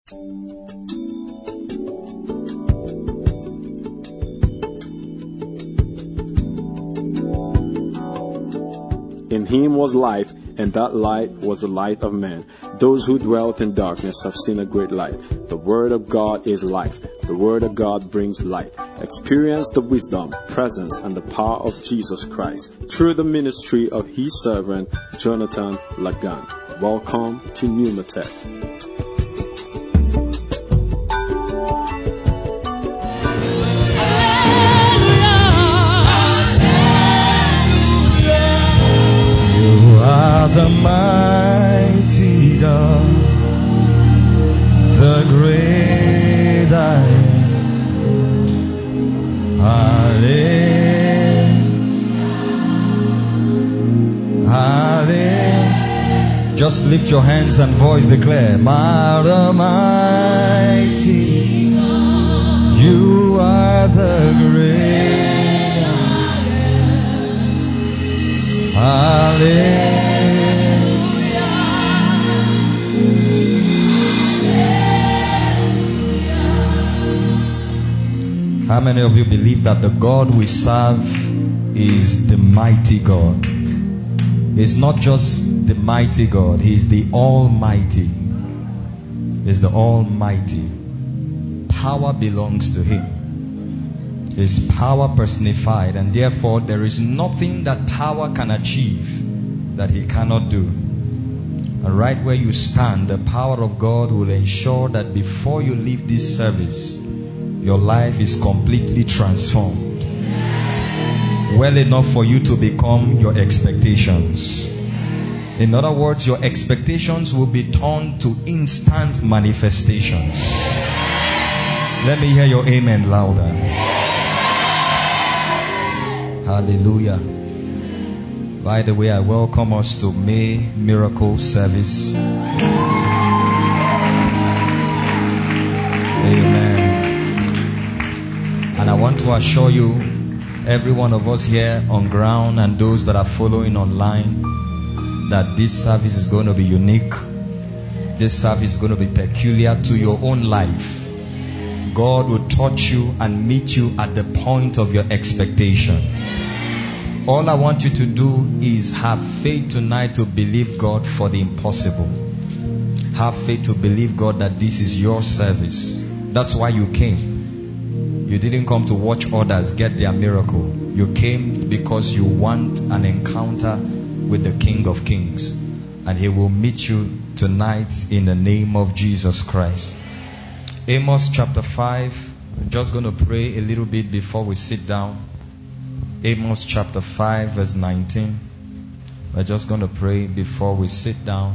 In him was life, and that light was the light of men. Those who dwelt in darkness have seen a great light. The Word of God is life. The Word of God brings light. Experience the wisdom, presence, and the power of Jesus Christ through the ministry of His servant, Jonathan Lagan. Welcome to Pneumatech. The mighty God, the great I am. Hallelujah. Hallelujah. Just lift your hands and voice declare, My the mighty, you are the great I am. Hallelujah. How many of you believe that the God we serve is the mighty God? He's not just the mighty God, He's the Almighty. He's the Almighty. Power belongs to Him. His power personified, and therefore there is nothing that power can achieve that He cannot do. And right where you stand, the power of God will ensure that before you leave this service, your life is completely transformed. Well enough for you to become your expectations. In other words, your expectations will be turned to instant manifestations. Let me hear your amen louder. Hallelujah. By the way, I welcome us to May Miracle Service. Amen. And I want to assure you, every one of us here on ground and those that are following online, that this service is going to be unique. This service is going to be peculiar to your own life. God will touch you and meet you at the point of your expectation. All I want you to do is have faith tonight to believe God for the impossible. Have faith to believe God that this is your service. That's why you came. You didn't come to watch others get their miracle. You came because you want an encounter with the King of Kings. And He will meet you tonight in the name of Jesus Christ. Amos chapter 5. I'm just going to pray a little bit before we sit down. Amos chapter 5 verse 19. We're just going to pray before we sit down.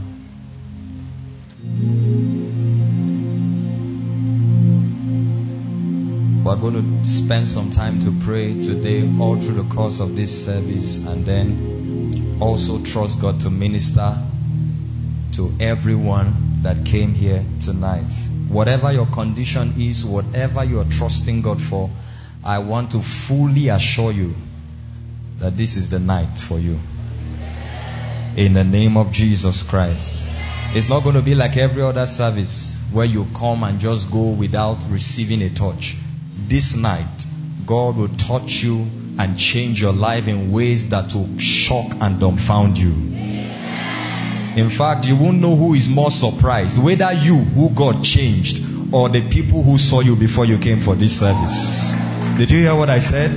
We're going to spend some time to pray today all through the course of this service, and then also trust God to minister to everyone that came here tonight. Whatever your condition is, whatever you are trusting God for, I want to fully assure you that this is the night for you. In the name of Jesus Christ. It's not going to be like every other service where you come and just go without receiving a touch. This night, God will touch you and change your life in ways that will shock and dumbfound you. In fact, you won't know who is more surprised, whether you, who God changed, or the people who saw you before you came for this service. Did you hear what I said?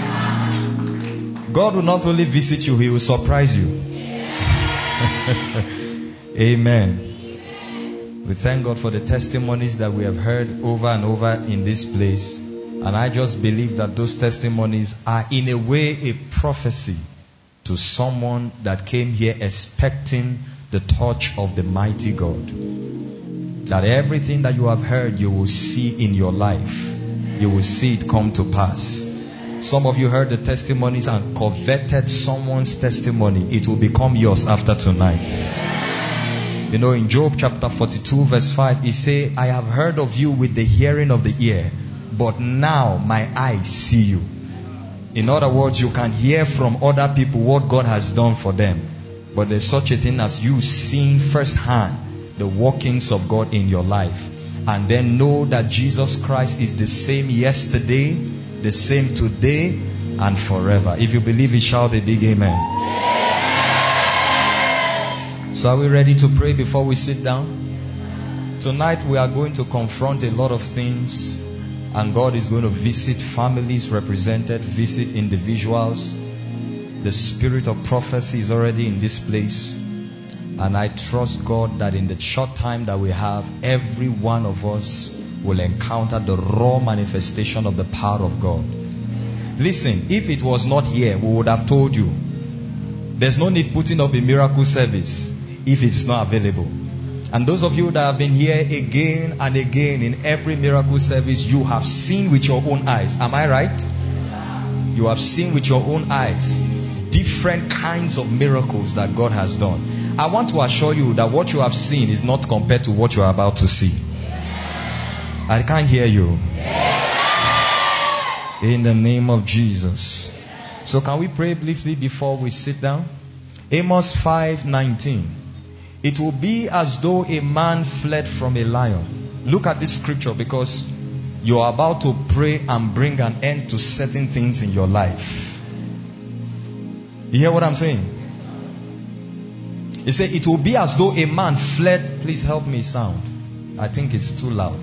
God will not only visit you, He will surprise you. Amen. We thank God for the testimonies that we have heard over and over in this place. And I just believe that those testimonies are in a way a prophecy to someone that came here expecting the touch of the mighty God. That everything that you have heard, you will see in your life. You will see it come to pass. Some of you heard the testimonies and coveted someone's testimony. It will become yours after tonight. You know, in Job chapter 42 verse 5, he says, I have heard of you with the hearing of the ear, but now my eyes see you. In other words, you can hear from other people what God has done for them. But there's such a thing as you seeing firsthand the workings of God in your life. and then know that Jesus Christ is the same yesterday, the same today, and forever. If you believe it, shout a big amen. So are we ready to pray before we sit down? Tonight we are going to confront a lot of things, and God is going to visit families represented, visit individuals. The spirit of prophecy is already in this place, and I trust God that in the short time that we have, every one of us will encounter the raw manifestation of the power of God. Listen, if it was not here, we would have told you. There's no need putting up a miracle service if it's not available. And those of you that have been here again and again in every miracle service, you have seen with your own eyes. Am I right? You have seen with your own eyes different kinds of miracles that God has done. I want to assure you that what you have seen is not compared to what you are about to see. I can't hear you. In the name of Jesus. So can we pray briefly before we sit down? Amos 5:19. It will be as though a man fled from a lion. Look at this scripture, because you are about to pray and bring an end to certain things in your life. You hear what I'm saying? He said it will be as though a man fled. Please help me sound. I think it's too loud.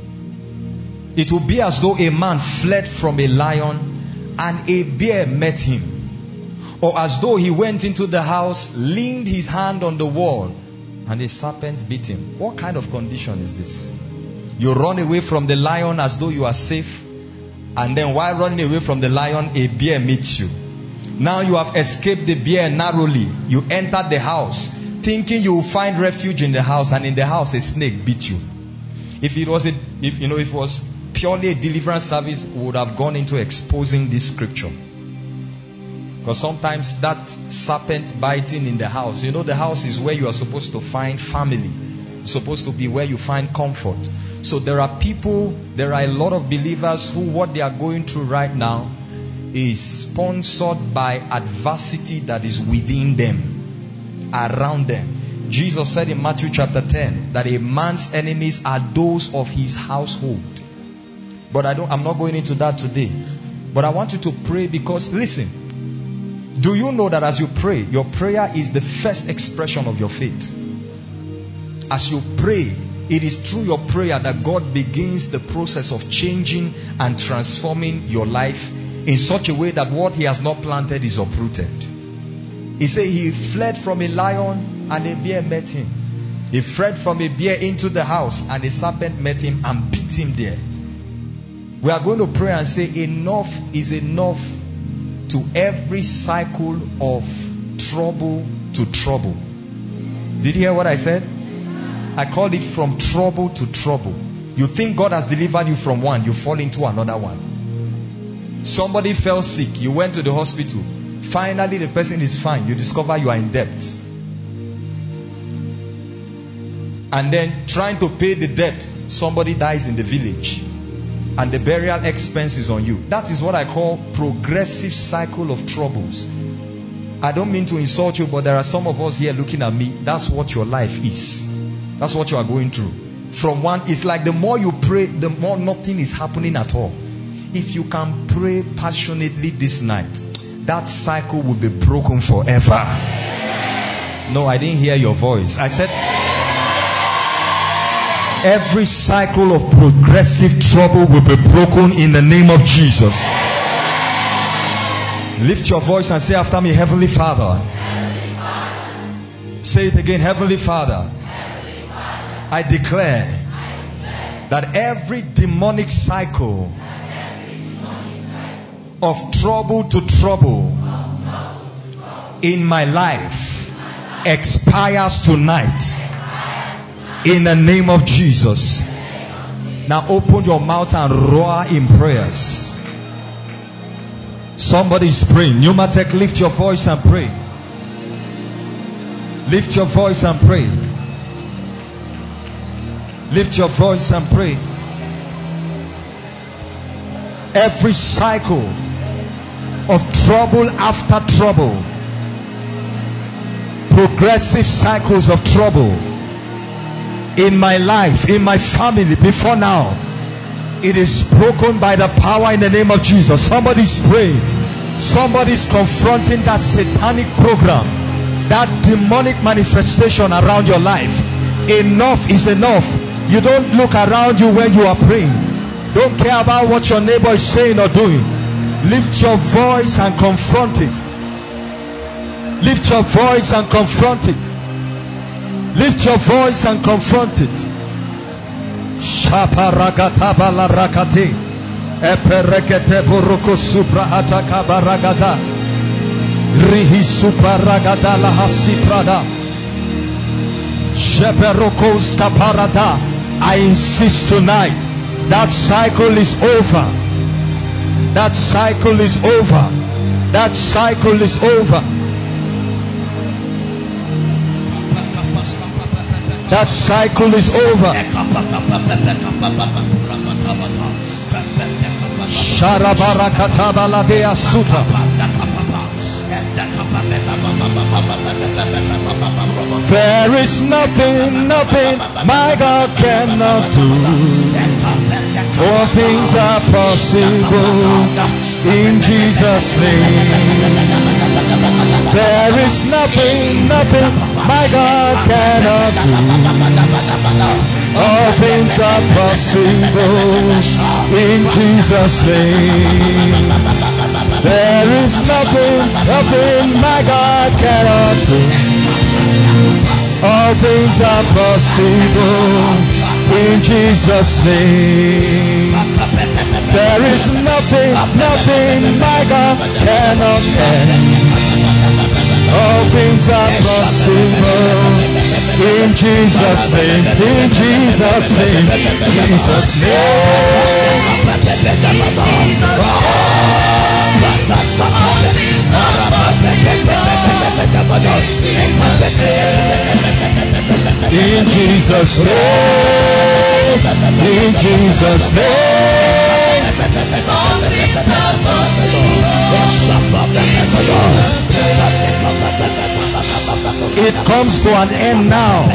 It will be as though a man fled from a lion and a bear met him. Or as though he went into the house, leaned his hand on the wall, and a serpent bit him. What kind of condition is this? You run away from the lion as though you are safe, and then while running away from the lion, a bear meets you. Now you have escaped the bear narrowly. You entered the house thinking you will find refuge in the house, and in the house a snake bit you. If it was purely a deliverance service, we would have gone into exposing this scripture. Because sometimes that serpent biting in the house, the house is where you are supposed to find family. It's supposed to be where you find comfort. So there are a lot of believers who what they are going through right now is sponsored by adversity that is within them, around them. Jesus said in Matthew chapter 10 that a man's enemies are those of his household. But I'm not going into that today. But I want you to pray, because listen, do you know that as you pray, your prayer is the first expression of your faith? As you pray, it is through your prayer that God begins the process of changing and transforming your life in such a way that what he has not planted is uprooted. He said he fled from a lion and a bear met him. He fled from a bear into the house and a serpent met him and beat him there. We are going to pray and say enough is enough to every cycle of trouble to trouble. Did you hear what I said? I called it from trouble to trouble. You think God has delivered you from one, you fall into another one. Somebody fell sick, you went to the hospital. Finally the person is fine, you discover you are in debt. And then trying to pay the debt, somebody dies in the village, and the burial expense is on you. That is what I call progressive cycle of troubles. I don't mean to insult you, but there are some of us here looking at me. That's what your life is. That's what you are going through. From one, it's like the more you pray, the more nothing is happening at all. If you can pray passionately this night, that cycle will be broken forever. No, I didn't hear your voice. I said every cycle of progressive trouble will be broken in the name of Jesus. Lift your voice and say after me, Heavenly Father. Say it again, Heavenly Father. I declare that every demonic cycle of trouble to trouble in my life expires tonight. In the name of Jesus. Now open your mouth and roar in prayers. Somebody is praying. Pneumatic, lift your voice and pray. Lift your voice and pray. Lift your voice and pray. Every cycle of trouble after trouble, progressive cycles of trouble in my life, in my family before now, it is broken by the power in the name of Jesus. Somebody's praying. Somebody's confronting that satanic program, that demonic manifestation around your life. Enough is enough. You don't look around you when you are praying. Don't care about what your neighbor is saying or doing. Lift your voice and confront it. Lift your voice and confront it. Lift your voice and confront it. Shaparagata balarakate. Eperekete buruko supra ataka baragada. Rihi suparagada lahasi prada. Sheperokos kaparada. I insist tonight, that cycle is over. That cycle is over. That cycle is over. That cycle is over. Sharabarakatabaladea suta. There is nothing my God cannot do. All things are possible in Jesus' name. There is nothing my God cannot do. All things are possible in Jesus' name. There is nothing my God cannot do. All things are possible in Jesus' name. There is nothing my God cannot end. All things are possible in Jesus' name. In Jesus' name. Jesus' name. In Jesus' name. In Jesus' name. It comes to an end now.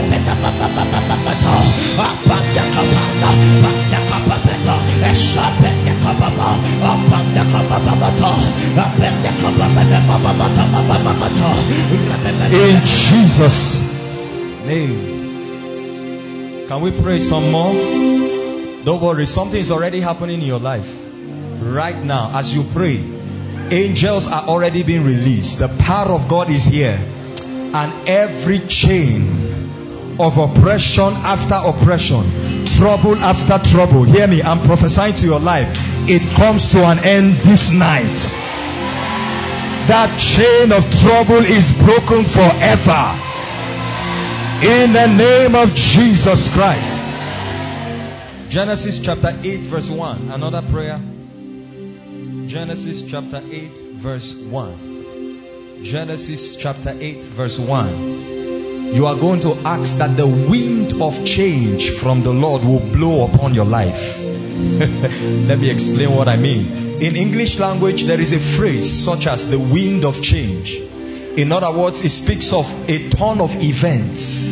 In Jesus' name. Can we pray some more? Don't worry, something is already happening in your life. Right now, as you pray, angels are already being released. The power of God is here. And every chain of oppression after oppression, trouble after trouble, hear me, I'm prophesying to your life, it comes to an end this night. That chain of trouble is broken forever. In the name of Jesus Christ. Genesis chapter 8 verse 1. Another prayer. Genesis chapter 8 verse 1. Genesis chapter 8 verse 1. You are going to ask that the wind of change from the Lord will blow upon your life. Let me explain what I mean. In English language, there is a phrase such as the wind of change. In other words, it speaks of a ton of events.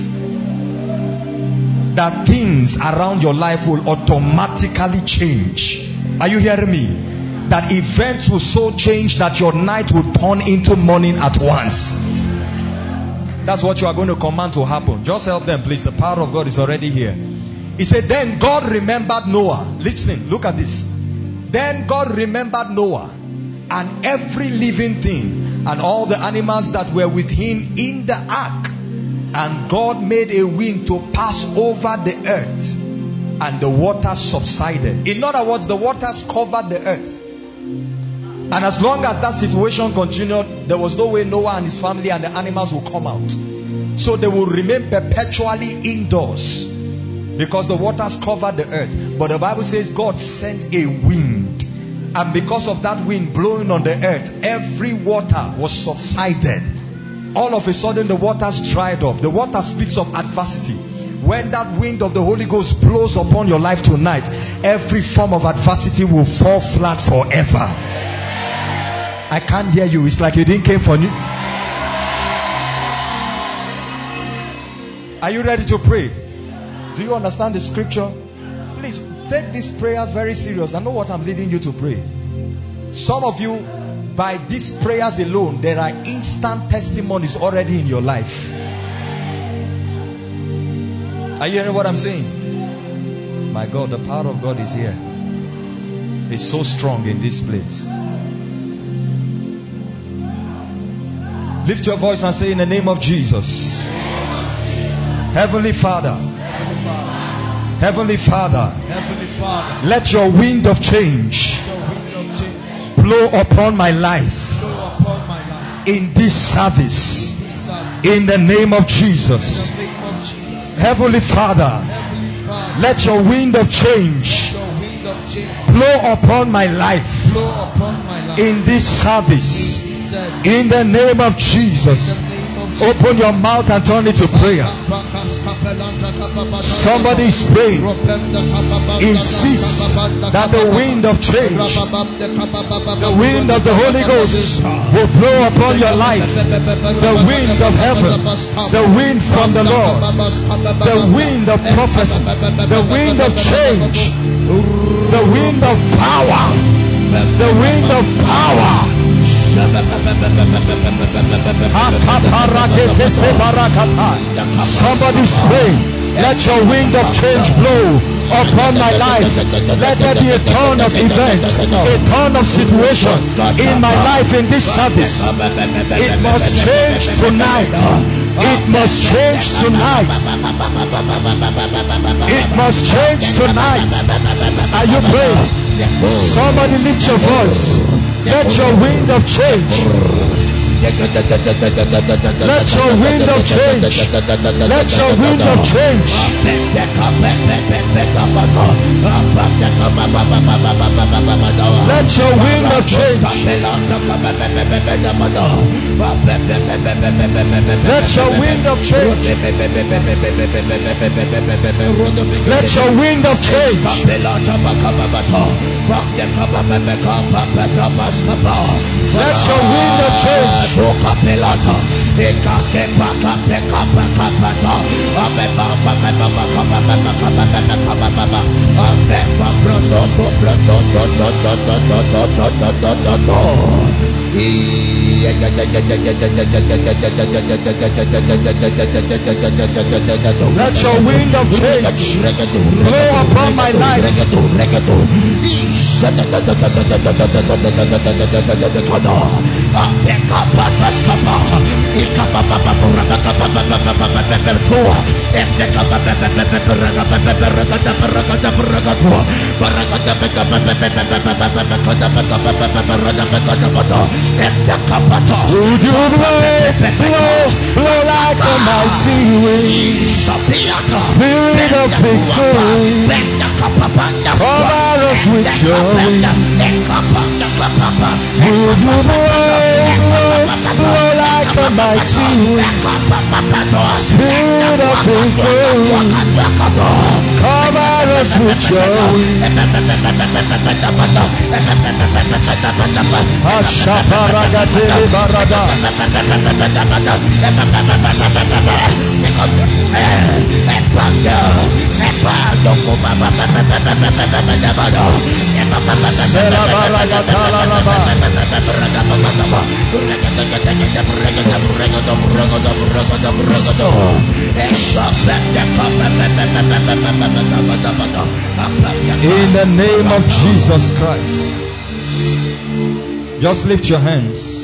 That things around your life will automatically change. Are you hearing me? That events will so change that your night will turn into morning at once. That's what you are going to command to happen. Just help them, please. The power of God is already here. He said, then God remembered Noah. Listen, look at this. Then God remembered Noah and every living thing and all the animals that were with him in the ark. And God made a wind to pass over the earth, and the waters subsided. In other words, the waters covered the earth. And as long as that situation continued, there was no way Noah and his family and the animals will come out. So they will remain perpetually indoors because the waters covered the earth. But the Bible says God sent a wind. And because of that wind blowing on the earth, every water was subsided. All of a sudden the waters dried up. The water speaks of adversity. When that wind of the Holy Ghost blows upon your life tonight, every form of adversity will fall flat forever. I can't hear you. It's like you didn't came for me. Are you ready to pray? Do you understand the scripture? Please take these prayers very serious. I know what I'm leading you to pray. Some of you, by these prayers alone, there are instant testimonies already in your life. Are you hearing what I'm saying? My God, the power of God is here. It's so strong in this place. Lift your voice and say, in the name of Jesus. Heavenly Father. Heavenly Father. Let your wind of change blow upon my life in this service. In the name of Jesus. Heavenly Father, let your wind of change blow upon my life in this service. In the name of Jesus. Open your mouth and turn it to prayer. Somebody is praying. Insist that the wind of change, the wind of the Holy Ghost will blow upon your life. The wind of heaven, the wind from the Lord, the wind of prophecy, the wind of change, the wind of power, the wind of power. Somebody's praying. Let your wind of change blow upon my life. Let there be a turn of events, a turn of situations in my life in this service. It must change tonight. It must change tonight. It must change tonight. Are you praying? Somebody lift your voice. Let your wind of change. Let your wind of change. Let your wind of change. Let your wind of change. Let your wind of change. Let your wind of change. Let your wind of change. Let your wind of change blow upon my life. Would you blow like a mighty wind, Spirit of victory, cover us with your wind. Would you blow like a mighty wind, Spirit of victory, cover us with your wind. Ashaparagate barada. In the name of Jesus Christ. Just lift your hands.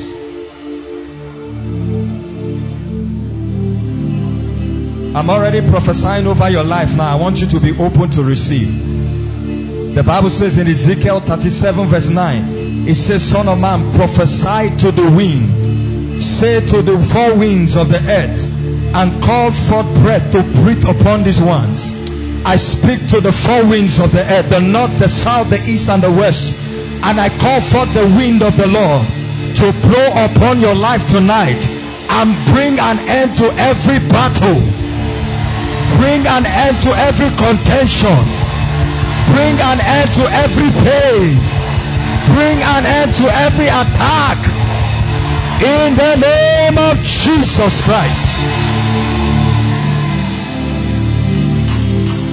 I'm already prophesying over your life now. I want you to be open to receive. The Bible says in Ezekiel 37 verse 9, it says, Son of man, prophesy to the wind. Say to the four winds of the earth, and call forth breath to breathe upon these ones. I speak to the four winds of the earth, the north, the south, the east, and the west. And I call forth the wind of the Lord to blow upon your life tonight and bring an end to every battle. Bring an end to every contention. Bring an end to every pain. Bring an end to every attack. In the name of Jesus Christ.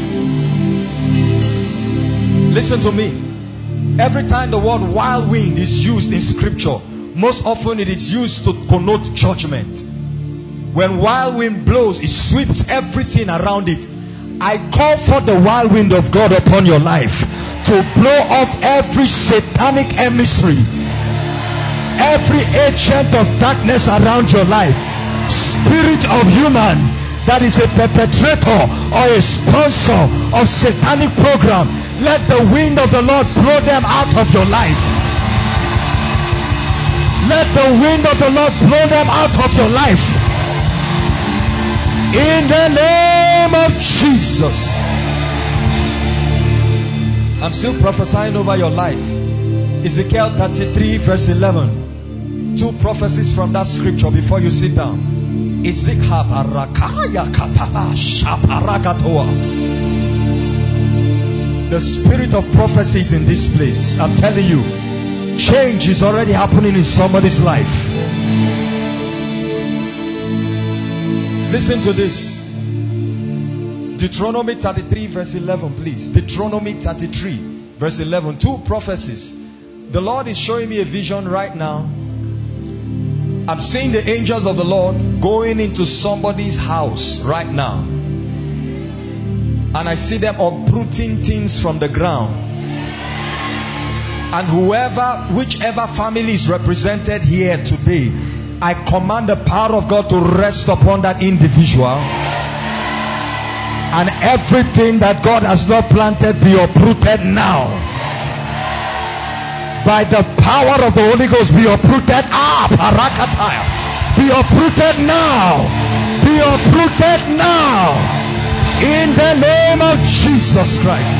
Listen to me. Every time the word whirlwind is used in scripture, most often it is used to connote judgment. When whirlwind blows, it sweeps everything around it. I call for the whirlwind of God upon your life to blow off every satanic emissary, every agent of darkness around your life, spirit of human that is a perpetrator or a sponsor of satanic program. Let the wind of the Lord blow them out of your life. Let the wind of the Lord blow them out of your life. In the name of Jesus. I'm still prophesying over your life. Ezekiel 33 verse 11. Two prophecies from that scripture before you sit down. The spirit of prophecy is in this place. I'm telling you, change is already happening in somebody's life. Listen to this. Deuteronomy 33 verse 11, please. Deuteronomy 33 verse 11. Two prophecies. The Lord is showing me a vision right now. I'm seeing the angels of the Lord going into somebody's house right now. And I see them uprooting things from the ground. And whichever family is represented here today, I command the power of God to rest upon that individual. And everything that God has not planted be uprooted now. By the power of the Holy Ghost, be uprooted. Parakataya. Be uprooted now. Be uprooted now. In the name of Jesus Christ.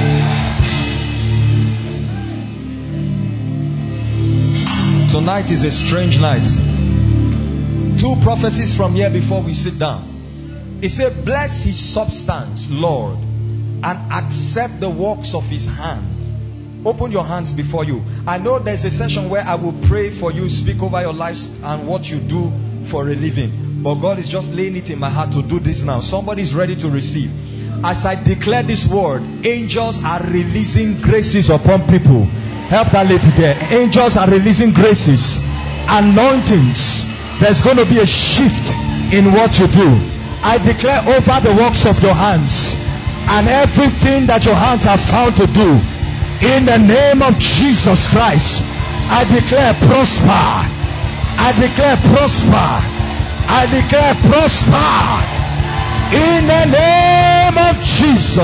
Tonight is a strange night. Two prophecies from here before we sit down. He said, bless his substance, Lord, and accept the works of his hands. Open your hands before you. I know there's a session where I will pray for you, speak over your lives and what you do for a living. But God is just laying it in my heart to do this now. Somebody is ready to receive. As I declare this word, angels are releasing graces upon people. Help that lady there. Angels are releasing graces, anointings. There's going to be a shift in what you do. I declare over the works of your hands and everything that your hands have found to do. In the name of Jesus Christ, I declare prosper. I declare prosper. I declare prosper. In the name of Jesus.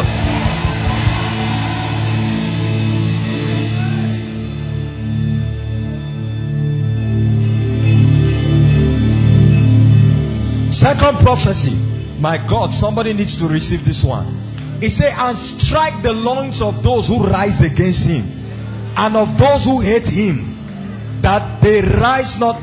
Second prophecy. My God, somebody needs to receive this one. He said, and strike the loins of those who rise against him, and of those who hate him, that they rise not.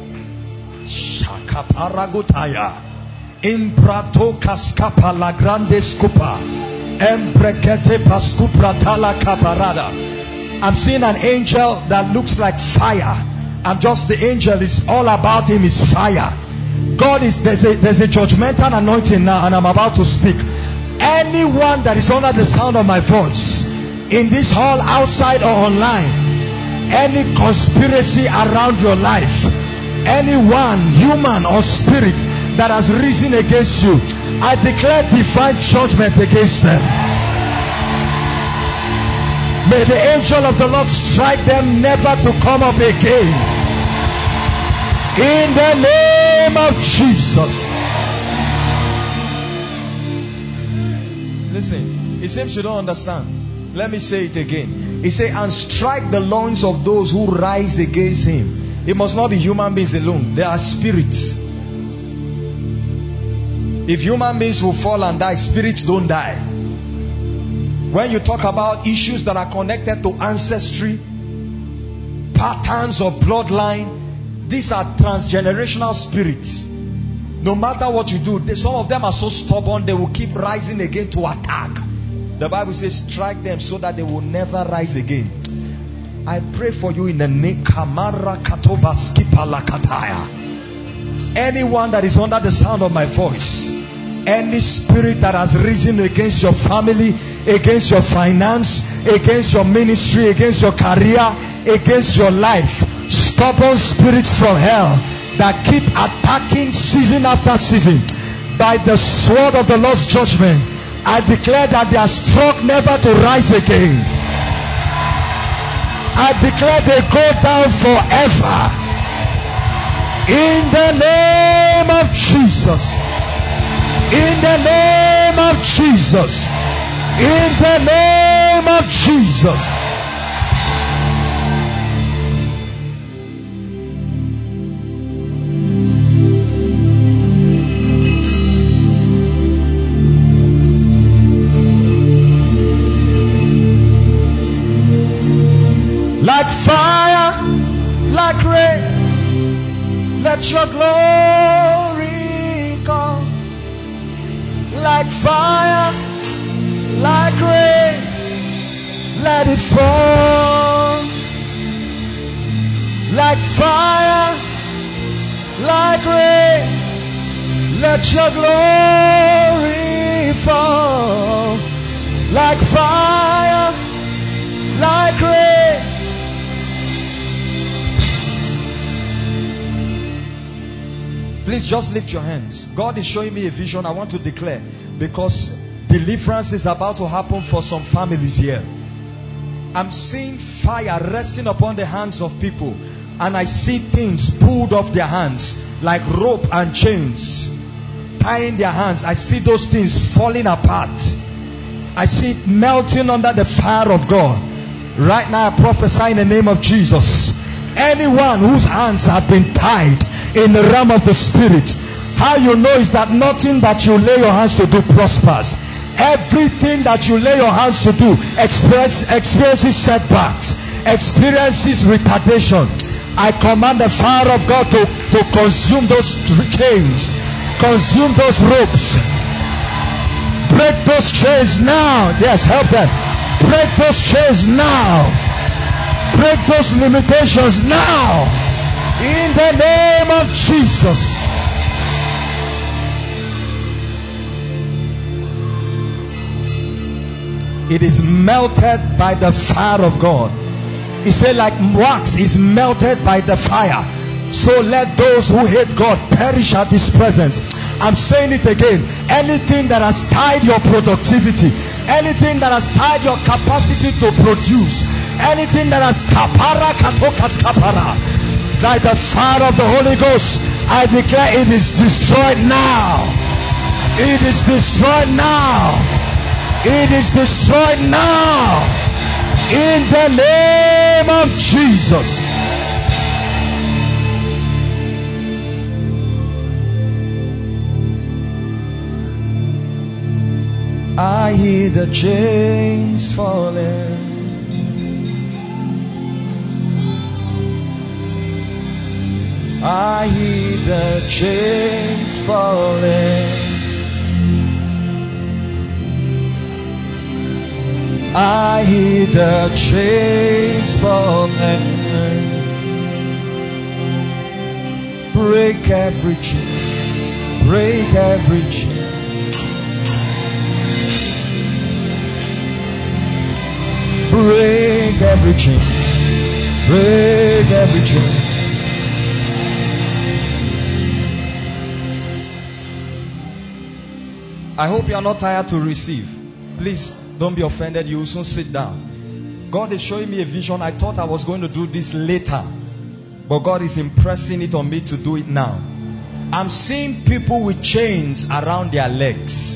Shakaparagutaya. Imprato kaskapa la grande scupa. Embrekete paskupra tala kaparada. I'm seeing an angel that looks like fire. The angel is all about him is fire. God is, there's a judgmental anointing now, and I'm about to speak. Anyone that is under the sound of my voice, in this hall, outside or online, any conspiracy around your life, anyone, human or spirit, that has risen against you, I declare divine judgment against them. May the angel of the Lord strike them never to come up again. In the name of Jesus. Listen, it seems you don't understand. Let me say it again. He said, and strike the loins of those who rise against him. It must not be human beings alone. They are spirits. If human beings will fall and die, spirits don't die. When you talk about issues that are connected to ancestry, patterns of bloodline, these are transgenerational spirits. No matter what you do, some of them are so stubborn, they will keep rising again to attack. The Bible says, strike them so that they will never rise again. I pray for you in the name Kamara Katoba Skipa Lakataya. Anyone that is under the sound of my voice, Any spirit that has risen against your family, against your finance, against your ministry, against your career, against your life, stubborn spirits from hell that keep attacking season after season, by the sword of the Lord's judgment, I declare that they are struck never to rise again. I declare they go down forever. In the name of Jesus. In the name of Jesus. In the name of Jesus. Like fire, like rain, let your glory come. Like fire, like rain, let it fall. Like fire, like rain, let your glory fall. Like fire, like rain. Please just lift your hands. God is showing me a vision I want to declare, because deliverance is about to happen for some families here. I'm seeing fire resting upon the hands of people, and I see things pulled off their hands like rope and chains tying their hands. I see those things falling apart. I see it melting under the fire of God. Right now I prophesy in the name of Jesus. Anyone whose hands have been tied in the realm of the spirit, how you know is that nothing that you lay your hands to do prospers. Everything that you lay your hands to do experiences setbacks, experiences retardation. I command the fire of God to consume those chains, consume those ropes, break those chains now. Yes, help them. Break those chains now. Break those limitations now. In the name of Jesus. It is melted by the fire of God. He said, like wax is melted by the fire, so let those who hate God perish at His presence. I'm saying it again. Anything that has tied your productivity, anything that has tied your capacity to produce, anything that has by the fire of the Holy Ghost, I declare it is destroyed now. It is destroyed now. It is destroyed now. In the name of Jesus. I hear the chains falling. I hear the chains falling. I hear the chains falling. Break every chain. Break every chain. Break every chain. Break every chain. I hope you are not tired to receive. Please don't be offended. You will soon sit down. God is showing me a vision. I thought I was going to do this later, but God is impressing it on me to do it now. I'm seeing people with chains around their legs.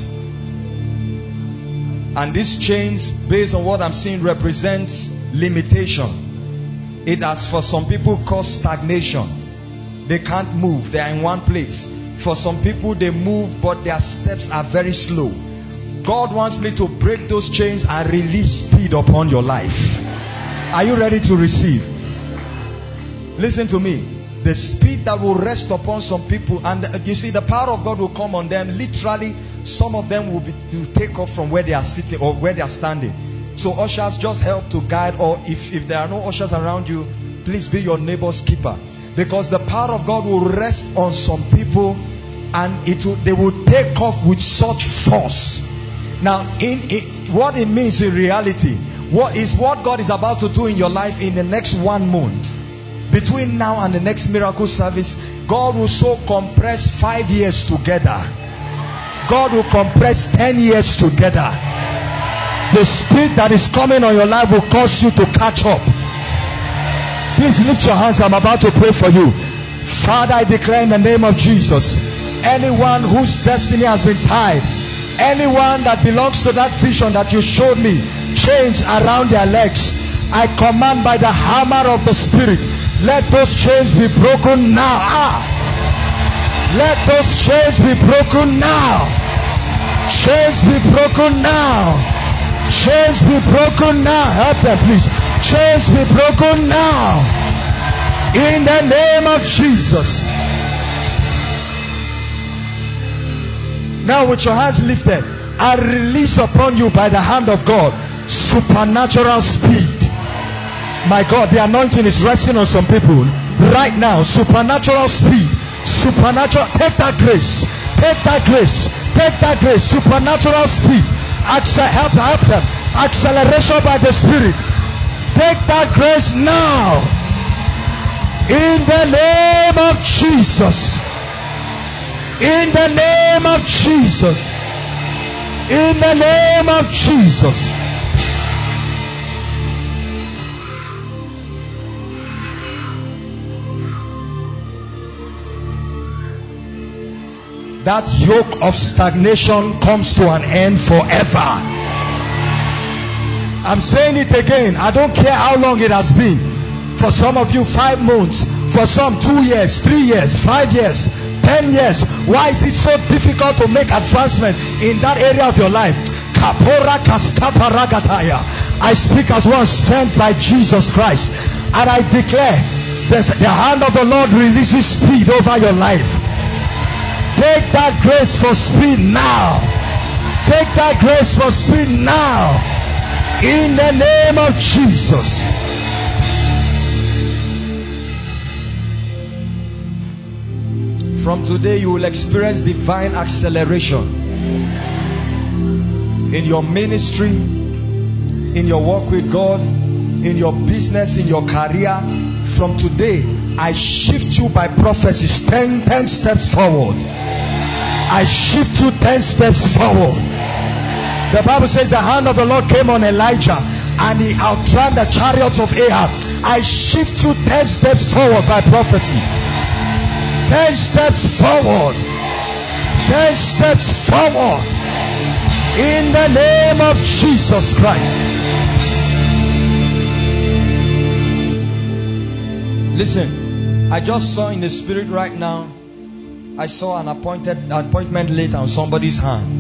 And these chains, based on what I'm seeing, represents limitation. It has for some people caused stagnation. They can't move. They are in one place. For some people, they move, but their steps are very slow. God wants me to break those chains and release speed upon your life. Are you ready to receive? Listen to me. The speed that will rest upon some people, and you see the power of God will come on them. Literally, some of them will take off from where they are sitting or where they are standing. So ushers, just help to guide, or if there are no ushers around you, please be your neighbor's keeper. Because the power of God will rest on some people and they will take off with such force. Now, what it means in reality, what God is about to do in your life in the next 1 month. Between now and the next miracle service, God will so compress 5 years together. God will compress 10 years together. The speed that is coming on your life will cause you to catch up. Please lift your hands. I'm about to pray for you. Father, I declare in the name of Jesus, anyone whose destiny has been tied, anyone that belongs to that vision that you showed me, chains around their legs, I command by the hammer of the Spirit, let those chains be broken now. Let those chains be broken now. Chains be broken now. Chains be broken now. Help them, please. Chains be broken now. In the name of Jesus. Now with your hands lifted, I release upon you by the hand of God supernatural speed. My God, the anointing is resting on some people right now. Supernatural speed. Supernatural. Take that grace. Take that grace. Take that grace. Supernatural speed. Help them. Acceleration by the Spirit. Take that grace now. In the name of Jesus. In the name of Jesus. In the name of Jesus. That yoke of stagnation comes to an end forever. I'm saying it again. I don't care how long it has been. For some of you, 5 months. For some, 2 years, 3 years, 5 years, 10 years. Why is it so difficult to make advancement in that area of your life? I speak as one sent by Jesus Christ, and I declare the hand of the Lord releases speed over your life. Take that grace for speed now. Take that grace for speed now. In the name of Jesus. From today you will experience divine acceleration. In your ministry, in your walk with God, in your business, in your career. From today, I shift you by prophecies 10 steps forward. I shift you 10 steps forward. The Bible says the hand of the Lord came on Elijah and he outran the chariots of Ahab. I shift you 10 steps forward by prophecy. 10 steps forward. 10 steps forward. In the name of Jesus Christ. Listen, I just saw in the spirit right now, I saw an appointment letter on somebody's hand.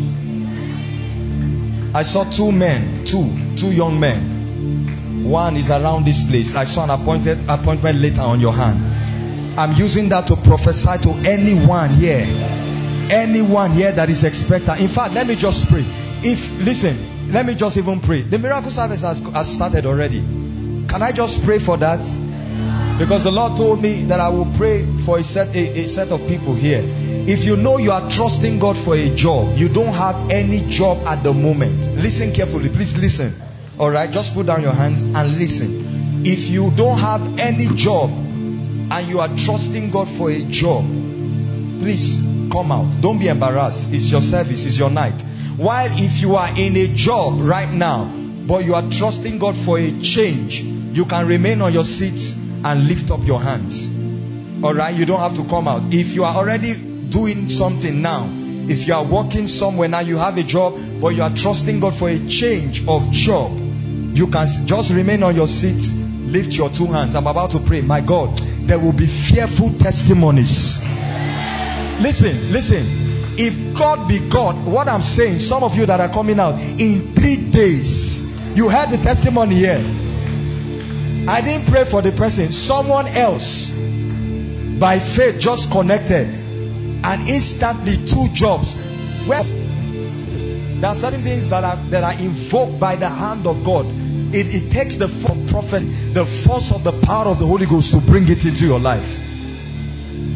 I saw 2 men, two young men. One is around this place. I saw an appointment letter on your hand. I'm using that to prophesy to anyone here that is expectant. In fact, let me just pray. Let me just even pray. The miracle service has started already. Can I just pray for that? Because the Lord told me that I will pray for a set of people here. If you know you are trusting God for a job, you don't have any job at the moment. Listen carefully. Please listen. Alright, just put down your hands and listen. If you don't have any job and you are trusting God for a job, please come out. Don't be embarrassed. It's your service. It's your night. While if you are in a job right now, but you are trusting God for a change, you can remain on your seat and lift up your hands. Alright, you don't have to come out. If you are already doing something now, if you are working somewhere now, you have a job, but you are trusting God for a change of job, you can just remain on your seat, lift your 2 hands. I'm about to pray. My God, there will be fearful testimonies. Listen. If God be God, what I'm saying, some of you that are coming out, in 3 days, you heard the testimony here. I didn't pray for the person. Someone else, by faith, just connected, and instantly 2 jobs. Well, there are certain things that are invoked by the hand of God. It takes the prophet, the force of the power of the Holy Ghost to bring it into your life.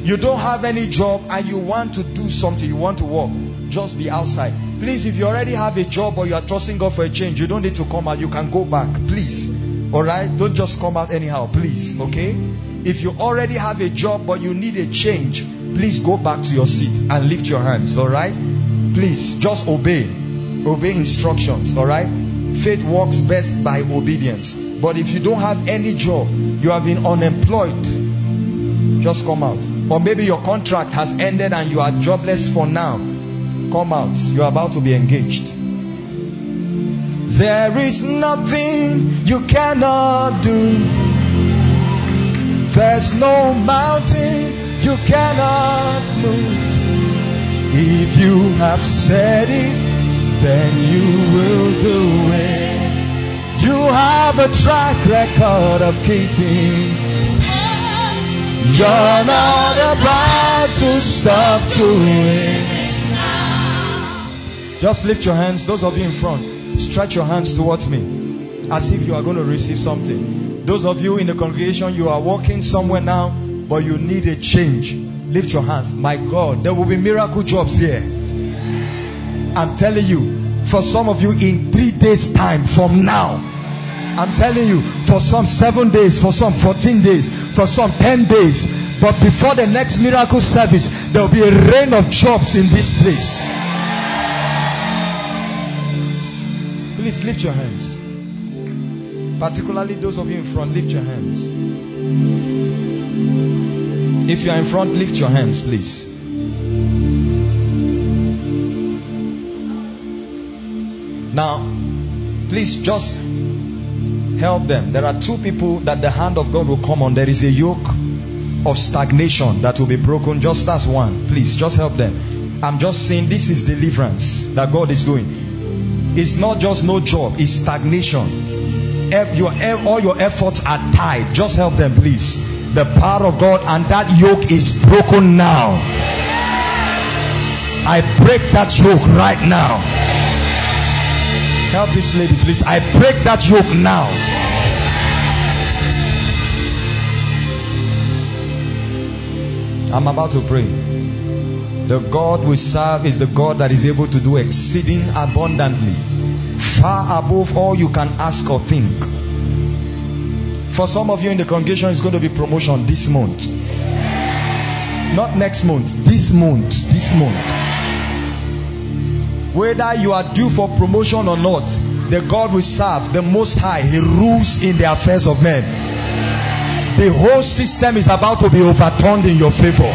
You don't have any job and you want to do something, you want to work, just be outside. Please, if you already have a job or you are trusting God for a change, you don't need to come out. You can go back, please. Alright? Don't just come out anyhow, please. Okay? If you already have a job but you need a change, please go back to your seat and lift your hands. Alright? Please, just obey. Obey instructions. Alright? Faith works best by obedience. But if you don't have any job, you have been unemployed, just come out. Or maybe your contract has ended and you are jobless for now. Come out. You are about to be engaged. There is nothing you cannot do. There's no mountain you cannot move. If you have said it, then you will do it. You have a track record of keeping. You're not about to stop doing. Just lift your hands. Those of you in front, stretch your hands towards me as if you are going to receive something. Those of you in the congregation, you are walking somewhere now, but you need a change. Lift your hands. My God, there will be miracle jobs here. I'm telling you, for some of you in 3 days time from now, I'm telling you, for some 7 days, for some 14 days, for some 10 days. But before the next miracle service, there will be a rain of jobs in this place. Please lift your hands. Particularly those of you in front, lift your hands. If you are in front, lift your hands, please. Now, please just help them. There are 2 people that the hand of God will come on. There is a yoke of stagnation that will be broken. Just as one. Please, just help them. I'm just saying this is deliverance that God is doing. It's not just no job. It's stagnation. All your efforts are tied. Just help them, please. The power of God, and that yoke is broken now. I break that yoke right now. Help this lady, please. I break that yoke now. I'm about to pray. The God we serve is the God that is able to do exceeding abundantly, far above all you can ask or think. For some of you in the congregation, it's going to be promotion this month. Not next month. This month. This month. Whether you are due for promotion or not, the God we serve, the Most High, He rules in the affairs of men. The whole system is about to be overturned in your favor.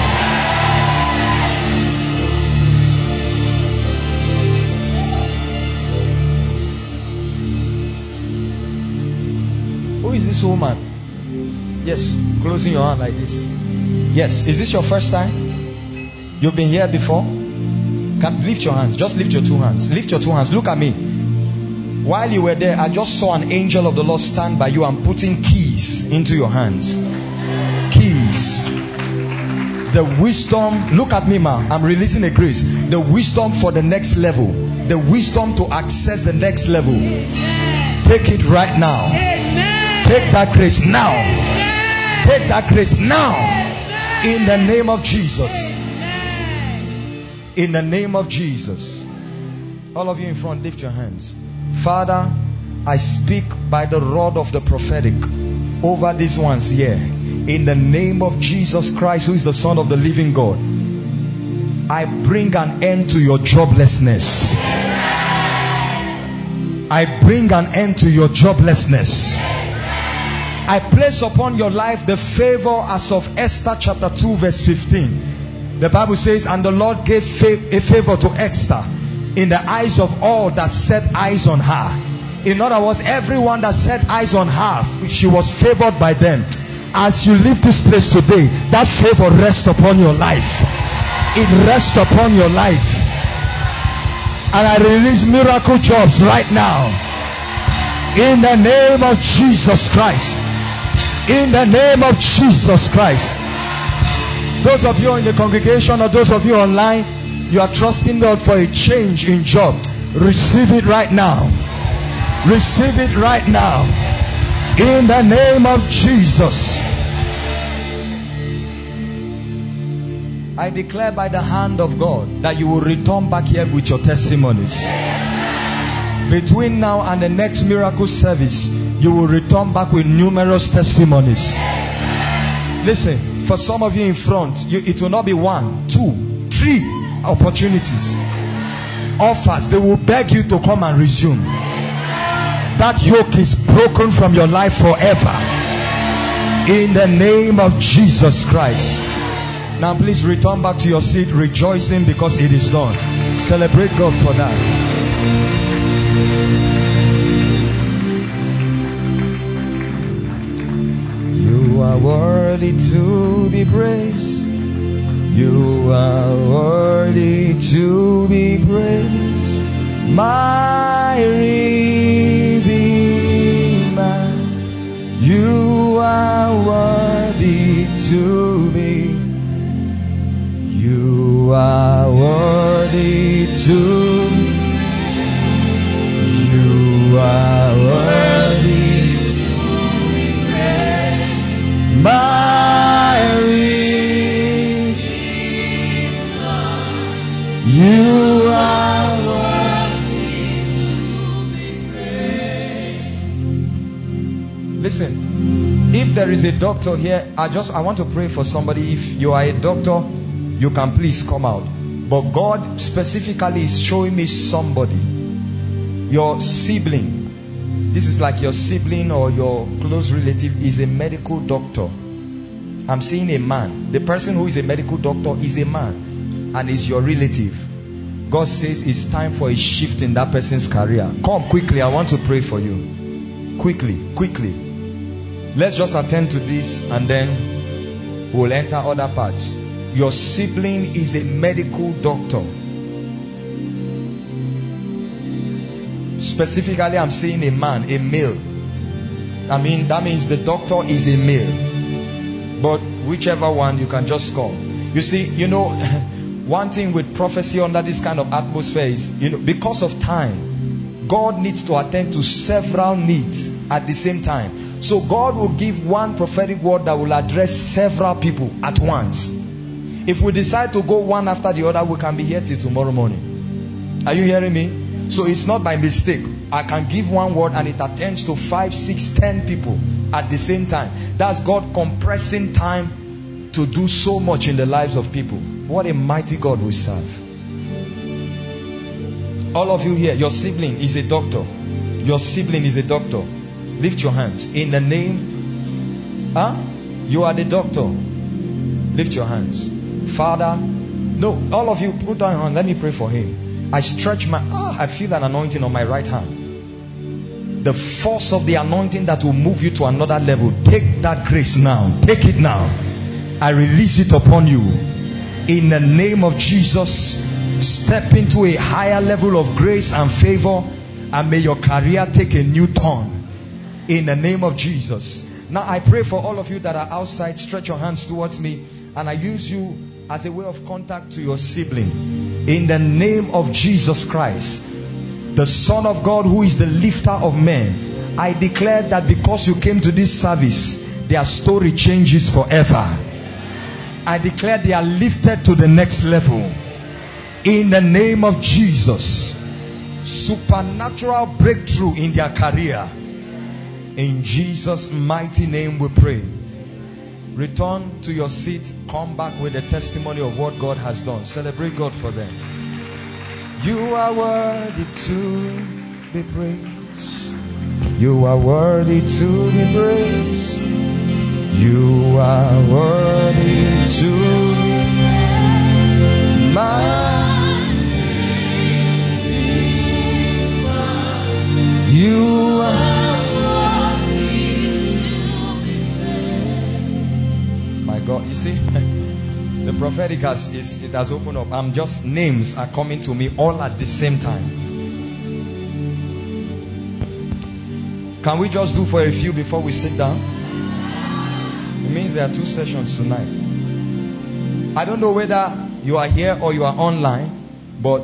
Who is this woman? Yes, closing your hand like this. Yes, is this your first time? You've been here before? Lift your hands. Just lift your 2 hands. Lift your 2 hands. Look at me. While you were there, I just saw an angel of the Lord stand by you and putting keys into your hands. Keys. The wisdom. Look at me, ma. I'm releasing a grace. The wisdom for the next level. The wisdom to access the next level. Take it right now. Take that grace now. Take that grace now. In the name of Jesus. In the name of Jesus. All of you in front, lift your hands. Father, I speak by the rod of the prophetic over these ones here. In the name of Jesus Christ, who is the Son of the living God, I bring an end to your joblessness. I bring an end to your joblessness. I place upon your life the favor as of Esther chapter 2 verse 15. The Bible says, and the Lord gave a favor to Esther in the eyes of all that set eyes on her. In other words, everyone that set eyes on her, she was favored by them. As you leave this place today, that favor rests upon your life. It rests upon your life. And I release miracle jobs right now. In the name of Jesus Christ. In the name of Jesus Christ. Those of you in the congregation or those of you online, you are trusting God for a change in job. Receive it right now. Receive it right now. In the name of Jesus. I declare by the hand of God that you will return back here with your testimonies. Between now and the next miracle service, you will return back with numerous testimonies. Listen, for some of you in front, it will not be 1, 2, 3 opportunities. Offers, they will beg you to come and resume. That yoke is broken from your life forever. In the name of Jesus Christ. Now please return back to your seat rejoicing because it is done. Celebrate God for that. You are worthy to be praised. You are worthy to be praised. My Redeemer. You are worthy to be. You are worthy to. You are worthy to be praised. My Redeemer. You are worthy to be praised. Listen, if there is a doctor here, I want to pray for somebody. If you are a doctor, you can please come out. But God specifically is showing me somebody, your sibling. This is like your sibling or your close relative is a medical doctor. I'm seeing a man. The person who is a medical doctor is a man and is your relative. God says it's time for a shift in that person's career. Come quickly, I want to pray for you. Quickly. Let's just attend to this and then we'll enter other parts. Your sibling is a medical doctor. Specifically, I'm saying a man, a male. That means the doctor is a male. But whichever one, you can just call. You see, one thing with prophecy under this kind of atmosphere is, because of time, God needs to attend to several needs at the same time. So God will give one prophetic word that will address several people at once. If we decide to go one after the other, we can be here till tomorrow morning. Are you hearing me? So it's not by mistake. I can give one word and it attends to 5, 6, 10 people at the same time. That's God compressing time to do so much in the lives of people. What a mighty God we serve. All of you here, your sibling is a doctor. Your sibling is a doctor. Lift your hands. In the name, you are the doctor. Lift your hands. Father, no, all of you put down your hand. Let me pray for him. I stretch I feel an anointing on my right hand. The force of the anointing that will move you to another level. Take that grace now. Take it now. I release it upon you. In the name of Jesus, step into a higher level of grace and favor, and may your career take a new turn. In the name of Jesus. Now I pray for all of you that are outside. Stretch your hands towards me, and I use you as a way of contact to your sibling. In the name of Jesus Christ, the Son of God, who is the lifter of men, I declare that because you came to this service, their story changes forever. I declare they are lifted to the next level. In the name of Jesus, supernatural breakthrough in their career. In Jesus' mighty name we pray. Return to your seat. Come back with a testimony of what God has done. Celebrate God for them. You are worthy to be praised. You are worthy to be praised. You are worthy to be mine. You are God. You see, the prophetic has opened up. Names are coming to me all at the same time. Can we just do for a few before we sit down? It means there are 2 sessions tonight. I don't know whether you are here or you are online, but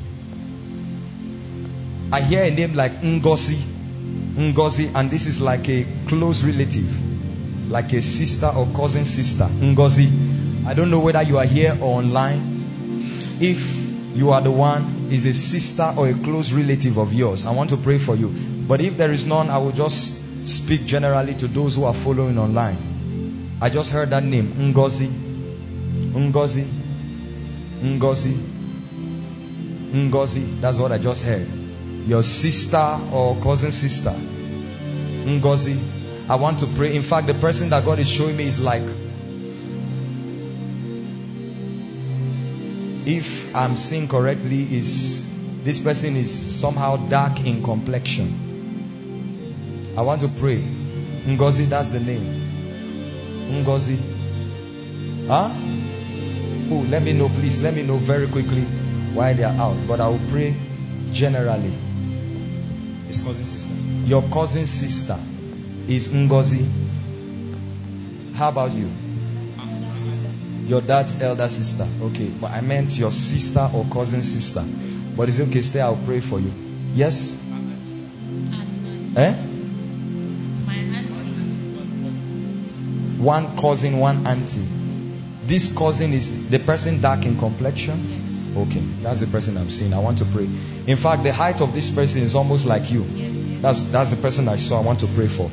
I hear a name like Ngozi, and this is like a close relative, like a sister or cousin sister, Ngozi. I don't know whether you are here or online. If you are the one, is a sister or a close relative of yours, I want to pray for you. But if there is none, I will just speak generally to those who are following online. I just heard that name, Ngozi. Ngozi. Ngozi. Ngozi. That's what I just heard. Your sister or cousin sister, Ngozi. I want to pray. In fact, the person that God is showing me is like, if I'm seeing correctly, is this person is somehow dark in complexion. I want to pray. Ngozi, that's the name. Ngozi. Huh? Who? Let me know, please. Let me know very quickly while they are out. But I will pray generally. His cousin sister. Your cousin sister is Ngozi. How about you? Your dad's elder sister. Okay, but I meant your sister or cousin sister. But it's okay, stay, I'll pray for you. Yes? Eh? My auntie. One cousin, one auntie. This cousin is the person dark in complexion? Yes. Okay, that's the person I'm seeing. I want to pray. In fact, the height of this person is almost like you. Yes. That's the person I saw. I want to pray for.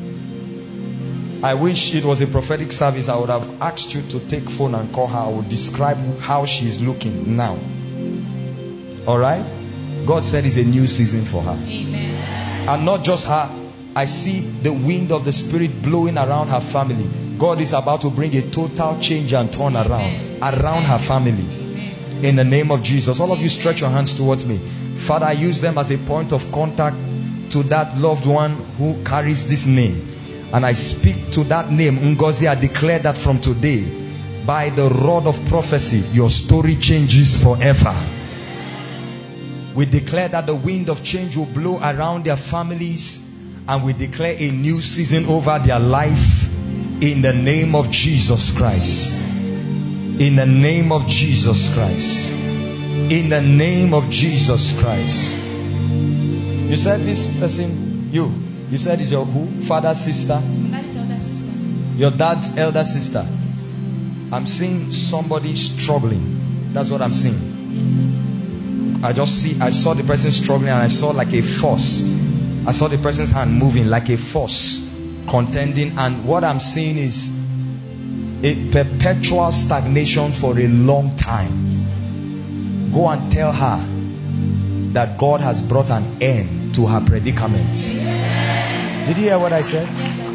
I wish it was a prophetic service. I would have asked you to take phone and call her. I would describe how she is looking now. Alright? God said it's a new season for her. Amen. And not just her. I see the wind of the Spirit blowing around her family. God is about to bring a total change and turn around her family. Amen. In the name of Jesus. All of you stretch your hands towards me. Father, I use them as a point of contact to that loved one who carries this name. And I speak to that name, Ngozi. I declare that from today, by the rod of prophecy, your story changes forever. We declare that the wind of change will blow around their families, and we declare a new season over their life in the name of Jesus Christ. In the name of Jesus Christ. In the name of Jesus Christ. You said this person, you said is your who? Father's sister? My dad's elder sister. Your dad's elder sister. Yes, sir. I'm seeing somebody struggling. That's what I'm seeing. Yes, sir. I saw the person struggling, and I saw like a force. I saw the person's hand moving like a force, contending, and what I'm seeing is a perpetual stagnation for a long time. Yes, sir. Go and tell her that God has brought an end to her predicament. Did you hear what I said? Yes, sir.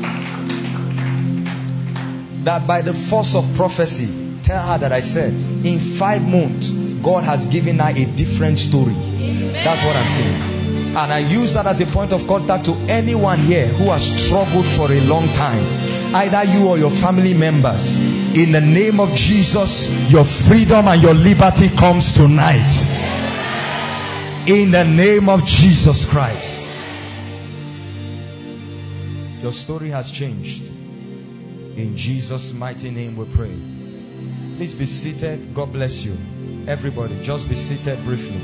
That by the force of prophecy, tell her that I said, in 5 months, God has given her a different story. Amen. That's what I'm saying. And I use that as a point of contact to anyone here who has struggled for a long time. Either you or your family members. In the name of Jesus, your freedom and your liberty comes tonight. In the name of Jesus Christ. Your story has changed. In Jesus' mighty name we pray. Please be seated. God bless you. Everybody, just be seated briefly.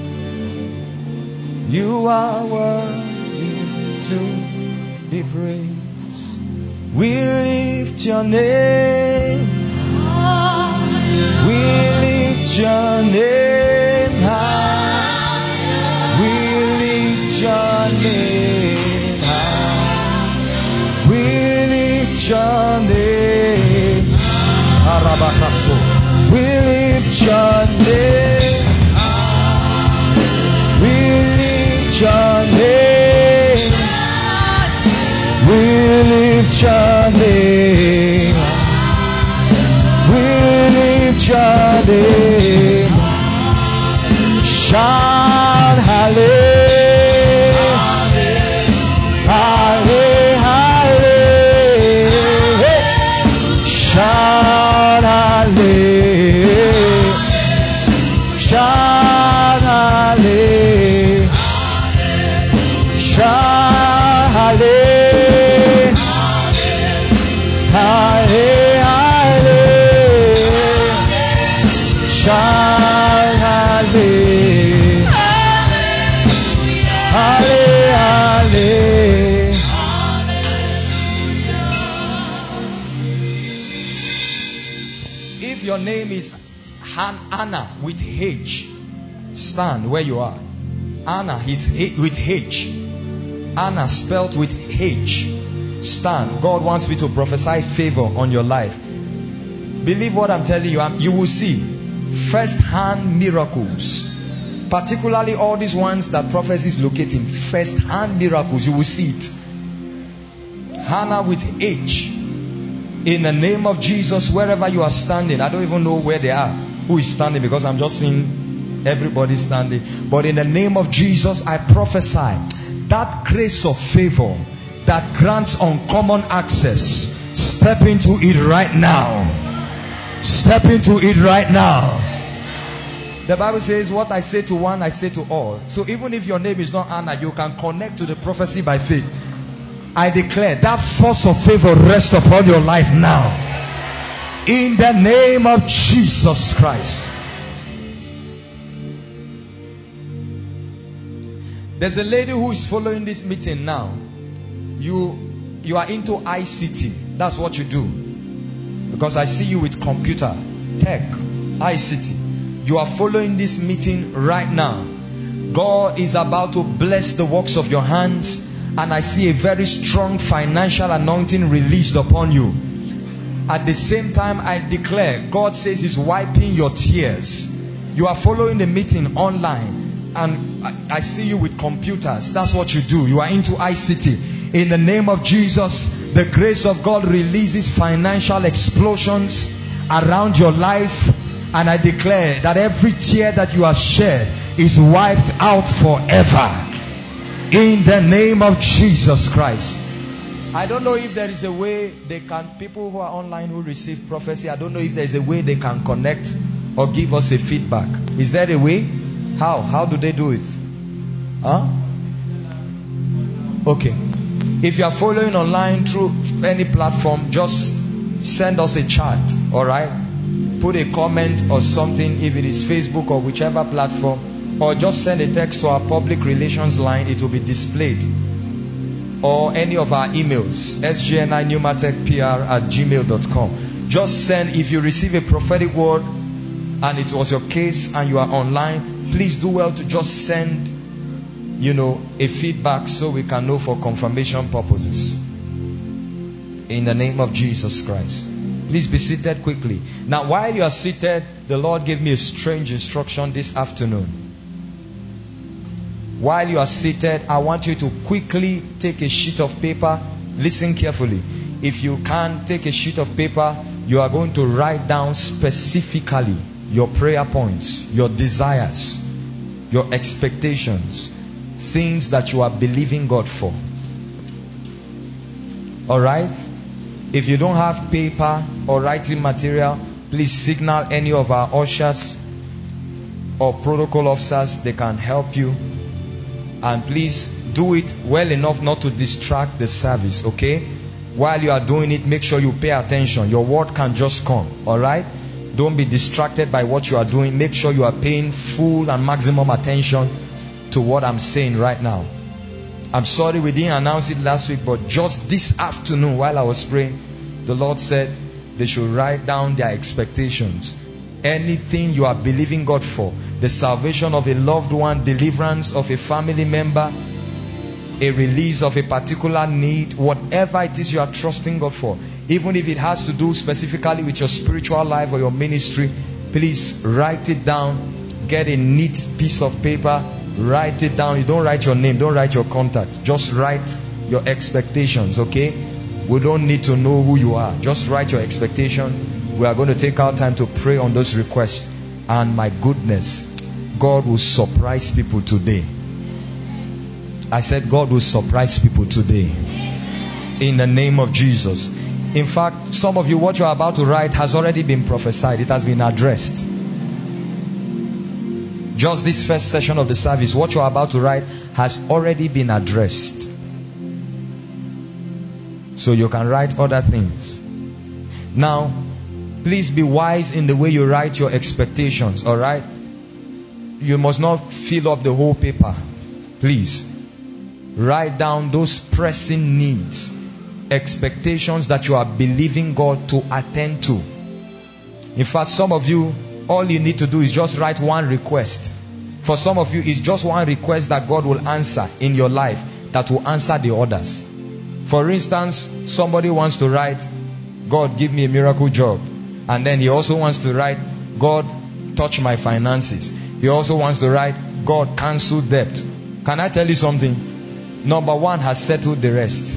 You are worthy to be praised. We lift your name. We lift your name high. We lift your name high. We lift your name high. We lift your name high. We lift your name. We lift your name. We lift your name. Shout hallelujah. Hallelujah. Shout hallelujah. Shout hallelujah. Shout hallelujah. Hallelujah. Shout hallelujah. your name is Anna with H, stand where you are. Anna is with H. Anna spelled with H. Stand. God wants me to prophesy favor on your life. Believe what I'm telling you. You will see first-hand miracles. Particularly all these ones that prophecy is locating. First-hand miracles. You will see it. Hannah with H. In the name of Jesus, wherever you are standing. I don't even know where they are. Who is standing? Because I'm just seeing everybody standing. But in the name of Jesus, I prophesy that grace of favor that grants uncommon access. Step into it right now. Step into it right now. The Bible says, what I say to one, I say to all. So even if your name is not Anna, you can connect to the prophecy by faith. I declare that force of favor rest upon your life now. In the name of Jesus Christ. There's a lady who is following this meeting now. You are into ICT. That's what you do. Because I see you with computer, tech, ICT. You are following this meeting right now. God is about to bless the works of your hands. And I see a very strong financial anointing released upon you. At the same time, I declare, God says He's wiping your tears. You are following the meeting online. And I see you with computers. That's what you do. You are into ICT. In the name of Jesus, the grace of God releases financial explosions around your life. And I declare that every tear that you have shed is wiped out forever. In the name of Jesus Christ. I don't know if there is a way people who are online who receive prophecy, I don't know if there is a way they can connect or give us a feedback. Is there a way? How do they do it? Okay. If you are following online through any platform, just send us a chat. Alright? Put a comment or something, if it is Facebook or whichever platform, or just send a text to our public relations line. It will be displayed. Or any of our emails, sgni@pneumatechpr@gmail.com. Just send, if you receive a prophetic word and it was your case and you are online, please do well to just send a feedback so we can know for confirmation purposes. In the name of Jesus Christ. Please be seated quickly. Now while you are seated, the Lord gave me a strange instruction this afternoon. While you are seated, I want you to quickly take a sheet of paper. Listen carefully. If you can take a sheet of paper, you are going to write down specifically your prayer points, your desires, your expectations, things that you are believing God for. Alright? If you don't have paper or writing material, please signal any of our ushers or protocol officers. They can help you. And please do it well enough not to distract the service, okay? While you are doing it, make sure you pay attention. Your word can just come, alright? Don't be distracted by what you are doing. Make sure you are paying full and maximum attention to what I'm saying right now. I'm sorry we didn't announce it last week, but just this afternoon while I was praying, the Lord said they should write down their expectations. Anything you are believing God for, the salvation of a loved one, deliverance of a family member, a release of a particular need, whatever it is you are trusting God for, even if it has to do specifically with your spiritual life or your ministry, please write it down. Get a neat piece of paper, write it down. You don't write your name, don't write your contact, just write your expectations, okay? We don't need to know who you are. Just write your expectation. We are going to take our time to pray on those requests. And my goodness, God will surprise people today. I said God will surprise people today. In the name of Jesus. In fact, some of you, what you are about to write has already been prophesied. It has been addressed. Just this first session of the service, what you are about to write has already been addressed. So you can write other things. Now, please be wise in the way you write your expectations, alright? You must not fill up the whole paper. Please. Write down those pressing needs, expectations that you are believing God to attend to. In fact, some of you, all you need to do is just write one request. For some of you, it's just one request that God will answer in your life that will answer the others. For instance, somebody wants to write, God, give me a miracle job. And then he also wants to write, God, touch my finances. He also wants to write, God, cancel debt. Can I tell you something? Number one has settled the rest.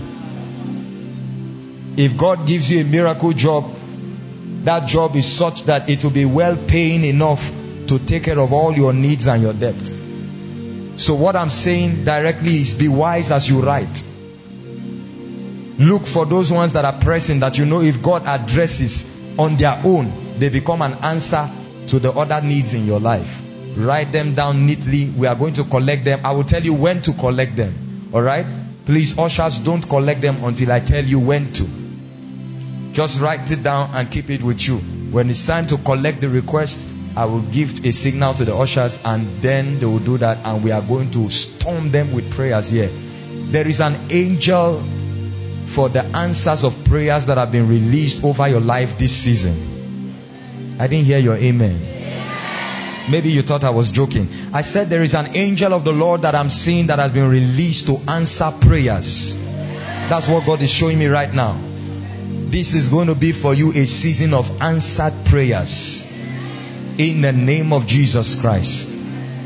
If God gives you a miracle job, that job is such that it will be well paying enough to take care of all your needs and your debt. So what I'm saying directly is, be wise as you write. Look for those ones that are pressing, that you know if God addresses on their own, they become an answer to the other needs in your life. Write them down neatly. We are going to collect them. I will tell you when to collect them. Alright? Please, ushers, don't collect them until I tell you when to. Just write it down and keep it with you. When it's time to collect the request, I will give a signal to the ushers, and then they will do that, and we are going to storm them with prayers here. There is an angel for the answers of prayers that have been released over your life this season. I didn't hear your amen. Maybe you thought I was joking. I said there is an angel of the Lord that I'm seeing that has been released to answer prayers. That's what God is showing me right now. This is going to be for you a season of answered prayers. In the name of Jesus Christ.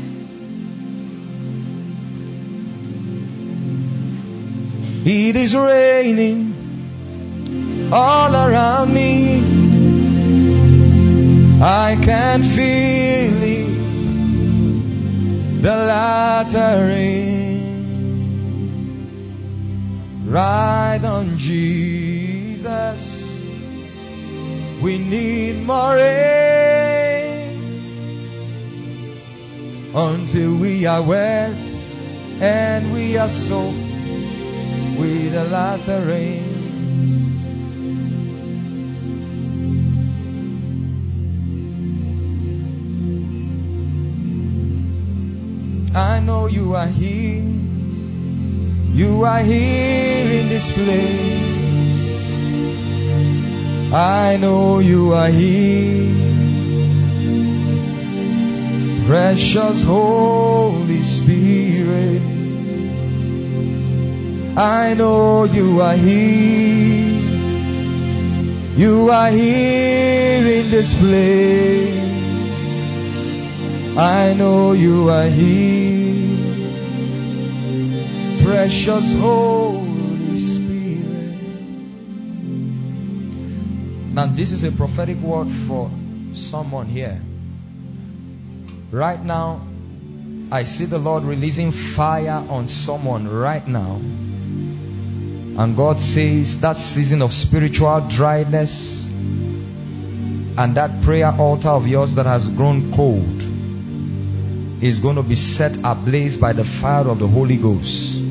It is raining all around me. I can feel it, the latter rain. Ride on Jesus. We need more rain until we are wet and we are soaked with the latter rain. I know you are here. You are here in this place. I know you are here. Precious Holy Spirit, I know you are here. You are here in this place. I know you are here. Precious Holy Spirit. Now this is a prophetic word for someone here. Right now, I see the Lord releasing fire on someone right now. And God says that season of spiritual dryness and that prayer altar of yours that has grown cold is going to be set ablaze by the fire of the Holy Ghost.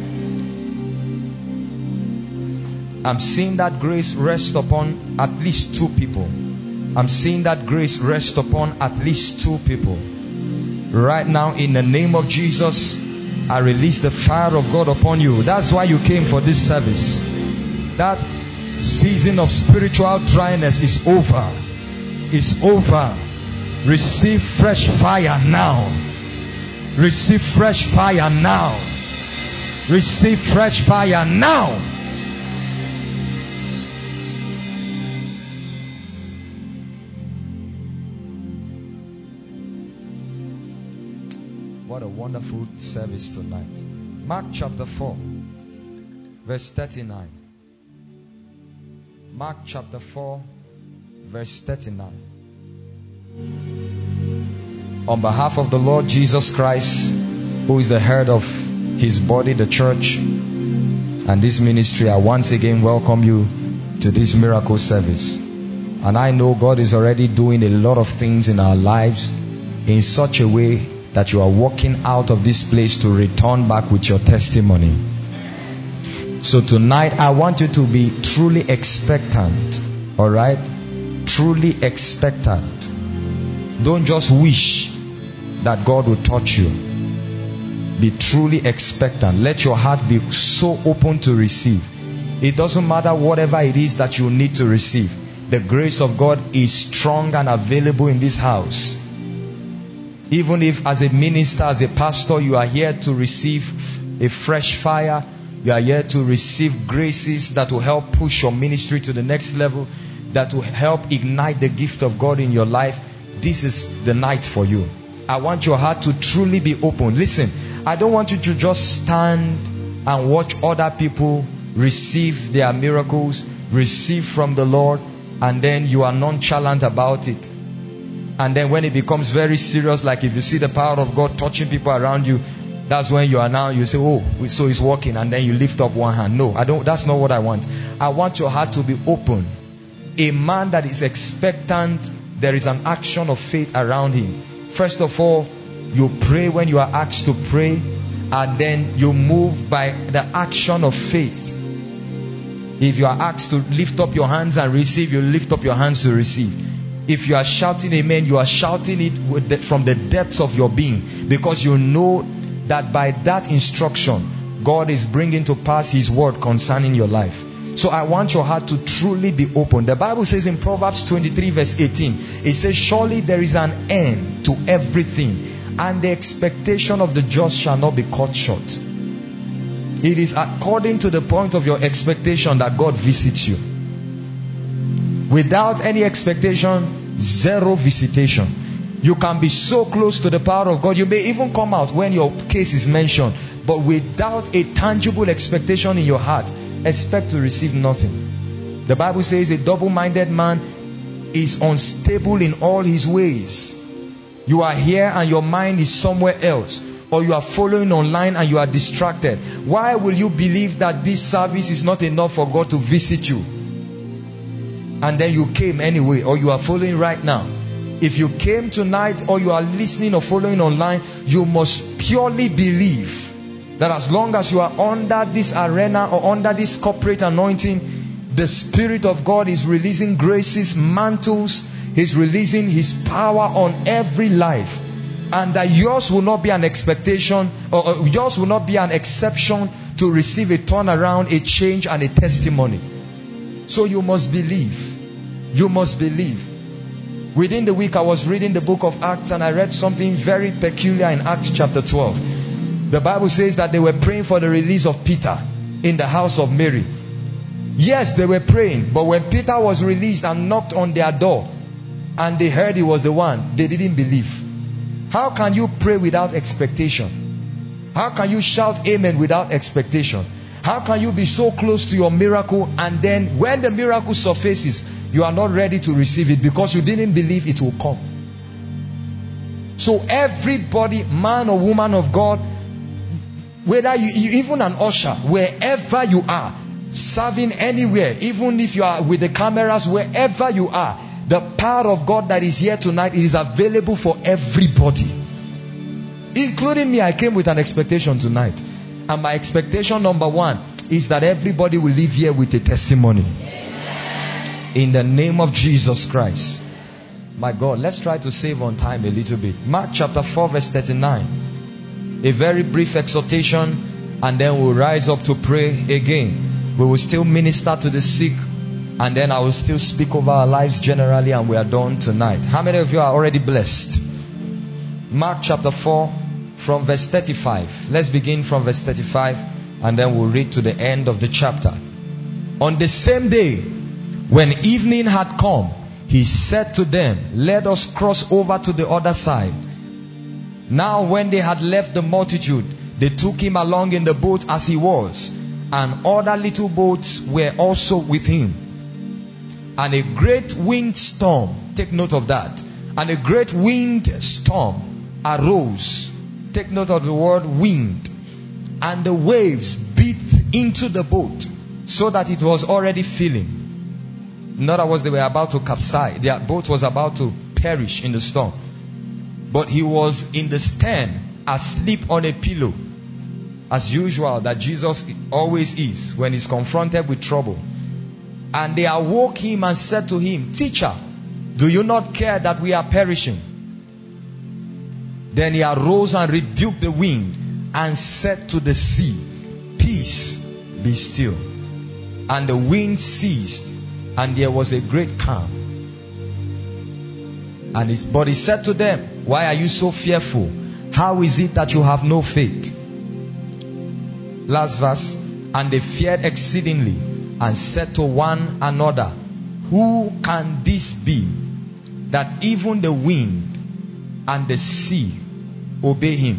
I'm seeing that grace rest upon at least 2 people. I'm seeing that grace rest upon at least 2 people. Right now, in the name of Jesus, I release the fire of God upon you. That's why you came for this service. That season of spiritual dryness is over. It's over. Receive fresh fire now. Receive fresh fire now. Receive fresh fire now. What a wonderful service tonight. Mark chapter 4, verse 39. Mark chapter 4, verse 39. On behalf of the Lord Jesus Christ, who is the head of His body, the church, and this ministry, I once again welcome you to this miracle service. And I know God is already doing a lot of things in our lives in such a way that you are walking out of this place to return back with your testimony. So tonight I want you to be truly expectant. Alright? Truly expectant. Don't just wish that God will touch you. Be truly expectant. Let your heart be so open to receive. It doesn't matter whatever it is that you need to receive. The grace of God is strong and available in this house. Even if as a minister, as a pastor, you are here to receive a fresh fire, you are here to receive graces that will help push your ministry to the next level, that will help ignite the gift of God in your life, this is the night for you. I want your heart to truly be open. Listen, I don't want you to just stand and watch other people receive their miracles, receive from the Lord, and then you are nonchalant about it. And then when it becomes very serious, like if you see the power of God touching people around you, that's when you say, oh, so it's working, and then you lift up one hand. No, that's not what I want. I want your heart to be open. A man that is expectant, there is an action of faith around him. First of all, you pray when you are asked to pray, and then you move by the action of faith. If you are asked to lift up your hands and receive, you lift up your hands to receive. If you are shouting amen, you are shouting it from the depths of your being, because you know that by that instruction, God is bringing to pass His word concerning your life. So I want your heart to truly be open. The Bible says in Proverbs 23 verse 18, it says, surely there is an end to everything, and the expectation of the just shall not be cut short. It is according to the point of your expectation that God visits you. Without any expectation, zero visitation. You can be so close to the power of God. You may even come out when your case is mentioned, but without a tangible expectation in your heart, expect to receive nothing. The Bible says a double-minded man is unstable in all his ways. You are here and your mind is somewhere else, or you are following online and you are distracted. Why will you believe that this service is not enough for God to visit you? And then you came anyway, or you are following right now. If you came tonight, or you are listening or following online, you must purely believe that as long as you are under this arena or under this corporate anointing, the Spirit of God is releasing graces, mantles. He's releasing His power on every life. And that yours will not be an expectation, or yours will not be an exception to receive a turnaround, a change, and a testimony. So you must believe. You must believe. Within the week, I was reading the book of Acts, and I read something very peculiar in Acts chapter 12. The Bible says that they were praying for the release of Peter in the house of Mary. Yes, they were praying, but when Peter was released and knocked on their door, and they heard he was the one, they didn't believe. How can you pray without expectation? How can you shout amen without expectation? How can you be so close to your miracle, and then when the miracle surfaces, you are not ready to receive it because you didn't believe it will come? So everybody, man or woman of God, whether you even an usher, wherever you are, serving anywhere, even if you are with the cameras, wherever you are, the power of God that is here tonight, it is available for everybody. Including me, I came with an expectation tonight. And my expectation number one is that everybody will leave here with a testimony. In the name of Jesus Christ. My God, let's try to save on time a little bit. Mark chapter 4 verse 39. A very brief exhortation, and then we'll rise up to pray again. We will still minister to the sick, and then I will still speak over our lives generally, and we are done tonight. How many of you are already blessed? Mark chapter 4 from verse 35. Let's begin from verse 35, and then we'll read to the end of the chapter. On the same day, when evening had come, He said to them, let us cross over to the other side. Now when they had left the multitude, they took Him along in the boat as He was, and other little boats were also with Him. And a great windstorm, take note of that, and a great windstorm arose. Take note of the word wind. And the waves beat into the boat, so that it was already filling. In other words, they were about to capsize. Their boat was about to perish in the storm. But He was in the stern, asleep on a pillow, as usual, that Jesus always is when He's confronted with trouble. And they awoke Him and said to Him, Teacher, do you not care that we are perishing? Then He arose and rebuked the wind and said to the sea, Peace, be still. And the wind ceased, And there was a great calm. But he said to them, why are you so fearful? How is it that you have no faith? Last verse. And they feared exceedingly and said to one another, who can this be, that even the wind and the sea obey him?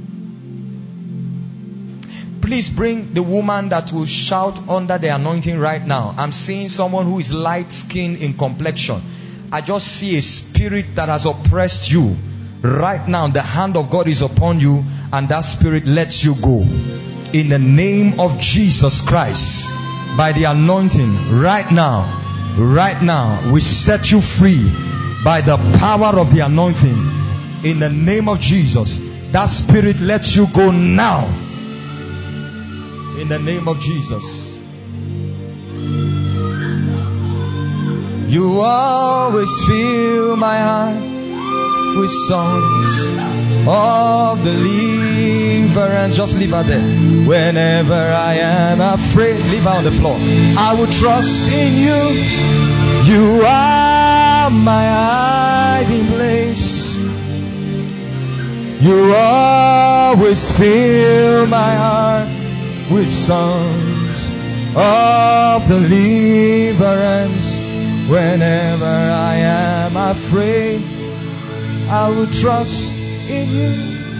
Please bring the woman that will shout under the anointing right now. I'm seeing someone who is light skinned in complexion. I just see a spirit that has oppressed you. Right now, the hand of God is upon you, and that spirit lets you go. In the name of Jesus Christ, by the anointing, right now, we set you free by the power of the anointing. In the name of Jesus, that spirit lets you go now. In the name of Jesus. You always fill my heart with songs of deliverance. Just leave her there. Whenever I am afraid, leave her on the floor. I will trust in you. You are my hiding place. You always fill my heart with songs of deliverance. Whenever I am afraid, I will trust in you.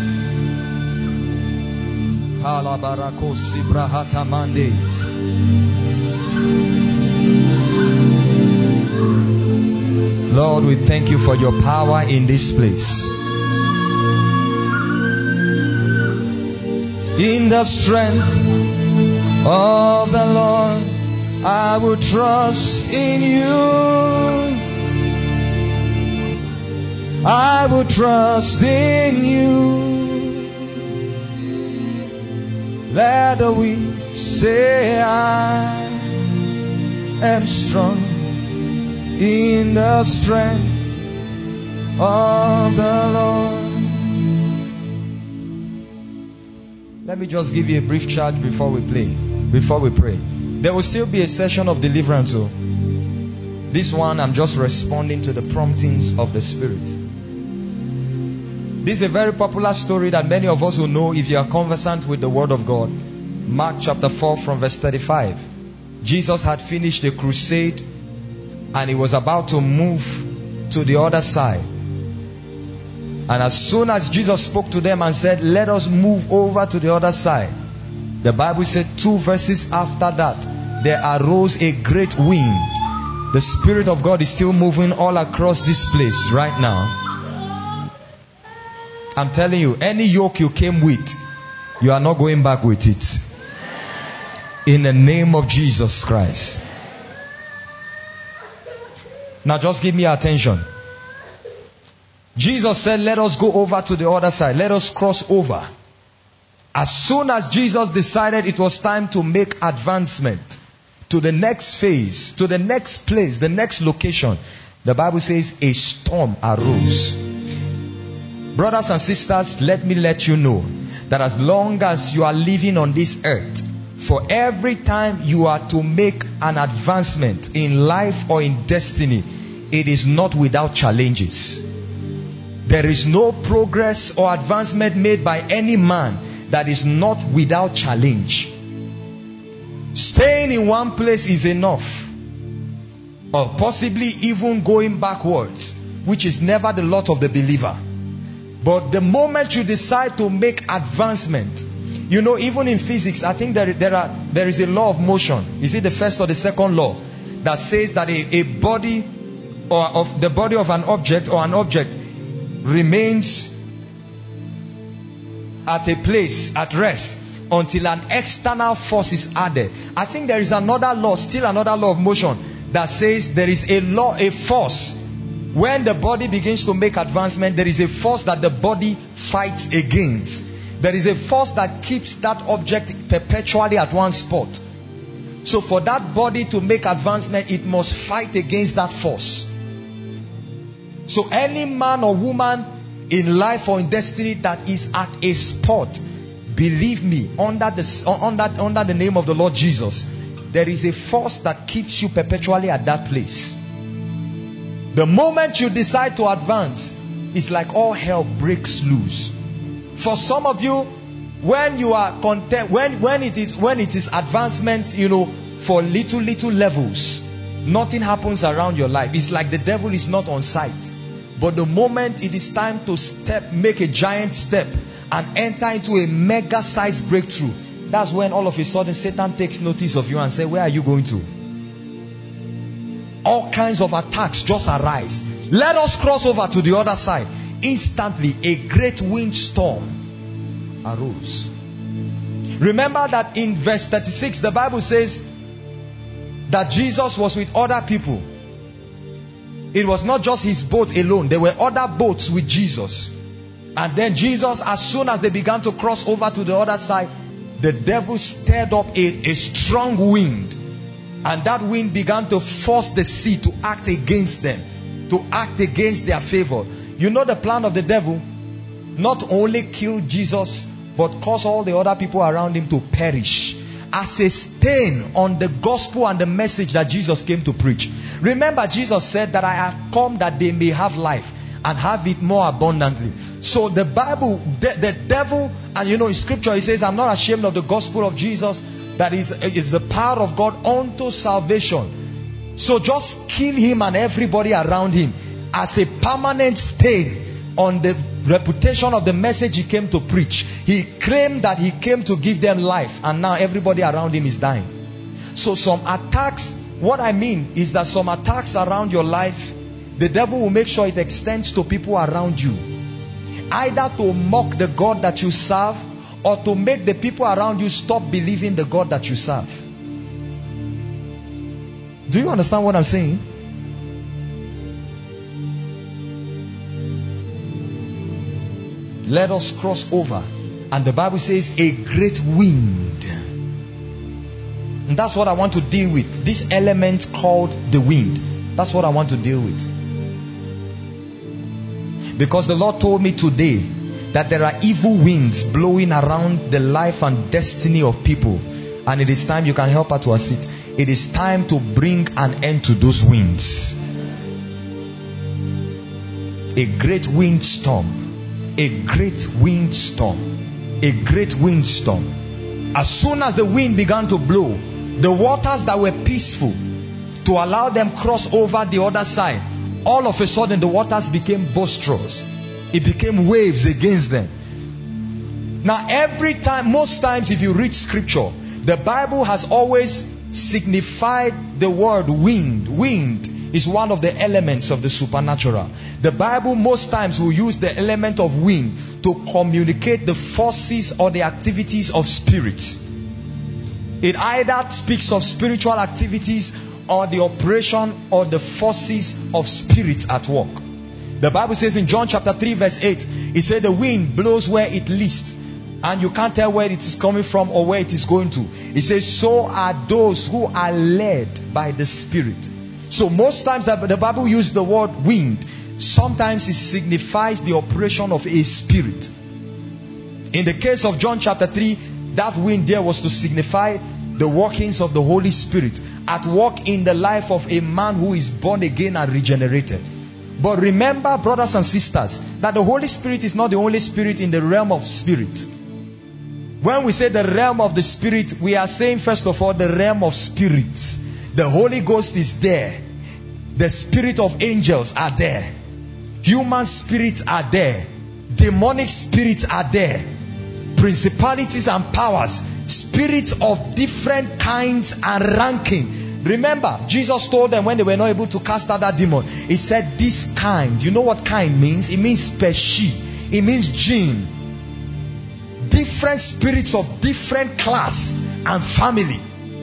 Lord, we thank you for your power in this place. In the strength of the Lord, I will trust in you. I will trust in you. Let the weak say I am strong in the strength of the Lord. Let me just give you a brief charge before we pray. There will still be a session of deliverance. So this one, I'm just responding to the promptings of the Spirit. This is a very popular story that many of us will know if you are conversant with the Word of God. Mark chapter 4 from verse 35. Jesus had finished the crusade and he was about to move to the other side. And as soon as Jesus spoke to them and said, let us move over to the other side, the Bible said 2 verses after that, there arose a great wind. The Spirit of God is still moving all across this place right now. I'm telling you, any yoke you came with, you are not going back with it. In the name of Jesus Christ. Now just give me attention. Jesus said, let us go over to the other side. Let us cross over. As soon as Jesus decided it was time to make advancement to the next phase, to the next place, the next location, the Bible says a storm arose. Brothers and sisters, let me let you know that as long as you are living on this earth, for every time you are to make an advancement in life or in destiny, it is not without challenges. There is no progress or advancement made by any man that is not without challenge. Staying in one place is enough, or possibly even going backwards, which is never the lot of the believer. But the moment you decide to make advancement, you know, even in physics, I think there is a law of motion. Is it the first or the second law that says that a body or of the body of an object or an object remains at a place at rest until an external force is added. I think there is another law, still another law of motion, that says there is a law, a force. When the body begins to make advancement, there is a force that the body fights against. There is a force that keeps that object perpetually at one spot. So for that body to make advancement, it must fight against that force. So any man or woman in life or in destiny that is at a spot, believe me, under the name of the Lord Jesus, there is a force that keeps you perpetually at that place. The moment you decide to advance, it's like all hell breaks loose. For some of you, when you are content, when it is advancement, for little levels, nothing happens around your life. It's like the devil is not on sight. But the moment it is time to make a giant step and enter into a mega sized breakthrough, that's when all of a sudden Satan takes notice of you and says, where are you going to? All kinds of attacks just arise. Let us cross over to the other side. Instantly, a great windstorm arose. Remember that in verse 36, the Bible says that Jesus was with other people. It was not just his boat alone. There were other boats with Jesus. And then Jesus, as soon as they began to cross over to the other side, the devil stirred up a strong wind. And that wind began to force the sea to act against them, to act against their favor. You know the plan of the devil? Not only kill Jesus, but cause all the other people around him to perish as a stain on the gospel and the message that Jesus came to preach. Remember, Jesus said that I have come that they may have life and have it more abundantly. So the Bible, the devil, and in scripture it says, I'm not ashamed of the gospel of Jesus, that is the power of God unto salvation. So just kill him and everybody around him as a permanent stain on the reputation of the message he came to preach. He claimed that he came to give them life, and now everybody around him is dying. So some attacks, what I mean is that some attacks around your life, the devil will make sure it extends to people around you, either to mock the God that you serve, or to make the people around you stop believing the God that you serve. Do you understand what I'm saying? Let us cross over. And the Bible says a great wind. And that's what I want to deal with. This element called the wind. That's what I want to deal with. Because the Lord told me today that there are evil winds blowing around the life and destiny of people. And it is time, you can help her to her seat. It is time to bring an end to those winds. A great windstorm. A great windstorm. A great windstorm. As soon as the wind began to blow, the waters that were peaceful to allow them cross over the other side, all of a sudden the waters became boisterous. It became waves against them. Now every time, most times if you read scripture, the Bible has always signified the word wind. Wind is one of the elements of the supernatural. The Bible most times will use the element of wind to communicate the forces or the activities of spirit. It either speaks of spiritual activities or the operation or the forces of spirits at work. The Bible says in John chapter 3 verse 8, it said the wind blows where it lists, and you can't tell where it is coming from or where it is going to. It says, so are those who are led by the Spirit. So most times that the Bible uses the word wind, sometimes it signifies the operation of a spirit. In the case of John chapter 3, that wind there was to signify the workings of the Holy Spirit at work in the life of a man who is born again and regenerated. But remember, brothers and sisters, that the Holy Spirit is not the only spirit in the realm of spirit. When we say the realm of the Spirit, we are saying first of all the realm of spirits. The Holy Ghost is there. The spirit of angels are there. Human spirits are there. Demonic spirits are there. Principalities and powers. Spirits of different kinds and ranking. Remember, Jesus told them when they were not able to cast out that demon, He said this kind. You know what kind means? It means specie. It means gene. Different spirits of different class and family.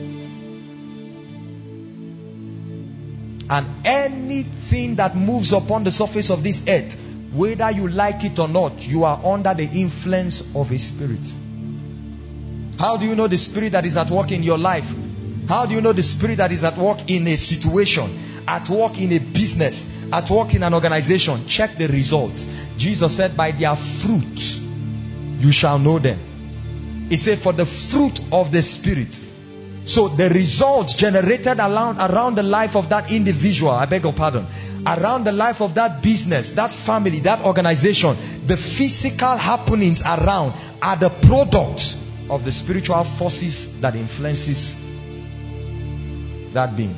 And anything that moves upon the surface of this earth, whether you like it or not, you are under the influence of a spirit. How do you know the spirit that is at work in your life? How do you know the spirit that is at work in a situation, at work in a business, at work in an organization? Check the results. Jesus said, by their fruit you shall know them. He said, for the fruit of the Spirit So the results generated around the life of that individual, I beg your pardon, around the life of that business, that family, that organization, the physical happenings around are the products of the spiritual forces that influences that being.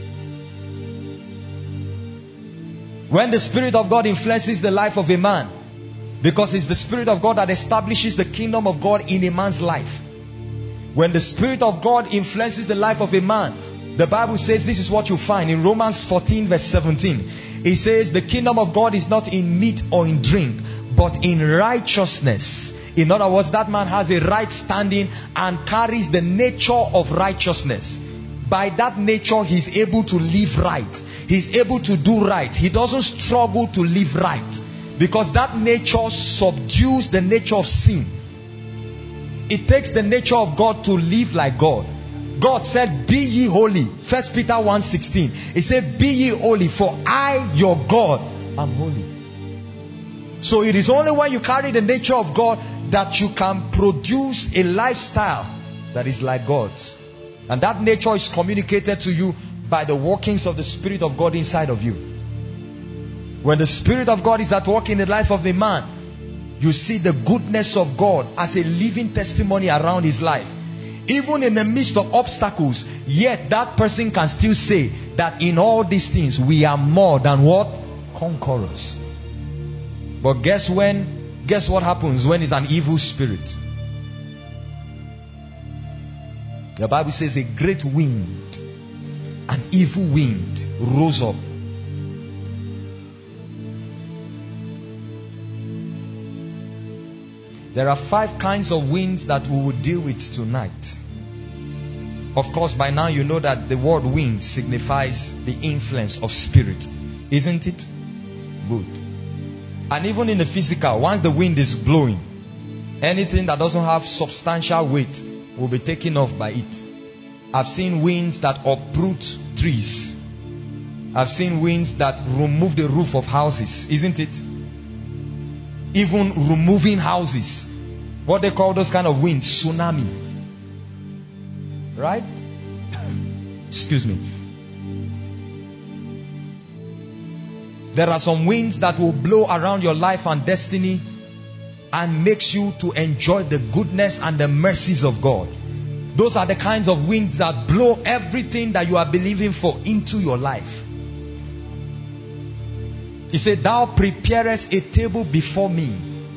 When the Spirit of God influences the life of a man, because it's the Spirit of God that establishes the kingdom of God in a man's life. When the Spirit of God influences the life of a man, the Bible says this is what you find in Romans 14 verse 17. It says the kingdom of God is not in meat or in drink, but in righteousness. In other words, that man has a right standing and carries the nature of righteousness. By that nature, he's able to live right. He's able to do right. He doesn't struggle to live right, because that nature subdues the nature of sin. It takes the nature of God to live like God. God said, be ye holy. 1 Peter 1:16. He said, be ye holy, for I, your God, am holy. So it is only when you carry the nature of God that you can produce a lifestyle that is like God's. And that nature is communicated to you by the workings of the Spirit of God inside of you. When the Spirit of God is at work in the life of a man, you see the goodness of God as a living testimony around his life. Even in the midst of obstacles, yet that person can still say that in all these things we are more than what? Conquerors. But guess what happens when it's an evil spirit? The Bible says a great wind, an evil wind rose up. There are 5 kinds of winds that we will deal with tonight. Of course, by now you know that the word wind signifies the influence of spirit. Isn't it? Good. And even in the physical, once the wind is blowing, anything that doesn't have substantial weight will be taken off by it. I've seen winds that uproot trees. I've seen winds that remove the roof of houses. Isn't it? Even removing houses. What they call those kind of winds? Tsunami. Right? Excuse me. There are some winds that will blow around your life and destiny and makes you to enjoy the goodness and the mercies of God. Those are the kinds of winds that blow everything that you are believing for into your life. He said, thou preparest a table before me.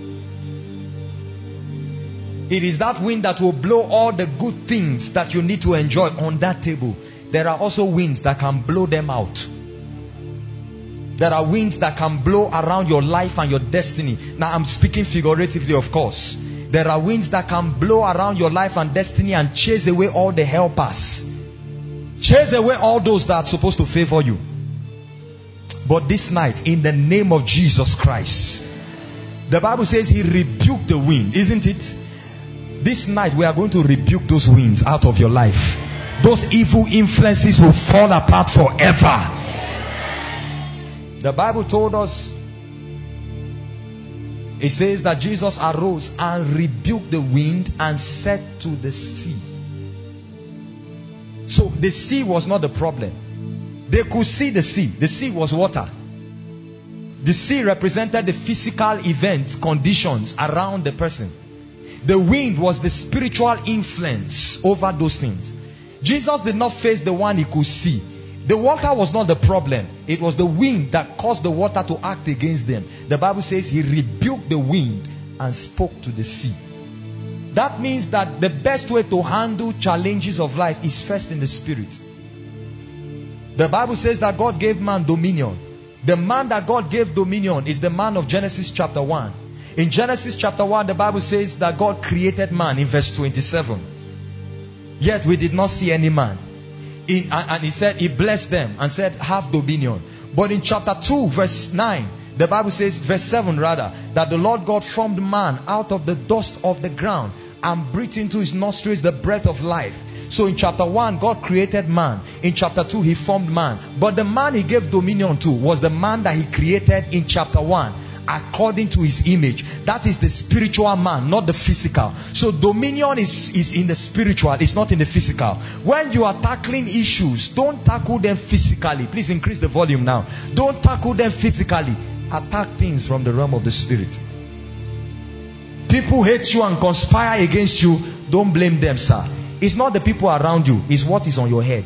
It is that wind that will blow all the good things that you need to enjoy on that table. There are also winds that can blow them out. There are winds that can blow around your life and your destiny. Now I'm speaking figuratively, of course. There are winds that can blow around your life and destiny and chase away all the helpers. Chase away all those that are supposed to favor you. But this night, in the name of Jesus Christ, the Bible says he rebuked the wind, isn't it? This night we are going to rebuke those winds out of your life. Those evil influences will fall apart forever. The Bible told us, it says that Jesus arose and rebuked the wind and said to the sea. So the sea was not the problem. They could see the sea. The sea was water. The sea represented the physical events, conditions around the person. The wind was the spiritual influence over those things. Jesus did not face the one he could see. The water was not the problem. It was the wind that caused the water to act against them. The Bible says he rebuked the wind and spoke to the sea. That means that the best way to handle challenges of life is first in the spirit. The Bible says that God gave man dominion. The man that God gave dominion is the man of Genesis chapter 1. In Genesis chapter 1, the Bible says that God created man in verse 27. Yet we did not see any man. And he said, he blessed them and said, have dominion. But in chapter 2, verse 9, the Bible says, verse 7 rather, that the Lord God formed man out of the dust of the ground and breathed into his nostrils the breath of life. So in chapter 1, God created man. In chapter 2, he formed man. But the man he gave dominion to was the man that he created in chapter 1. according to his image. That is the spiritual man, not the physical. So dominion is in the spiritual, it's not in the physical. When you are tackling issues, don't tackle them physically. Please increase the volume now. Don't tackle them physically. Attack things from the realm of the spirit. People hate you and conspire against you. Don't blame them, sir. It's not the people around you, it's what is on your head.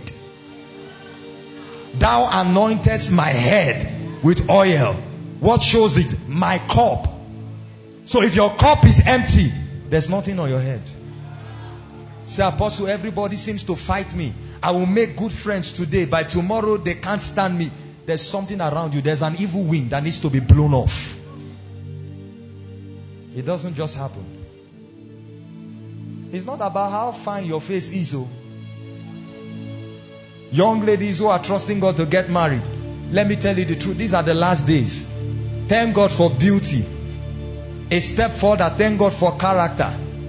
Thou anointest my head with oil. What shows it? My cup. So if your cup is empty, there's nothing on your head. Say, Apostle, everybody seems to fight me. I will make good friends today. By tomorrow, they can't stand me. There's something around you. There's an evil wind that needs to be blown off. It doesn't just happen. It's not about how fine your face is. Oh. Young ladies who are trusting God to get married, let me tell you the truth. These are the last days. Thank God for beauty. A step further, thank God for character.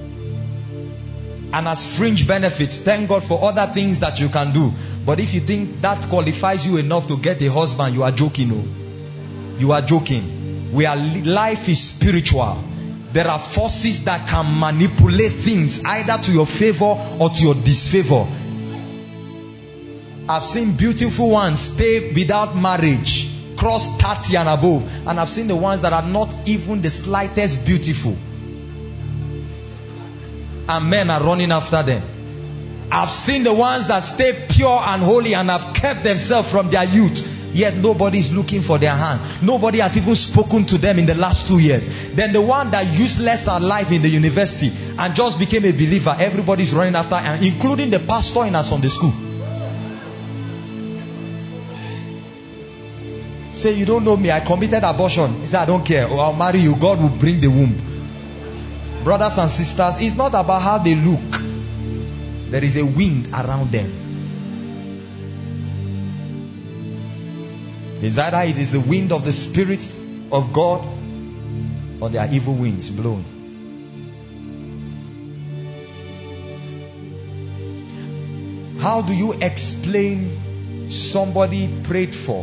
And as fringe benefits, thank God for other things that you can do. But if you think that qualifies you enough to get a husband, you are joking. Oh. You are joking. Life is spiritual. There are forces that can manipulate things either to your favor or to your disfavor. I've seen beautiful ones stay without marriage, cross 30 and above, and I've seen the ones that are not even the slightest beautiful, and men are running after them. I've seen the ones that stay pure and holy and have kept themselves from their youth, yet nobody is looking for their hand. Nobody has even spoken to them in the last 2 years. Then the one that useless their life in the university and just became a believer, everybody is running after, and including the pastor in our Sunday school. Say, you don't know me, I committed abortion. He said, I don't care. Or I'll marry you. God will bring the womb. Brothers and sisters, it's not about how they look. There is a wind around them. It's either it is the wind of the Spirit of God, or there are evil winds blowing. How do you explain somebody prayed for,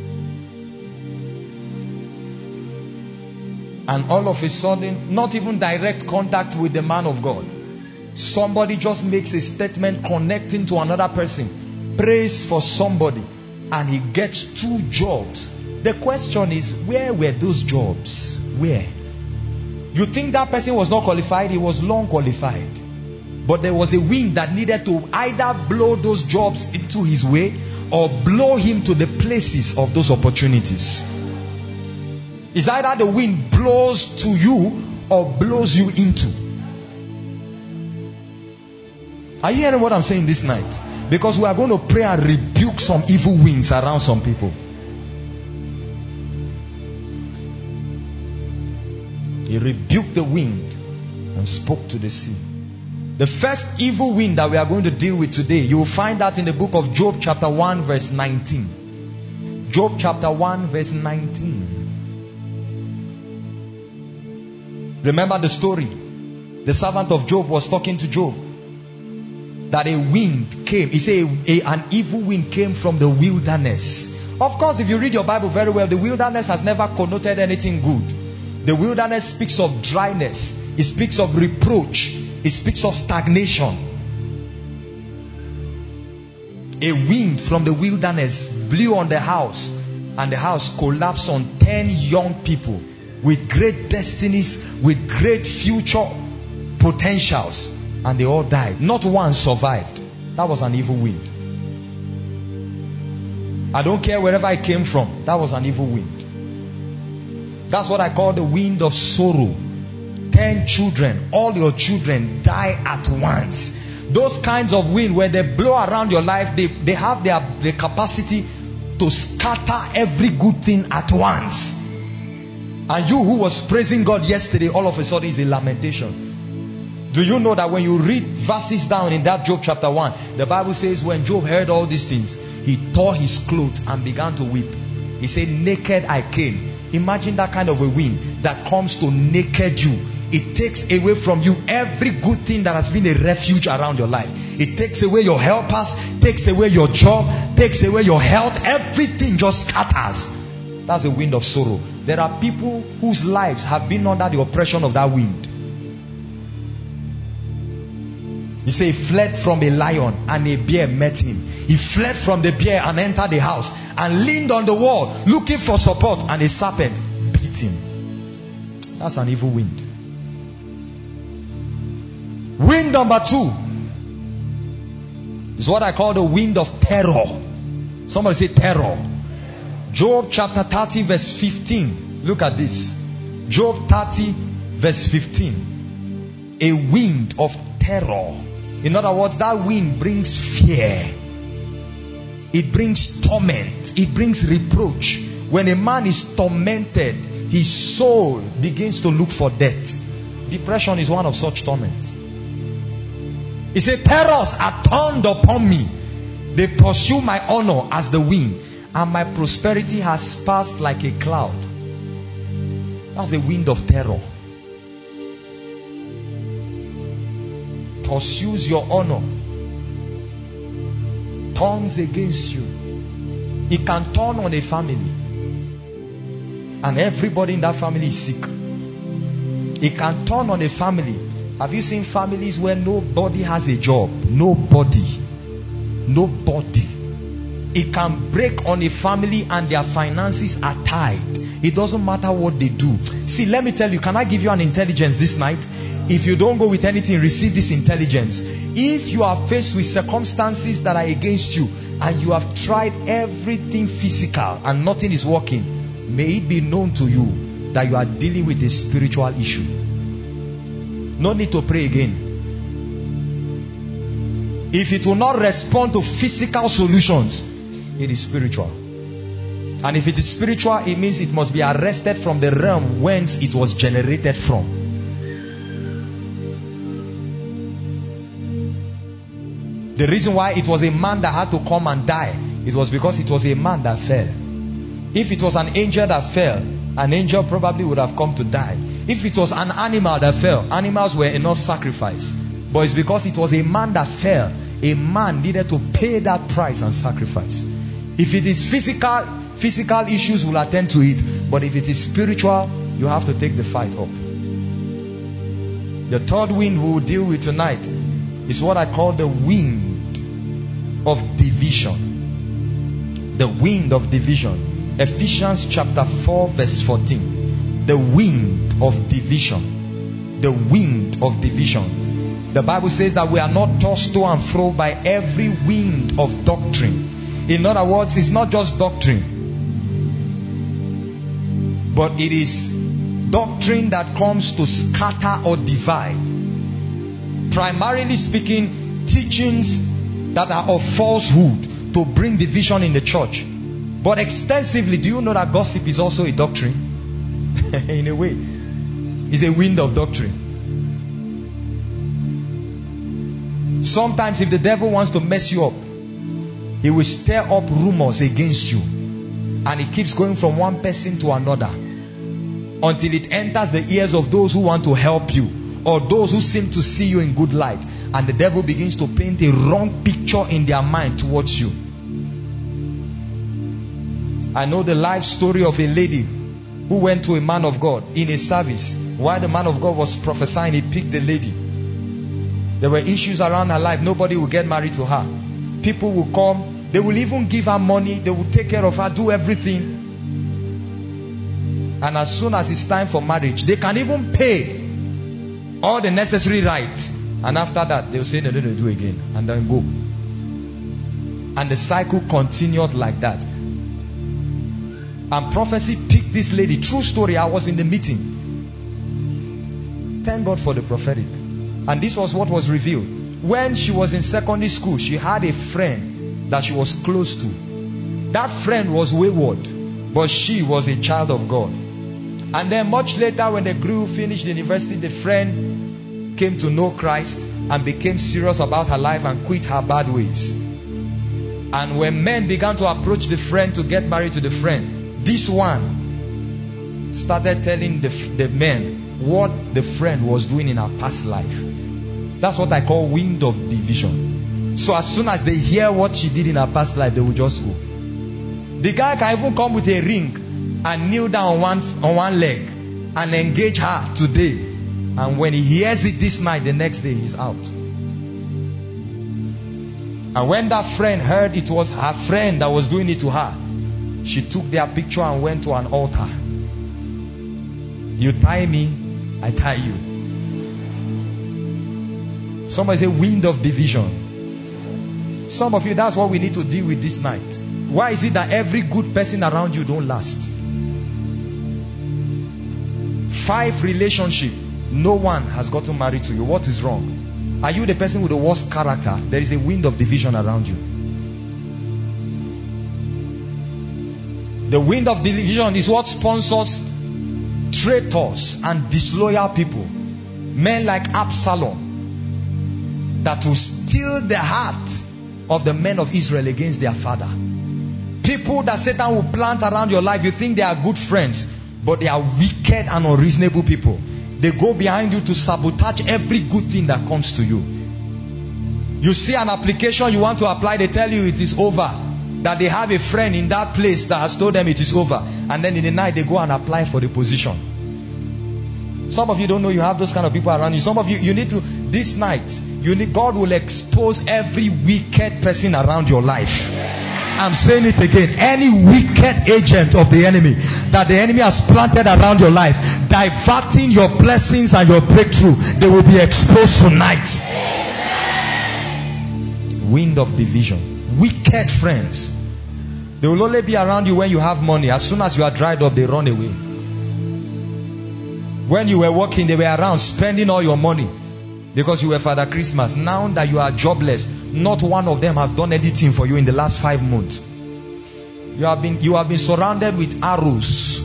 and all of a sudden, not even direct contact with the man of God, somebody just makes a statement connecting to another person, prays for somebody, and he gets 2 jobs. The question is, where were those jobs? Where? You think that person was not qualified? He was long qualified. But there was a wind that needed to either blow those jobs into his way or blow him to the places of those opportunities. It's either the wind blows to you or blows you into. Are you hearing what I'm saying this night? Because we are going to pray and rebuke some evil winds around some people. He rebuked the wind and spoke to the sea. The first evil wind that we are going to deal with today, you will find that in the book of Job chapter 1 verse 19. Job chapter 1 verse 19. Remember the story. The servant of Job was talking to Job. That a wind came. He said an evil wind came from the wilderness. Of course, if you read your Bible very well, the wilderness has never connoted anything good. The wilderness speaks of dryness. It speaks of reproach. It speaks of stagnation. A wind from the wilderness blew on the house, and the house collapsed on 10 young people with great destinies, with great future potentials, and they all died. Not one survived. That was an evil wind. I don't care wherever it came from. That was an evil wind. That's what I call the wind of sorrow. 10 children, all your children die at once. Those kinds of wind, when they blow around your life, they have the capacity to scatter every good thing at once. And you who was praising God yesterday, all of a sudden is a lamentation. Do you know that when you read verses down in that Job chapter 1, the Bible says when Job heard all these things, he tore his clothes and began to weep. He said, naked I came. Imagine that kind of a wind that comes to naked you. It takes away from you every good thing that has been a refuge around your life. It takes away your helpers, takes away your job, takes away your health. Everything just scatters. That's a wind of sorrow. There are people whose lives have been under the oppression of that wind. He said he fled from a lion and a bear met him. He fled from the bear and entered the house and leaned on the wall looking for support, and a serpent beat him. That's an evil wind. Wind number 2 is what I call the wind of terror. Somebody say terror. Job chapter 30 verse 15. Look at this. Job 30 verse 15. A wind of terror. In other words, that wind brings fear. It brings torment. It brings reproach. When a man is tormented, his soul begins to look for death. Depression is one of such torments. He said, terrors are turned upon me. They pursue my honor as the wind, and my prosperity has passed like a cloud. That's a wind of terror. Pursues your honor, turns against you. It can turn on a family, and everybody in that family is sick. It can turn on a family. Have you seen families where nobody has a job? Nobody. It can break on a family and their finances are tied. It doesn't matter what they do. See, let me tell you, can I give you an intelligence this night? If you don't go with anything, receive this intelligence. If you are faced with circumstances that are against you, and you have tried everything physical and nothing is working, may it be known to you that you are dealing with a spiritual issue. No need to pray again. If it will not respond to physical solutions, it is spiritual. And if it is spiritual, it means it must be arrested from the realm whence it was generated from. The reason why it was a man that had to come and die, it was because it was a man that fell. If it was an angel that fell, an angel probably would have come to die. If it was an animal that fell, animals were enough sacrifice. But it's because it was a man that fell, a man needed to pay that price and sacrifice. If it is physical issues, we'll attend to it. But if it is spiritual, you have to take the fight up. The third wind we will deal with tonight is what I call the wind of division. The wind of division. Ephesians chapter 4 verse 14. The wind of division. The wind of division. The Bible says that we are not tossed to and fro by every wind of doctrine. In other words, it's not just doctrine, but it is doctrine that comes to scatter or divide. Primarily speaking, teachings that are of falsehood to bring division in the church. But extensively, do you know that gossip is also a doctrine? In a way, it's a wind of doctrine. Sometimes if the devil wants to mess you up, he will stir up rumors against you, and it keeps going from one person to another until it enters the ears of those who want to help you, or those who seem to see you in good light, and the devil begins to paint a wrong picture in their mind towards you. I know the life story of a lady who went to a man of God in a service. While the man of God was prophesying, he picked the lady. There were issues around her life. Nobody would get married to her. People will come. They will even give her money. They will take care of her, do everything. And as soon as it's time for marriage, they can even pay all the necessary rights. And after that, they'll say, no, do again. And then go. And the cycle continued like that. And prophecy picked this lady. True story, I was in the meeting. Thank God for the prophetic. And this was what was revealed. When she was in secondary school, she had a friend that she was close to. That friend was wayward, but she was a child of God. And then much later, when they grew, finished university, the friend came to know Christ and became serious about her life and quit her bad ways. And when men began to approach the friend to get married to the friend, this one started telling the men what the friend was doing in her past life. That's what I call wind of division. So as soon as they hear what she did in her past life, they will just go. The guy can even come with a ring and kneel down on one leg and engage her today. And when he hears it this night, the next day he's out. And when that friend heard it was her friend that was doing it to her, she took their picture and went to an altar. You tie me, I tie you. Somebody say wind of division. Some of you, that's what we need to deal with this night. Why is it that every good person around you don't last? 5 relationship, no one has gotten married to you. What is wrong? Are you the person with the worst character? There is a wind of division around you. The wind of division is what sponsors traitors and disloyal people. Men like Absalom, that will steal the heart of the men of Israel against their father. People that Satan will plant around your life, you think they are good friends, but they are wicked and unreasonable people. They go behind you to sabotage every good thing that comes to you. You see an application you want to apply, they tell you it is over. That they have a friend in that place that has told them it is over. And then in the night they go and apply for the position. Some of you don't know you have those kind of people around you. Some of you, you need to, this night, God will expose every wicked person around your life. I'm saying it again. Any wicked agent of the enemy that the enemy has planted around your life, diverting your blessings and your breakthrough, they will be exposed tonight. Wind of division. Wicked friends. They will only be around you when you have money. As soon as you are dried up, they run away. When you were working, they were around spending all your money because you were Father Christmas. Now that you are jobless, not one of them has done anything for you in the last 5 months. You have been surrounded with arrows.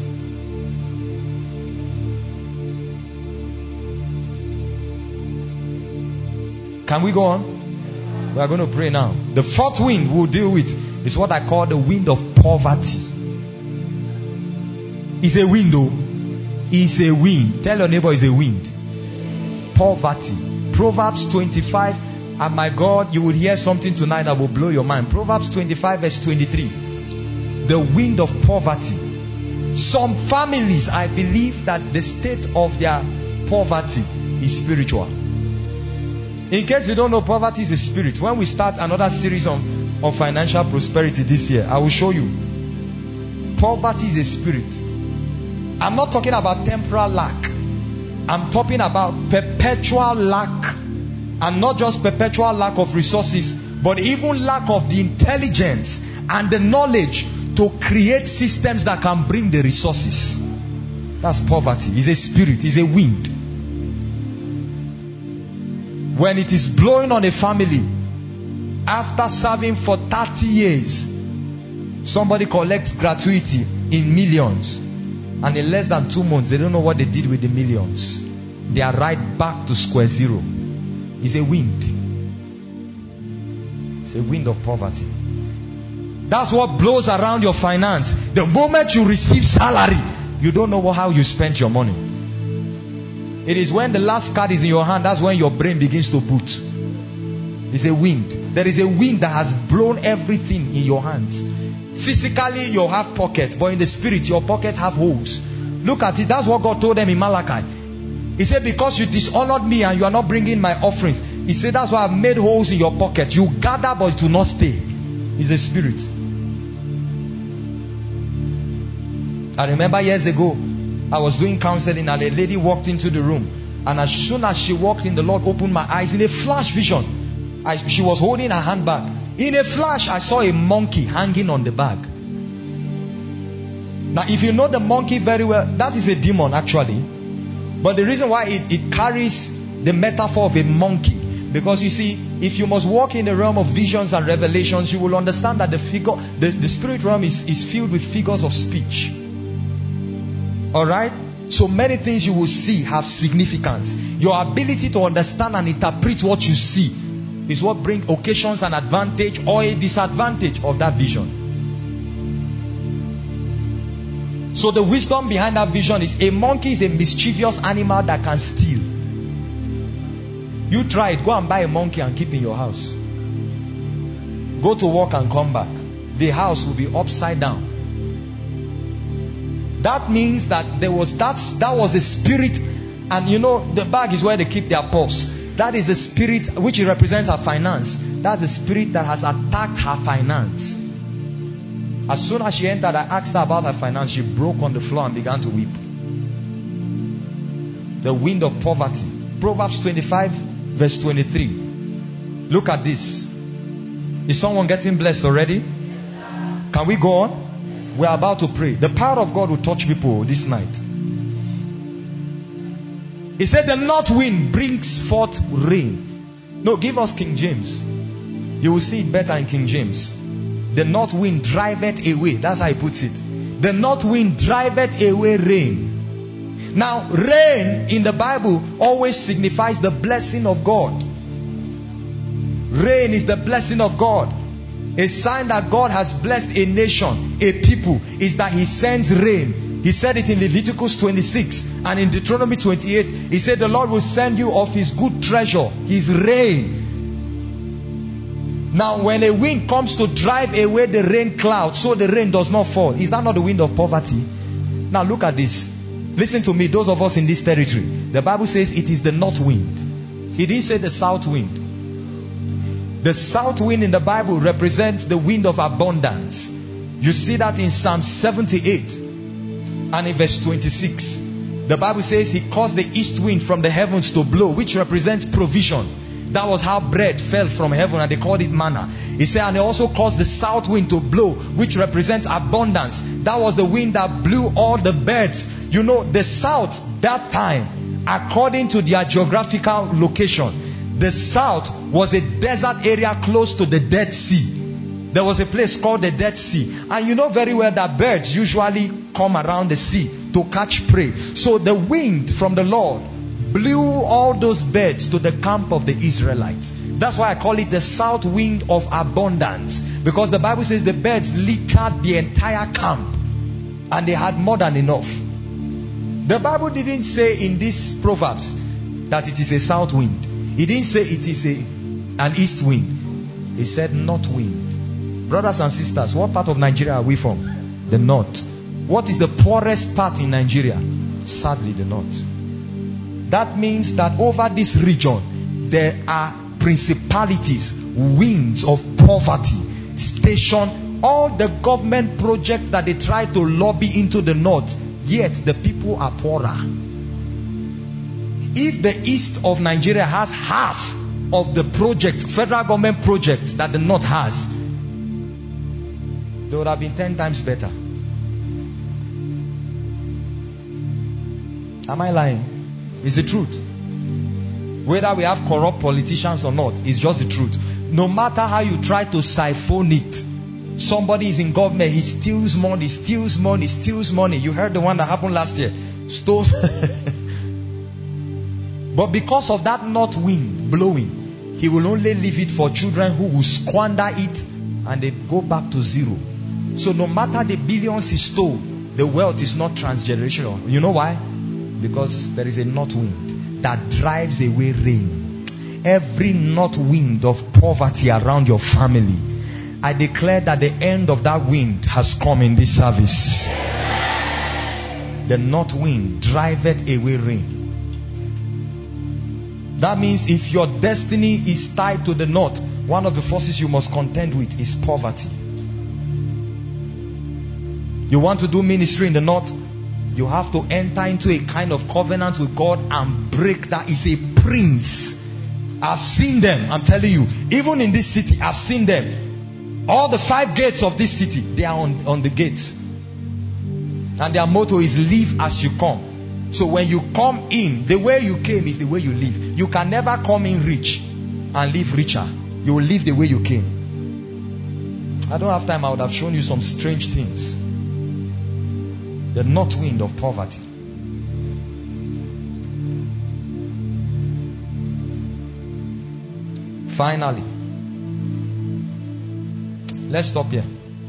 Can we go on? We are going to pray now. The 4th wind we'll deal with is what I call the wind of poverty. It's a wind though. It's a wind. Tell your neighbor it's a wind. Poverty. Proverbs 25. And my God, you will hear something tonight that will blow your mind. Proverbs 25 verse 23. The wind of poverty. Some families, I believe that the state of their poverty is spiritual. In case you don't know, poverty is a spirit. When we start another series on financial prosperity this year, I will show you. Poverty is a spirit. I'm not talking about temporal lack. I'm talking about perpetual lack. And not just perpetual lack of resources, but even lack of the intelligence and the knowledge to create systems that can bring the resources. That's poverty. It's a spirit. It's a wind. When it is blowing on a family, after serving for 30 years, somebody collects gratuity in millions, and in less than 2 months, they don't know what they did with the millions. They are right back to square zero. It's a wind. It's a wind of poverty. That's what blows around your finance. The moment you receive salary, you don't know how you spent your money. It is when the last card is in your hand, that's when your brain begins to boot. It's a wind. There is a wind that has blown everything in your hands. Physically, you have pockets, but in the spirit, your pockets have holes. Look at it. That's what God told them in Malachi. He said, because you dishonored me and you are not bringing my offerings. He said, that's why I've made holes in your pocket. You gather, but it will not stay. It's a spirit. I remember years ago, I was doing counseling and a lady walked into the room. And as soon as she walked in, the Lord opened my eyes in a flash vision. She was holding a handbag. In a flash, I saw a monkey hanging on the bag. Now, if you know the monkey very well, that is a demon actually. But the reason why it carries the metaphor of a monkey, because you see, if you must walk in the realm of visions and revelations, you will understand that the spirit realm is filled with figures of speech. Alright? So many things you will see have significance. Your ability to understand and interpret what you see is what brings occasions an advantage or a disadvantage of that vision. So the wisdom behind that vision is a monkey is a mischievous animal that can steal. You try it. Go and buy a monkey and keep in your house. Go to work and come back. The house will be upside down. That means that that was a spirit, and you know the bag is where they keep their purse. That is the spirit which represents her finance. That's the spirit that has attacked her finance. As soon as she entered, I asked her about her finance. She broke on the floor and began to weep. The wind of poverty. Proverbs 25 verse 23. Look at this. Is someone getting blessed already? Can we go on? We are about to pray. The power of God will touch people this night. He said the north wind brings forth rain. No, give us King James. You will see it better in King James. The north wind driveth away. That's how he puts it. The north wind driveth away rain. Now, rain in the Bible always signifies the blessing of God. Rain is the blessing of God. A sign that God has blessed a nation, a people, is that He sends rain. He said it in Leviticus 26 and in Deuteronomy 28. He said the Lord will send you of His good treasure, His rain. Now when a wind comes to drive away the rain cloud so the rain does not fall, is that not the wind of poverty? Now look at this. Listen to me, those of us in this territory. The Bible says it is the north wind. He didn't say the south wind. The south wind in the Bible represents the wind of abundance. You see that in Psalm 78 and in verse 26. The Bible says He caused the east wind from the heavens to blow, which represents provision. That was how bread fell from heaven and they called it manna. He said, and He also caused the south wind to blow, which represents abundance. That was the wind that blew all the birds. You know, the south that time, according to their geographical location, the south was a desert area close to the Dead Sea. There was a place called the Dead Sea. And you know very well that birds usually come around the sea to catch prey. So the wind from the Lord blew all those birds to the camp of the Israelites. That's why I call it the south wind of abundance. Because the Bible says the birds littered the entire camp. And they had more than enough. The Bible didn't say in these Proverbs that it is a south wind. He didn't say it is an east wind. He said north wind. Brothers and sisters, what part of Nigeria are we from? The north. What is the poorest part in Nigeria? Sadly, the north. That means that over this region, there are principalities, winds of poverty, stationed. All the government projects that they try to lobby into the north, yet the people are poorer. If the east of Nigeria has half of the projects, federal government projects that the north has, they would have been 10 times better. Am I lying? It's the truth. Whether we have corrupt politicians or not, it's just the truth. No matter how you try to siphon it, somebody is in government, he steals money, steals money, steals money. You heard the one that happened last year. Stole. But because of that north wind blowing, he will only leave it for children who will squander it and they go back to zero. So no matter the billions he stole, the wealth is not transgenerational. You know why? Because there is a north wind that drives away rain. Every north wind of poverty around your family, I declare that the end of that wind has come in this service. The north wind driveth away rain. That means if your destiny is tied to the north, one of the forces you must contend with is poverty. You want to do ministry in the north, you have to enter into a kind of covenant with God and break that. It's a prince. I've seen them, I'm telling you. Even in this city, I've seen them. All the 5 gates of this city, they are on the gates. And their motto is leave as you come. So when you come in, the way you came is the way you leave. You can never come in rich and leave richer. You will leave the way you came. I don't have time, I would have shown you some strange things. The north wind of poverty. Finally, let's stop here.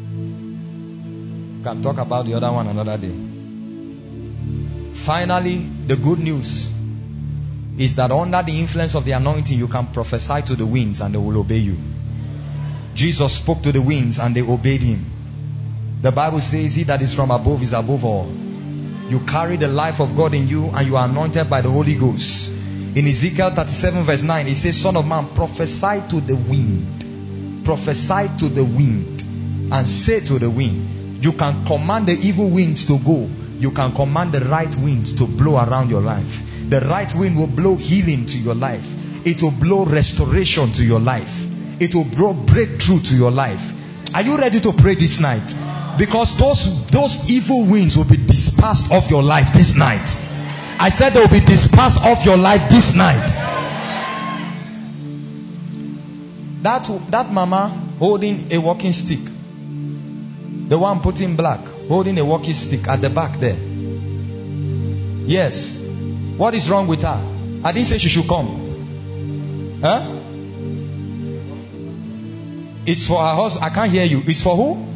We can talk about the other one another day. Finally, the good news is that under the influence of the anointing, you can prophesy to the winds and they will obey you. Jesus spoke to the winds and they obeyed him. The Bible says he that is from above is above all. You carry the life of God in you and you are anointed by the Holy Ghost. In Ezekiel 37 verse 9, it says, Son of man, prophesy to the wind. Prophesy to the wind and say to the wind. You can command the evil winds to go. You can command the right winds to blow around your life. The right wind will blow healing to your life. It will blow restoration to your life. It will blow breakthrough to your life. Are you ready to pray this night? Because those evil winds will be dispersed off your life this night. I said they will be dispersed off your life this night. That mama holding a walking stick, the one putting black, holding a walking stick at the back there. Yes. What is wrong with her? I didn't say she should come. Huh? It's for her husband. I can't hear you. It's for who?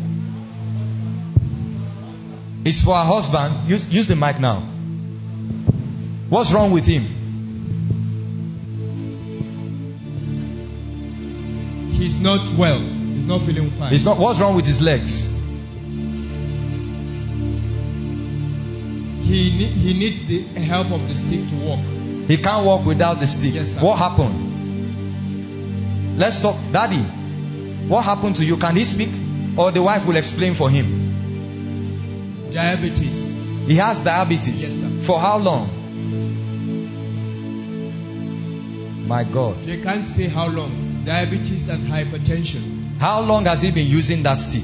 It's for her husband. Use the mic now. What's wrong with him? He's not well. He's not feeling fine. What's wrong with his legs? He needs the help of the stick to walk. He can't walk without the stick. Yes, sir. What happened? Let's talk. Daddy, what happened to you? Can he speak? Or the wife will explain for him? Diabetes. He has diabetes. Yes, sir. For how long? My God. They can't say how long. Diabetes and hypertension. How long has he been using that stick?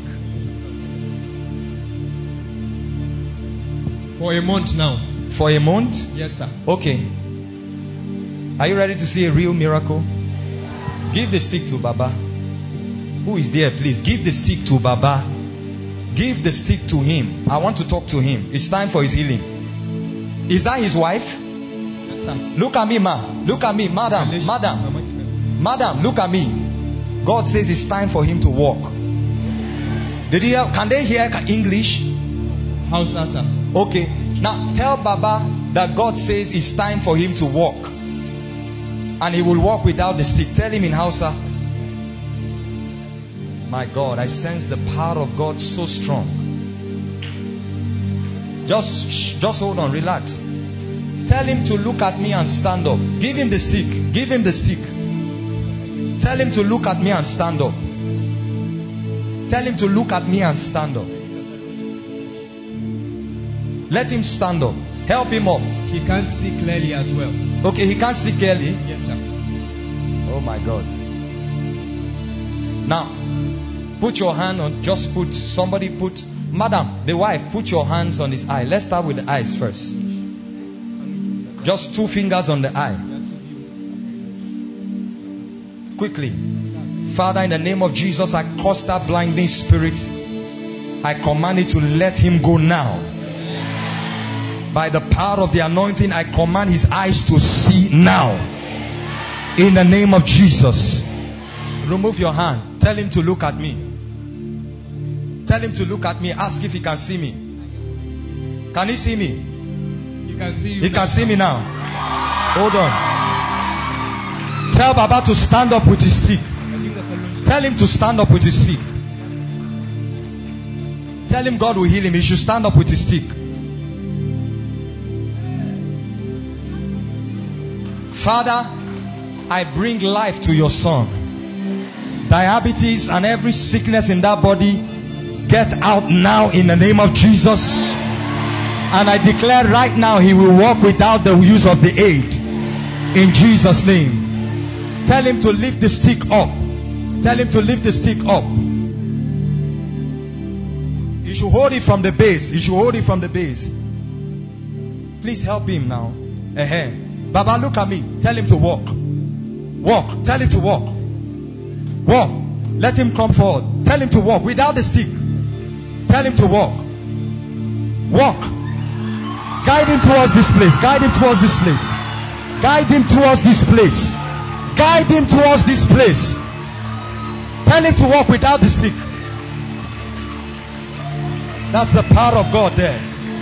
For a month now. For a month? Yes, sir. Okay. Are you ready to see a real miracle? Give the stick to Baba. Who is there, please? Give the stick to Baba. Give the stick to him. I want to talk to him. It's time for his healing. Is that his wife? Yes, sir. Look at me, ma. Look at me, madam. Madam, look at me. God says it's time for him to walk. Can they hear English? Hausa, sir. Okay. Now tell Baba that God says it's time for him to walk. And he will walk without the stick. Tell him in Hausa. My God, I sense the power of God so strong. Just hold on, relax. Tell him to look at me and stand up. Give him the stick. Give him the stick. Tell him to look at me and stand up. Tell him to look at me and stand up. Let him stand up. Help him up. He can't see clearly as well. Okay, he can't see clearly. Yes, sir. Oh my God. Now, put your hand on, madam, the wife, put your hands on his eye. Let's start with the eyes first. Just 2 fingers on the eye. Quickly. Father, in the name of Jesus, I curse that blinding spirit. I command it to let him go now. By the power of the anointing, I command his eyes to see now. In the name of Jesus. Remove your hand. Tell him to look at me. Tell him to look at me. Ask if he can see me. Can he see me? He can see you. He can see me now. Hold on. Tell Baba to stand up with his stick. Tell him to stand up with his stick. Tell him God will heal him. He should stand up with his stick. Father, I bring life to your son. Diabetes and every sickness in that body, get out now in the name of Jesus. And I declare right now he will walk without the use of the aid. In Jesus' name. Tell him to lift the stick up. Tell him to lift the stick up. You should hold it from the base. You should hold it from the base. Please help him now. Baba, look at me. Tell him to walk. Walk. Tell him to walk. Walk. Let him come forward. Tell him to walk without the stick. Tell him to walk. Walk. Guide him towards this place. Guide him towards this place. Guide him towards this place. Guide him towards this place. Tell him to walk without the stick. That's the power of God there.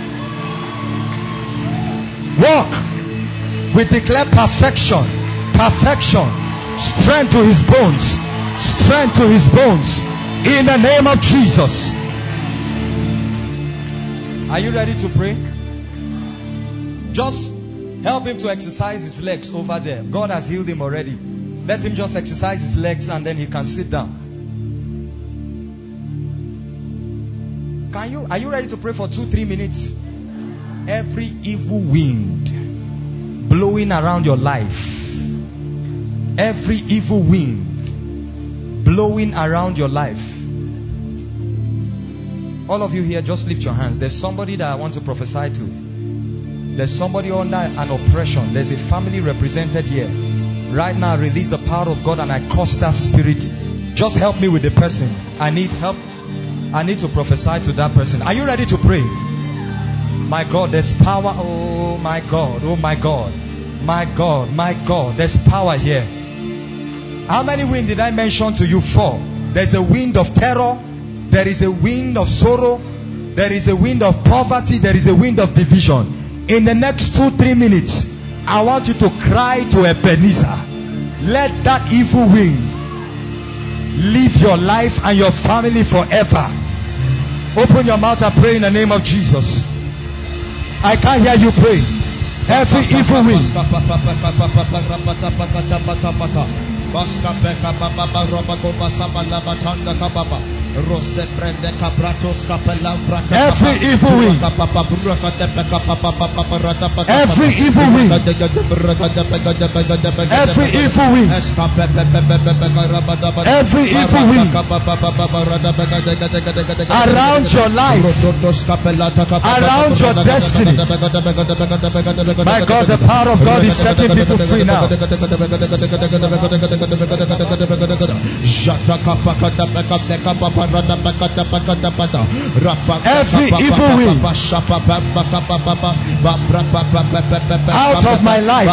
Walk. We declare perfection. Perfection. Strength to his bones. Strength to his bones. In the name of Jesus. Are you ready to pray? Just help him to exercise his legs over there. God has healed him already. Let him just exercise his legs and then he can sit down. Are you ready to pray for 2-3 minutes? Every evil wind blowing around your life, every evil wind blowing around your life. All of you here, just lift your hands. There's somebody that I want to prophesy to. There's somebody under an oppression. There's a family represented here. Right now, I release the power of God and I curse that spirit. Just help me with the person. I need help. I need to prophesy to that person. Are you ready to pray? My God, there's power. Oh my God. Oh my God. My God. My God. There's power here. How many wind did I mention to you? 4. There's a wind of terror. There is a wind of sorrow. There is a wind of poverty. There is a wind of division. In the next 2-3 minutes, I want you to cry to Ebenezer. Let that evil wind leave your life and your family forever. Open your mouth and pray in the name of Jesus. I can't hear you pray. Every evil wind. Every evil wind. Every evil wind. Every evil wind. Every evil wind around your life, around your destiny. My God, the power of God is setting people free now. Every evil wind out of my life,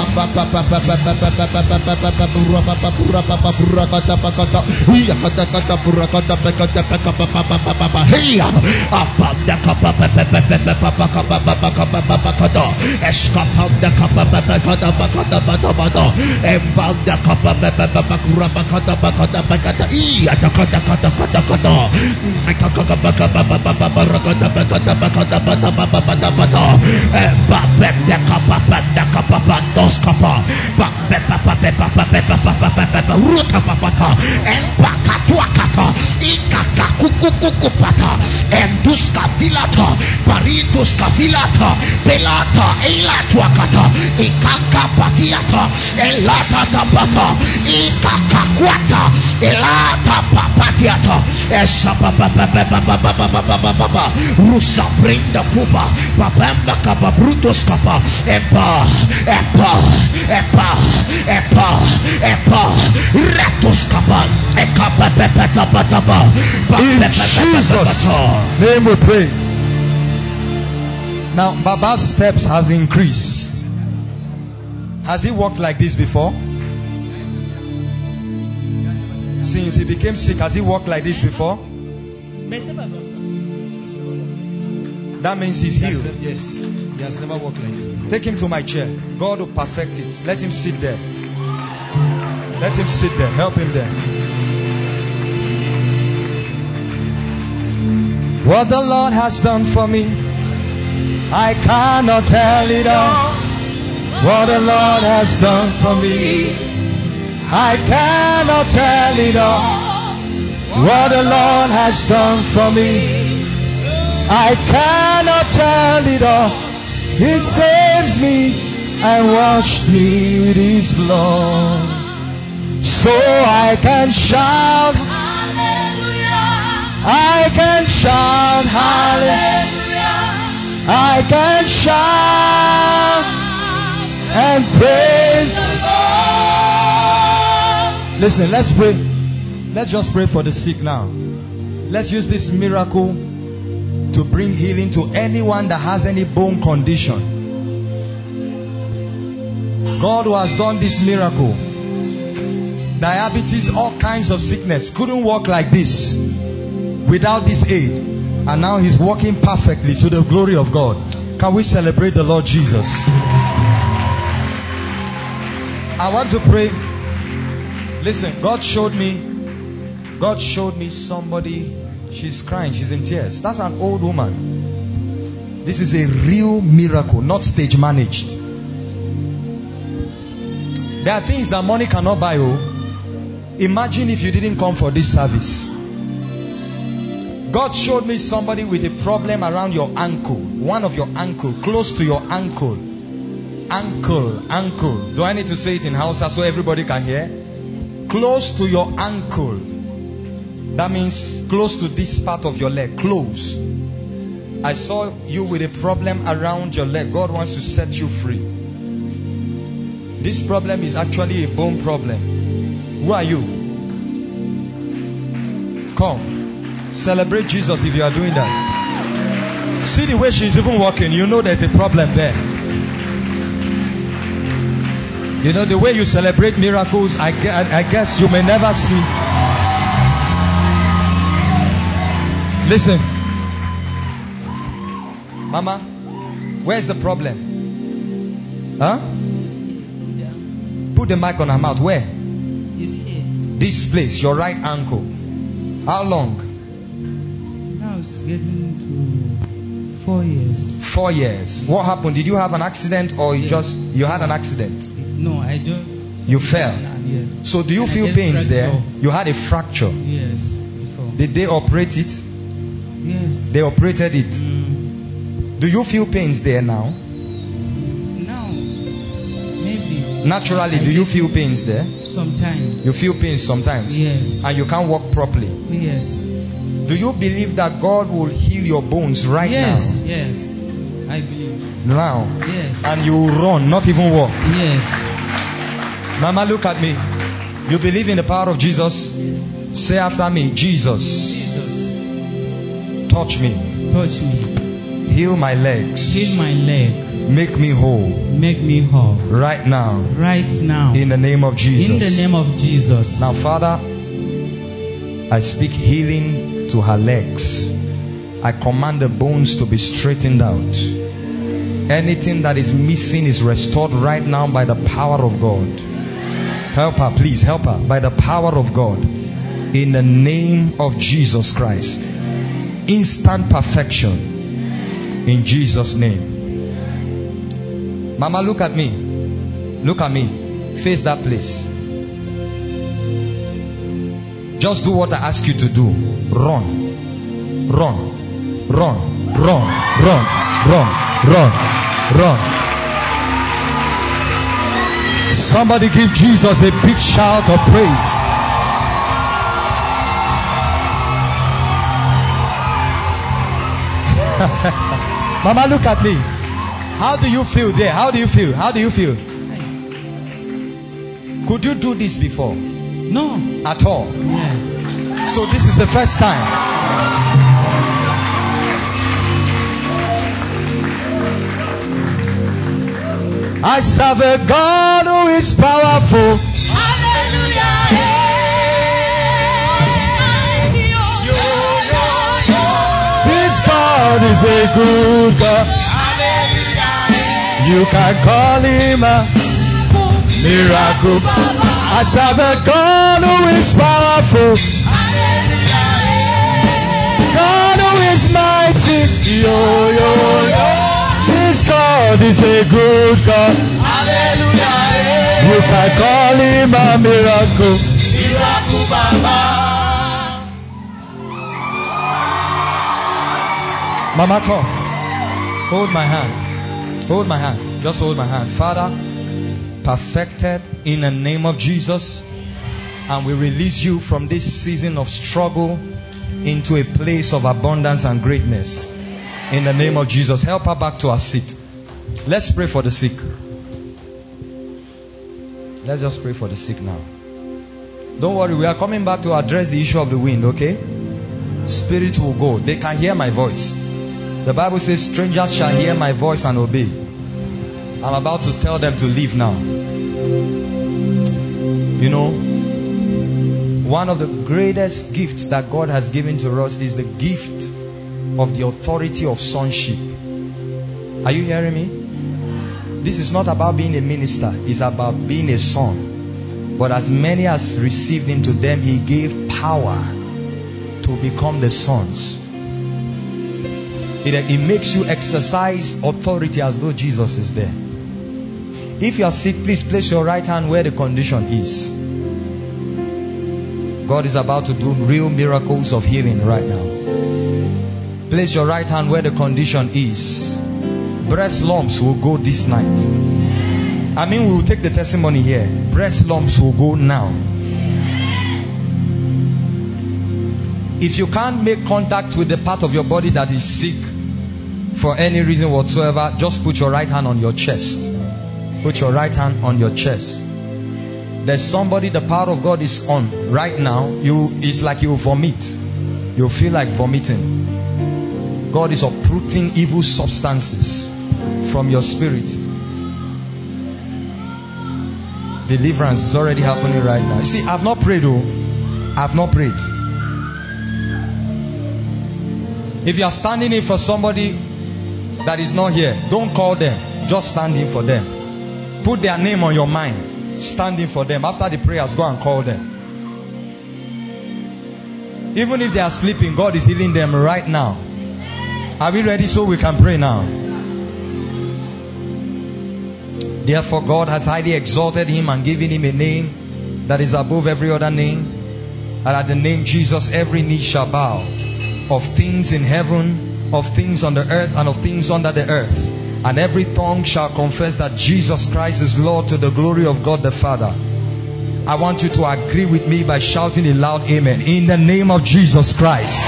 Enduska vilata, parituska vilata, pelata, elatuakata, ikaka patiata, elata tapata, ikaka kwata, elata papatiata, esapapapapapapapapapapapa, rusa brinda pupa, papamba kapa brutos kapa, epa, retos kapa, ekapapapapapapa. In Jesus' name we pray. Now, Baba's steps has increased. Has he walked like this before? Since he became sick, has he walked like this before? That means he's healed. Yes, he has never walked like this before. Take him to my chair. God will perfect it. Let him sit there. Let him sit there. Help him there. What the Lord has done for me, I cannot tell it all. What the Lord has done for me, I cannot tell it all. What the Lord has done for me, I cannot tell it all. He saves me and washed me with His blood, so I can shout. I can shout hallelujah. I can shout and praise the Lord. Listen, let's pray. Let's just pray for the sick now. Let's use this miracle to bring healing to anyone that has any bone condition. God who has done this miracle, diabetes, all kinds of sickness, couldn't walk like this without this aid, and now he's walking perfectly to the glory of God. Can we celebrate the Lord Jesus? I want to pray. Listen, God showed me somebody. She's crying, she's in tears. That's an old woman. This is a real miracle, not stage managed. There are things that money cannot buy. Imagine if you didn't come for this service. God showed me somebody with a problem around your ankle. One of your ankle, close to your ankle. Ankle. Do I need to say it in Hausa so everybody can hear? Close to your ankle. That means close to this part of your leg. Close. I saw you with a problem around your leg. God wants to set you free. This problem is actually a bone problem. Who are you? Come. Celebrate Jesus if you are doing that. See the way she's even walking. You know there's a problem there. You know the way you celebrate miracles, I guess you may never see. Listen. Mama, where's the problem? Huh? Put the mic on her mouth. Where? It's here. This place, your right ankle. How long? Now it's getting to 4 years. 4 years. What happened? Did you have an accident or you Yes. you had an accident? No, I just... You fell. Yes. So do you And I feel get pains there? fracture. You had a fracture. Yes, before. Did they operate it? Yes. They operated it. Do you feel pains there now? Now, maybe. Naturally, do you feel pains there? Sometime. You feel pains sometimes? Yes. And you can't walk properly? Yes. Do you believe that God will heal your bones right Yes. Yes. I believe. now? Yes. And you will run, not even walk. Yes. Mama, look at me. You believe in the power of Jesus? Say after me, Jesus, Jesus, touch me. touch me. Heal my legs. Heal my leg. Make me whole. Make me whole. Right now. Right now. In the name of Jesus. In the name of Jesus. Now, Father, I speak healing to her legs. I command the bones to be straightened out. Anything that is missing is restored right now by the power of God. Help her, please. Help her by the power of God. In the name of Jesus Christ. Instant perfection. In Jesus' name. Mama, look at me. Look at me. Face that place. Just do what I ask you to do. Run. Run. Run. Run. Run. Run. Run. Run. Somebody give Jesus a big shout of praise. Mama, look at me. How do you feel there? How do you feel? How do you feel? Could you do this before? No. At all? Yes. So this is the first time. I serve a God who is powerful. This God is a good God. You can call him a miracle. I serve a God who is powerful. God who is mighty. Yo, yo, yo. This God is a good God. You can call him a miracle. Mama, come. Hold my hand. Hold my hand. Just hold my hand. Father, perfected in the name of Jesus. And we release you from this season of struggle into a place of abundance and greatness. In the name of Jesus. Help her back to her seat. Let's pray for the sick. Let's just pray for the sick now. Don't worry, we are coming back to address the issue of the wind, okay? Spirits will go. They can hear my voice. The Bible says, strangers shall hear my voice and obey. I'm about to tell them to leave now. You know, one of the greatest gifts that God has given to us is the gift of the authority of sonship. Are you hearing me? This is not about being a minister. It's about being a son. But as many as received him, to them he gave power to become the sons. It makes you exercise authority as though Jesus is there. If you are sick, please place your right hand where the condition is. God is about to do real miracles of healing right now. Place your right hand where the condition is. Breast lumps will go this night. I mean, we will take the testimony here. Breast lumps will go now. If you can't make contact with the part of your body that is sick for any reason whatsoever, just put your right hand on your chest. Put your right hand on your chest. There's somebody the power of God is on right now. It's like you vomit. You feel like vomiting. God is uprooting evil substances from your spirit. Deliverance is already happening right now. You see, I've not prayed. I've not prayed. If you are standing in for somebody that is not here, don't call them. Just stand in for them. Put their name on your mind. Stand in for them. After the prayers, go and call them. Even if they are sleeping, God is healing them right now. Are we ready so we can pray now? Therefore, God has highly exalted him and given him a name that is above every other name. And at the name Jesus, every knee shall bow, of things in heaven, of things on the earth, and of things under the earth. And every tongue shall confess that Jesus Christ is Lord, to the glory of God the Father. I want you to agree with me by shouting a loud amen. In the name of Jesus Christ.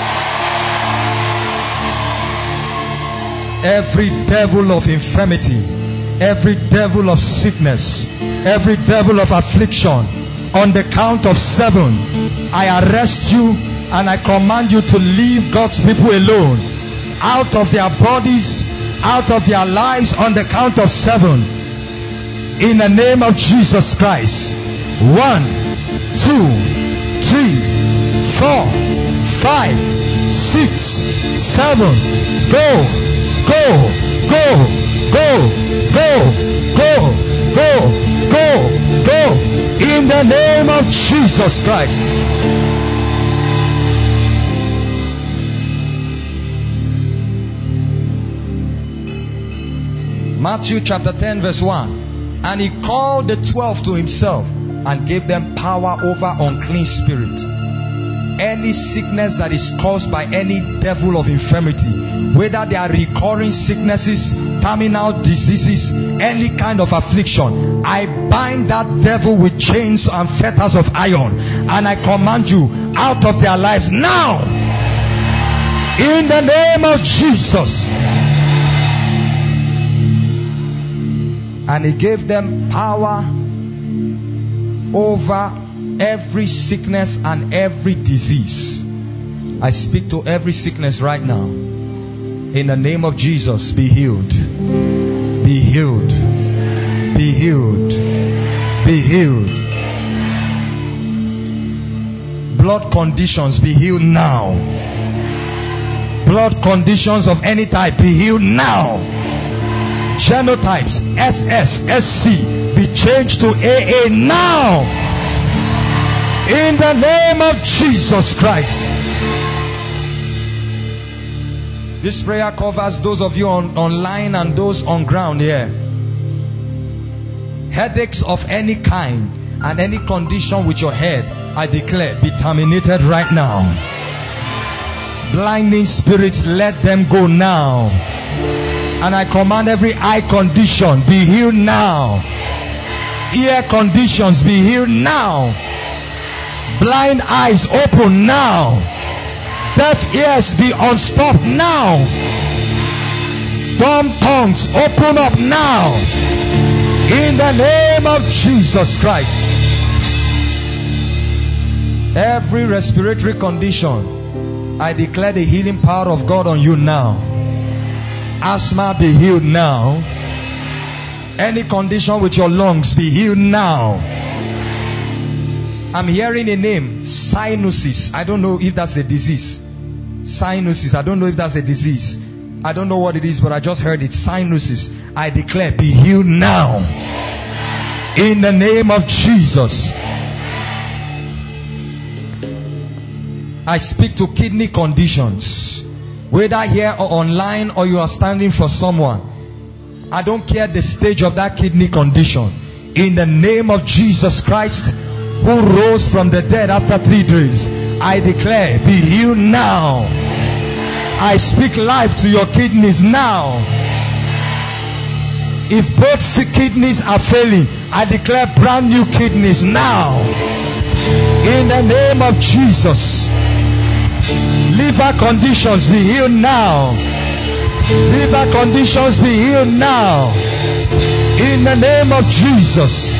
Every devil of infirmity, every devil of sickness, every devil of affliction, on the count of 7, I arrest you and I command you to leave God's people alone, out of their bodies, out of their lives, on the count of 7. In the name of Jesus Christ. 1, 2, 3, 4, 5, 6, 7. Go, go, go, go, go, go, go, go, go. In the name of Jesus Christ. Matthew chapter 10 verse 1. And he called the 12 to himself and gave them power over unclean spirits. Any sickness that is caused by any devil of infirmity, whether they are recurring sicknesses, terminal diseases, any kind of affliction, I bind that devil with chains and fetters of iron, and I command you out of their lives now. In the name of Jesus. And he gave them power over every sickness and every disease. I speak to every sickness right now. In the name of Jesus, be healed. Be healed. Be healed. Be healed. Blood conditions, be healed now. Blood conditions of any type, be healed now. Genotypes, SS, SC, be changed to AA now. In the name of Jesus Christ. This prayer covers those of you online and those on ground here. Headaches of any kind and any condition with your head, I declare, be terminated right now. Blinding spirits, let them go now. And I command every eye condition, be healed now. Ear conditions, be healed now. Blind eyes, open now. Deaf ears, be unstopped now. Dumb tongues, open up now. In the name of Jesus Christ. Every respiratory condition, I declare the healing power of God on you now. Asthma, be healed now. Any condition with your lungs, be healed now. I'm hearing a name, sinuses. I don't know if that's a disease. Sinuses, I don't know if that's a disease. I don't know what it is, but I just heard it. Sinuses, I declare, be healed now. In the name of Jesus. I speak to kidney conditions. Whether here or online, or you are standing for someone, I don't care the stage of that kidney condition. In the name of Jesus Christ, who rose from the dead after 3 days, I declare, be healed now. I speak life to your kidneys now. If both kidneys are failing, I declare brand new kidneys now. In the name of Jesus. Liver conditions be healed now. Liver conditions be healed now. In the name of Jesus.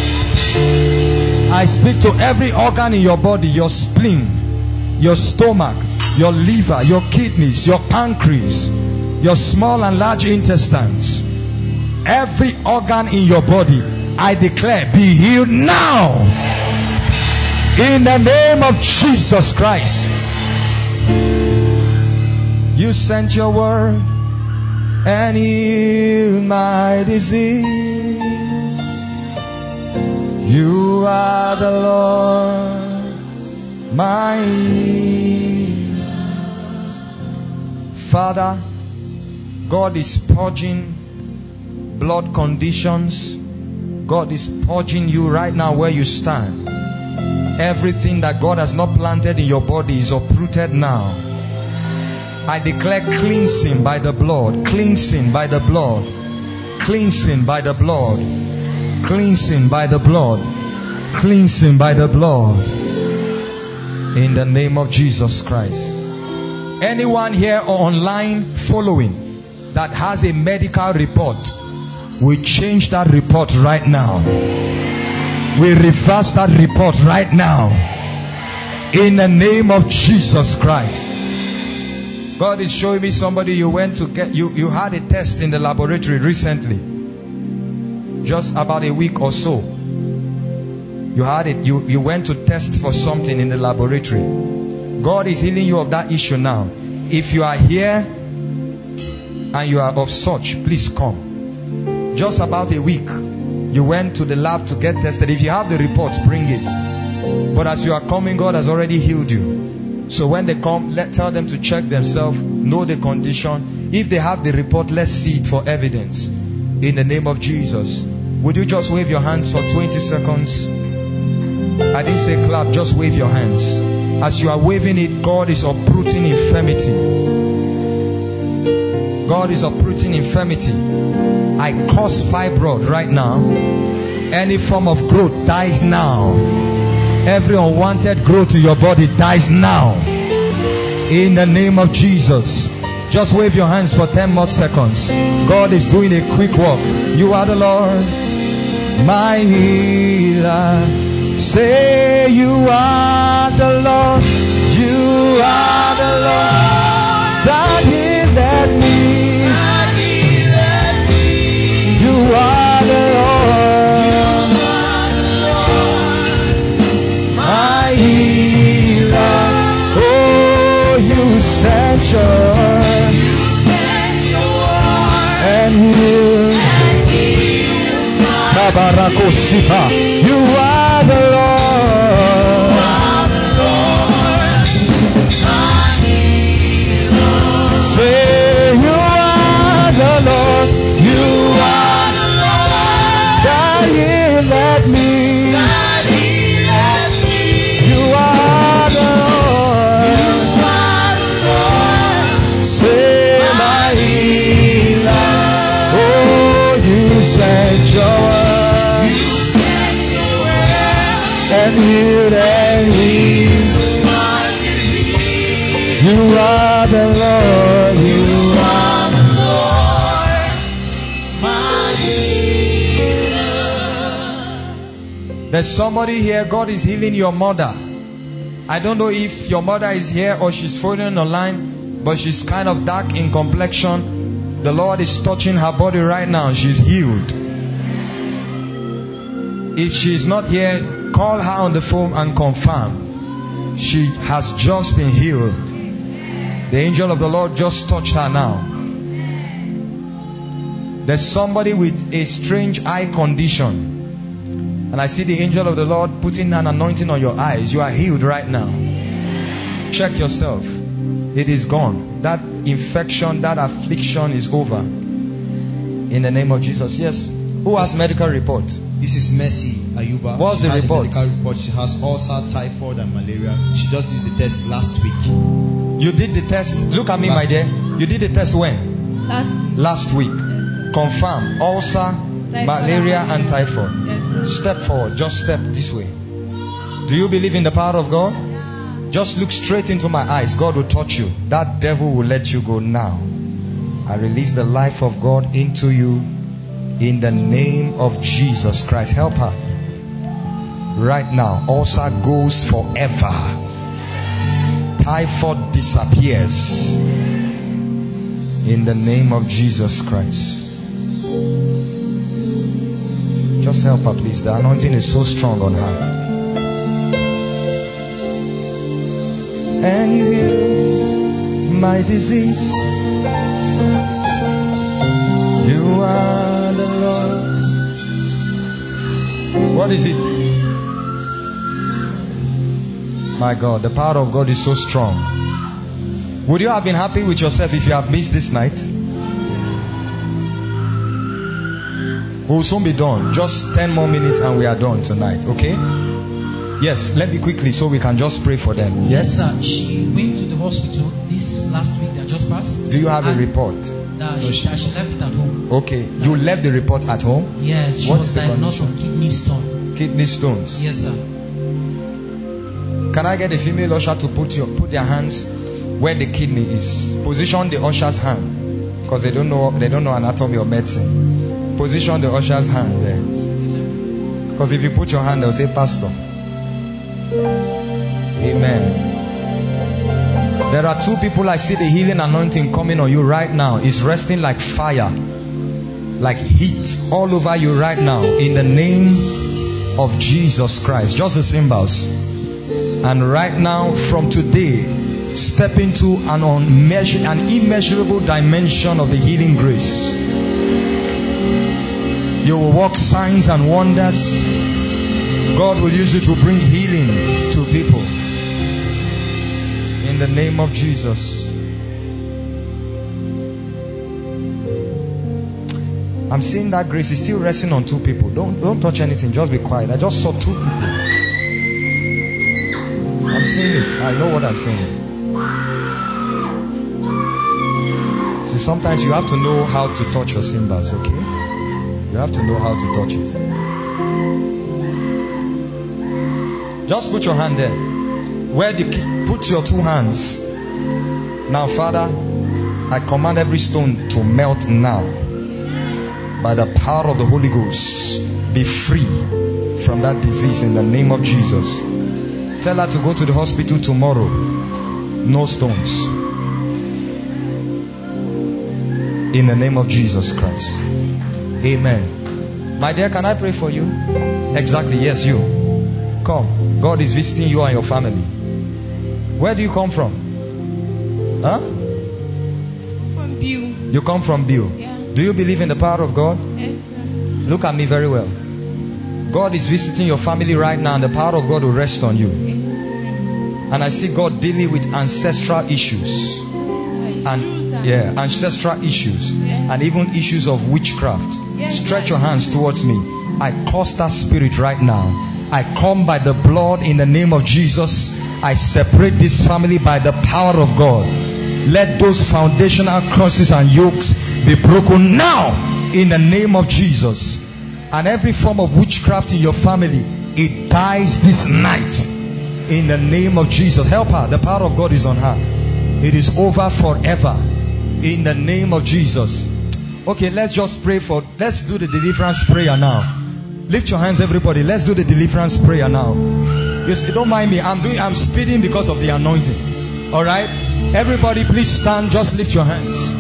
I speak to every organ in your body, your spleen, your stomach, your liver, your kidneys, your pancreas, your small and large intestines. Every organ in your body, I declare, be healed now. In the name of Jesus Christ. You sent your word and healed my disease. You are the Lord, my healer. Father, God is purging blood conditions. God is purging you right now where you stand. Everything that God has not planted in your body is uprooted now. I declare cleansing by the blood, cleansing by the blood, cleansing by the blood, cleansing by the blood, cleansing by the blood. In the name of Jesus Christ. Anyone here or online following that has a medical report, we change that report right now. We reverse that report right now. In the name of Jesus Christ. God is showing me somebody you went to get, you had a test in the laboratory recently. Just about a week or so. You had it, you went to test for something in the laboratory. God is healing you of that issue now. If you are here and you are of such, please come. Just about a week, you went to the lab to get tested. If you have the reports, bring it. But as you are coming, God has already healed you. So when they come, tell them to check themselves, know the condition. If they have the report, let's see it for evidence. In the name of Jesus. Would you just wave your hands for 20 seconds? I didn't say clap, just wave your hands. As you are waving it, God is uprooting infirmity. God is uprooting infirmity. I curse fibroid right now. Any form of growth dies now. Every unwanted growth to your body dies now. In the name of Jesus. Just wave your hands for 10 more seconds. God is doing a quick work. You are the Lord, my healer. Say you are the Lord. You are the Lord that healed me. You are the Lord, my healer. Oh, you sent your word and healed. You are the Lord. Say you are the Lord. You are the Lord that healed me. You are the Lord. Say my healer. Oh, you sent your word and healed me. You are the Lord. You are the Lord, my healer. There's somebody here. God is healing your mother. I don't know if your mother is here or she's following online, but she's kind of dark in complexion. The Lord is touching her body right now. She's healed. If she's not here, call her on the phone and confirm. She has just been healed. The angel of the Lord just touched her now. There's somebody with a strange eye condition. And I see the angel of the Lord putting an anointing on your eyes. You are healed right now. Check yourself. It is gone. That that infection, that affliction is over. In the name of Jesus. Yes. Who has medical report? This is Mercy Ayuba. What's She the had a report? medical report. She has ulcer, typhoid, and malaria. She just did the test last week. You did the test. Look at me, my dear. You did the test when? Last week. Confirm. Ulcer, malaria, and typhoid. Yes, sir. Step forward. Just step this way. Do you believe in the power of God? Just look straight into my eyes. God will touch you. That devil will let you go now. I release the life of God into you in the name of Jesus Christ. Help her. Right now. Ulcer goes forever. Typhoid disappears. In the name of Jesus Christ. Just help her, please. The anointing is so strong on her. And you heal my disease. You are the Lord. What is it? My God, the power of God is so strong. Would you have been happy with yourself if you have missed this night? We'll soon be done. Just 10 more minutes and we are done tonight, okay? Yes, let me quickly so we can just pray for them. Yes, sir. She went to the hospital this last week that just passed. Do you have a report? That she left it at home. Okay, you left the report at home? Yes, she was diagnosed with kidney stone. Kidney stones? Yes, sir. Can I get a female usher to put their hands where the kidney is? Position the usher's hand, because they don't know anatomy or medicine. Position the usher's hand there, because if you put your hand, they'll say pastor. Amen. There are two people. I see the healing anointing coming on you right now. It's resting like fire, like heat all over you right now in the name of Jesus Christ. Just the cymbals. And right now, from today, step into an immeasurable dimension of the healing grace. You will work signs and wonders. God will use you to bring healing to people. In the name of Jesus. I'm seeing that grace is still resting on two people. Don't touch anything. Just be quiet. I just saw two people. I'm seeing it. I know what I'm saying. See, sometimes you have to know how to touch your cymbals, okay? You have to know how to touch it. Just put your hand there. Put your two hands. Now, Father, I command every stone to melt now. By the power of the Holy Ghost, be free from that disease in the name of Jesus. Tell her to go to the hospital tomorrow. No stones. In the name of Jesus Christ. Amen. My dear, can I pray for you? Exactly, yes, you. Come. God is visiting you and your family. Where do you come from? Huh? From Biu. You come from Biu? Yeah. Do you believe in the power of God? Yes, sir. Look at me very well. God is visiting your family right now and the power of God will rest on you. And I see God dealing with ancestral issues. Ancestral issues. And even issues of witchcraft. Stretch your hands towards me. I curse that spirit right now. I come by the blood in the name of Jesus. I separate this family by the power of God. Let those foundational crosses and yokes be broken now in the name of Jesus. And every form of witchcraft in your family, it dies this night in the name of Jesus. Help her. The power of God is on her. It is over forever in the name of Jesus. Okay, let's do the deliverance prayer now. Lift your hands, everybody. Let's do the deliverance prayer now. You see, don't mind me. I'm speeding because of the anointing. Alright? Everybody, please stand. Just lift your hands.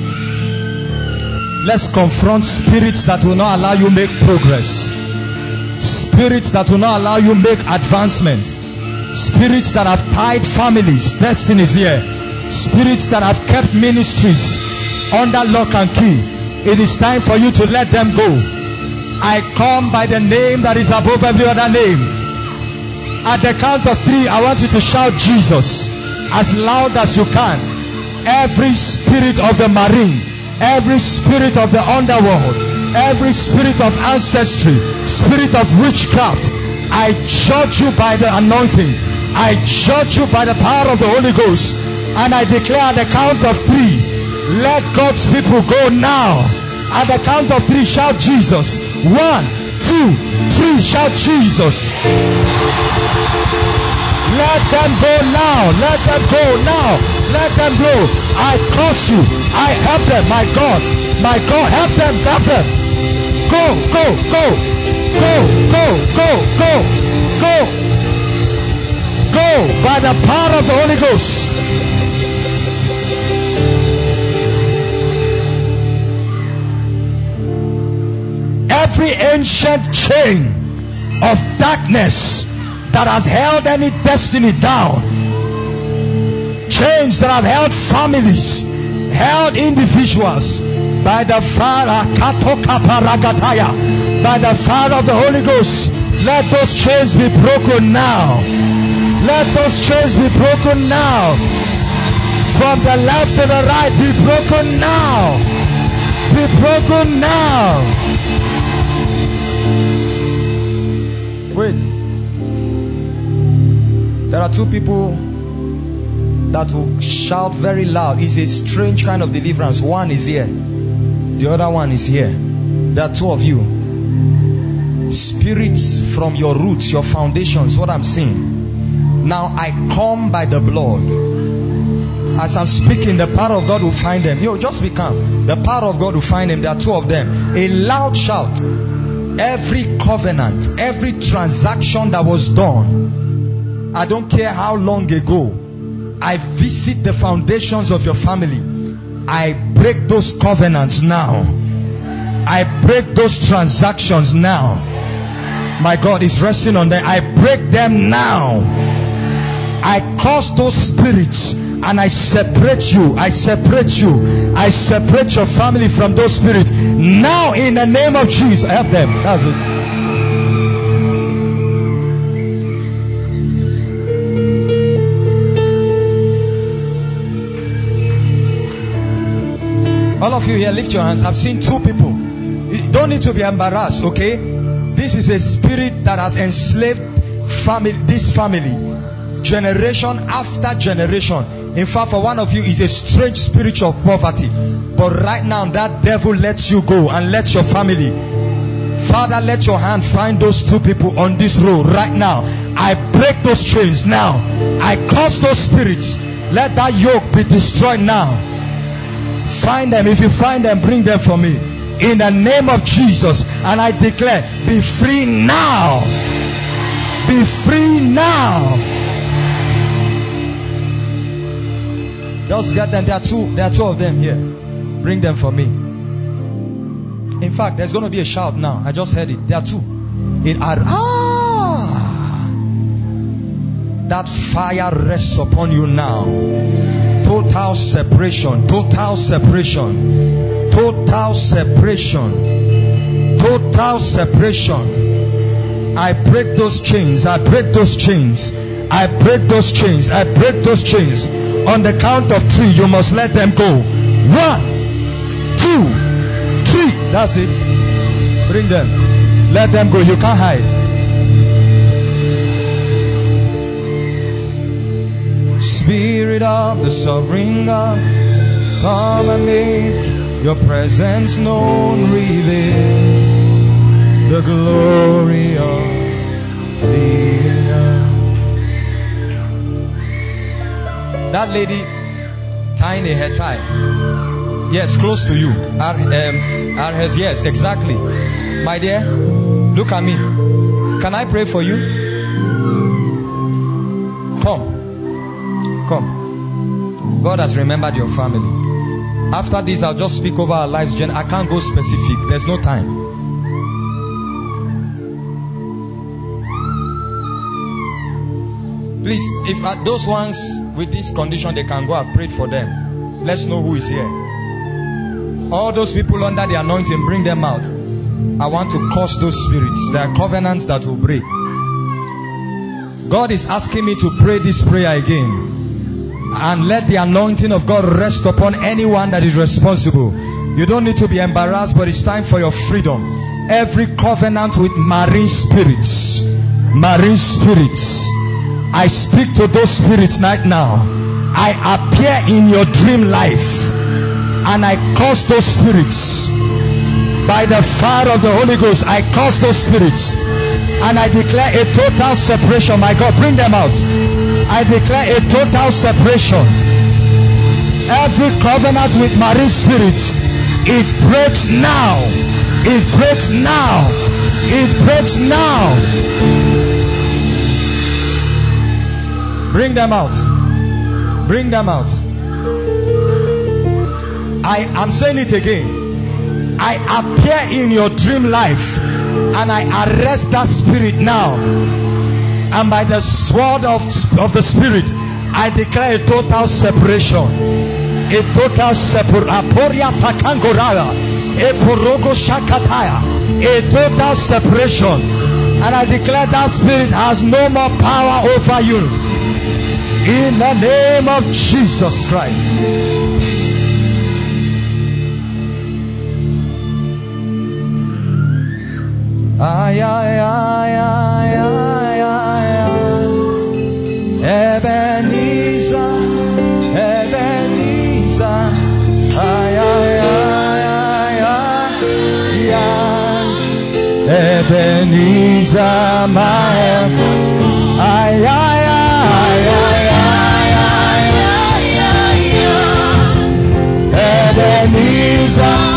Let's confront spirits that will not allow you make progress. Spirits that will not allow you make advancement. Spirits that have tied families, destinies here. Spirits that have kept ministries under lock and key. It is time for you to let them go. I come by the name that is above every other name. At the count of 3, I want you to shout Jesus as loud as you can. Every spirit of the marine, every spirit of the underworld, every spirit of ancestry, spirit of witchcraft, I judge you by the anointing. I judge you by the power of the Holy Ghost. And I declare at the count of 3, let God's people go now. At the count of 3, shout Jesus. 1, 2, 3, shout Jesus. Let them go now. Let them go now. Let them go. I curse you. I help them. My God. My God. Help them. Help them. Go. Go. Go. Go. Go. Go. Go. Go. Go. By the power of the Holy Ghost. Every ancient chain of darkness that has held any destiny down, chains that have held families, held individuals, by the fire, by the fire of the Holy Ghost, let those chains be broken now. Let those chains be broken now. From the left to the right, be broken now. Be broken now. Wait. There are 2 people that will shout very loud. It's a strange kind of deliverance. One is here. The other one is here. There are 2 of you. Spirits from your roots, your foundations, what I'm seeing. Now I come by the blood. As I'm speaking, the power of God will find them. Just be calm. The power of God will find them. There are 2 of them. A loud shout. Every covenant, every transaction that was done, I don't care how long ago, I visit the foundations of your family. I break those covenants now. I break those transactions now. My God is resting on them. I break them now. I curse those spirits and I separate you. I separate you. I separate your family from those spirits. Now in the name of Jesus. Help them. That's it. All of you here, lift your hands. I've seen 2 people. You don't need to be embarrassed, okay? This is a spirit that has enslaved this family. Generation after generation. In fact, for one of you is a strange spirit of poverty. But right now, that devil lets you go and let your family. Father, let your hand find those 2 people on this road right now. I break those chains now. I curse those spirits. Let that yoke be destroyed now. Find them. If you find them, bring them for me. In the name of Jesus. And I declare, be free now. Be free now. Just get them. There are two of them here. Bring them for me. In fact, there's going to be a shout now. I just heard it. There are 2. That fire rests upon you now. Total separation. Total separation. Total separation. Total separation. I break those chains. I break those chains. I break those chains. I break those chains. On the count of 3, you must let them go. 1, 2, 3. That's it. Bring them. Let them go. You can't hide. Spirit of the sovereign God, come and make your presence known. Reveal the glory of the earth. That lady tying a hair tie. Yes, close to you. Yes, exactly. My dear, look at me. Can I pray for you? Come. God has remembered your family. After this, I'll just speak over our lives. I can't go specific. There's no time. Please, if those ones with this condition, they can go. I've prayed for them. Let's know who is here. All those people under the anointing, bring them out. I want to curse those spirits. There are covenants that will break. God is asking me to pray this prayer again. And let the anointing of God rest upon anyone that is responsible. You don't need to be embarrassed, but it's time for your freedom. Every covenant with marine spirits, I speak to those spirits right now. I appear in your dream life and I curse those spirits. By the fire of the Holy Ghost, I curse those spirits and I declare a total separation. My God, bring them out. I declare a total separation. Every covenant with marine spirits, it breaks now. It breaks now. It breaks now. Bring them out. Bring them out. I am saying it again. I appear in your dream life and I arrest that spirit now. And by the sword of the spirit, I declare a total separation. A total separation. A total separation. And I declare that spirit has no more power over you. In the name of Jesus Christ. Ay, ay, ay, ay, ay, ay, ay. Ebenezer, Ebenezer. Ay, ay, ay, ay, ay, ay. Ebenezer, my help. Ay, ay, ay, ay, ay, ay, ay, ay. Ebenezer.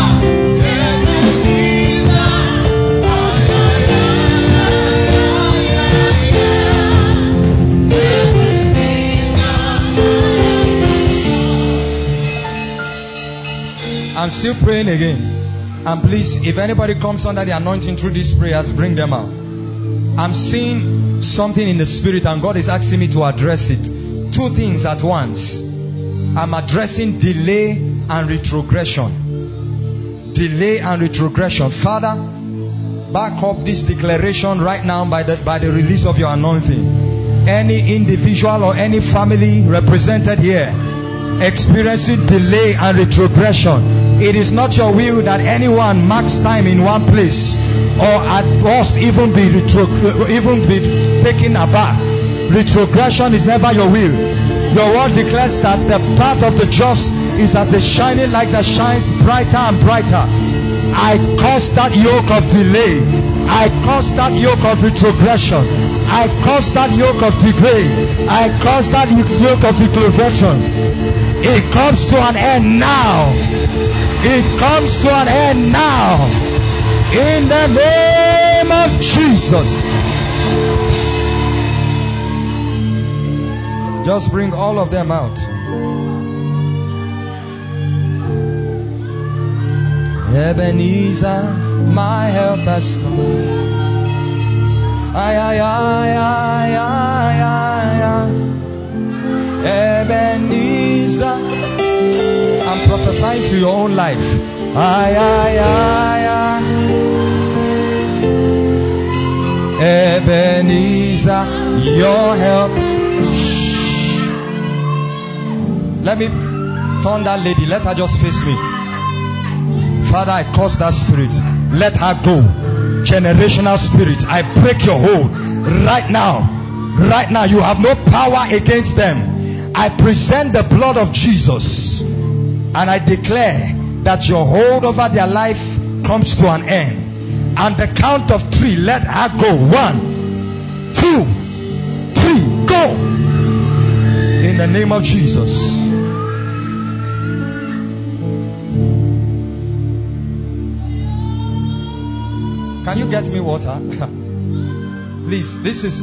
I'm still praying again. And please, if anybody comes under the anointing through these prayers, bring them out. I'm seeing something in the spirit and God is asking me to address it. Two things at once. I'm addressing delay and retrogression. Delay and retrogression. Father, back up this declaration right now by the release of your anointing. Any individual or any family represented here experiencing delay and retrogression. It is not your will that anyone marks time in one place or at worst even be taken aback. Retrogression is never your will. Your word declares that the path of the just is as a shining light that shines brighter and brighter. I curse that yoke of delay. I curse that yoke of retrogression. I curse that yoke of delay. I curse that yoke of retrogression. It comes to an end now. It comes to an end now. In the name of Jesus. Just bring all of them out. Ebenezer, my help has come. Ay, ay, ay, ay, ay, ay, ay. Ebenezer, I'm prophesying to your own life. Ay, ay, ay, ay. Ebenezer, your help. Shh. Let me turn that lady. Let her just face me. Father, I curse that spirit. Let her go. Generational spirit, I break your hold right now. Right now, you have no power against them. I present the blood of Jesus and I declare that your hold over their life comes to an end. And the count of 3, let her go. 1, 2, 3, go. In the name of Jesus. Can you get me water? Please,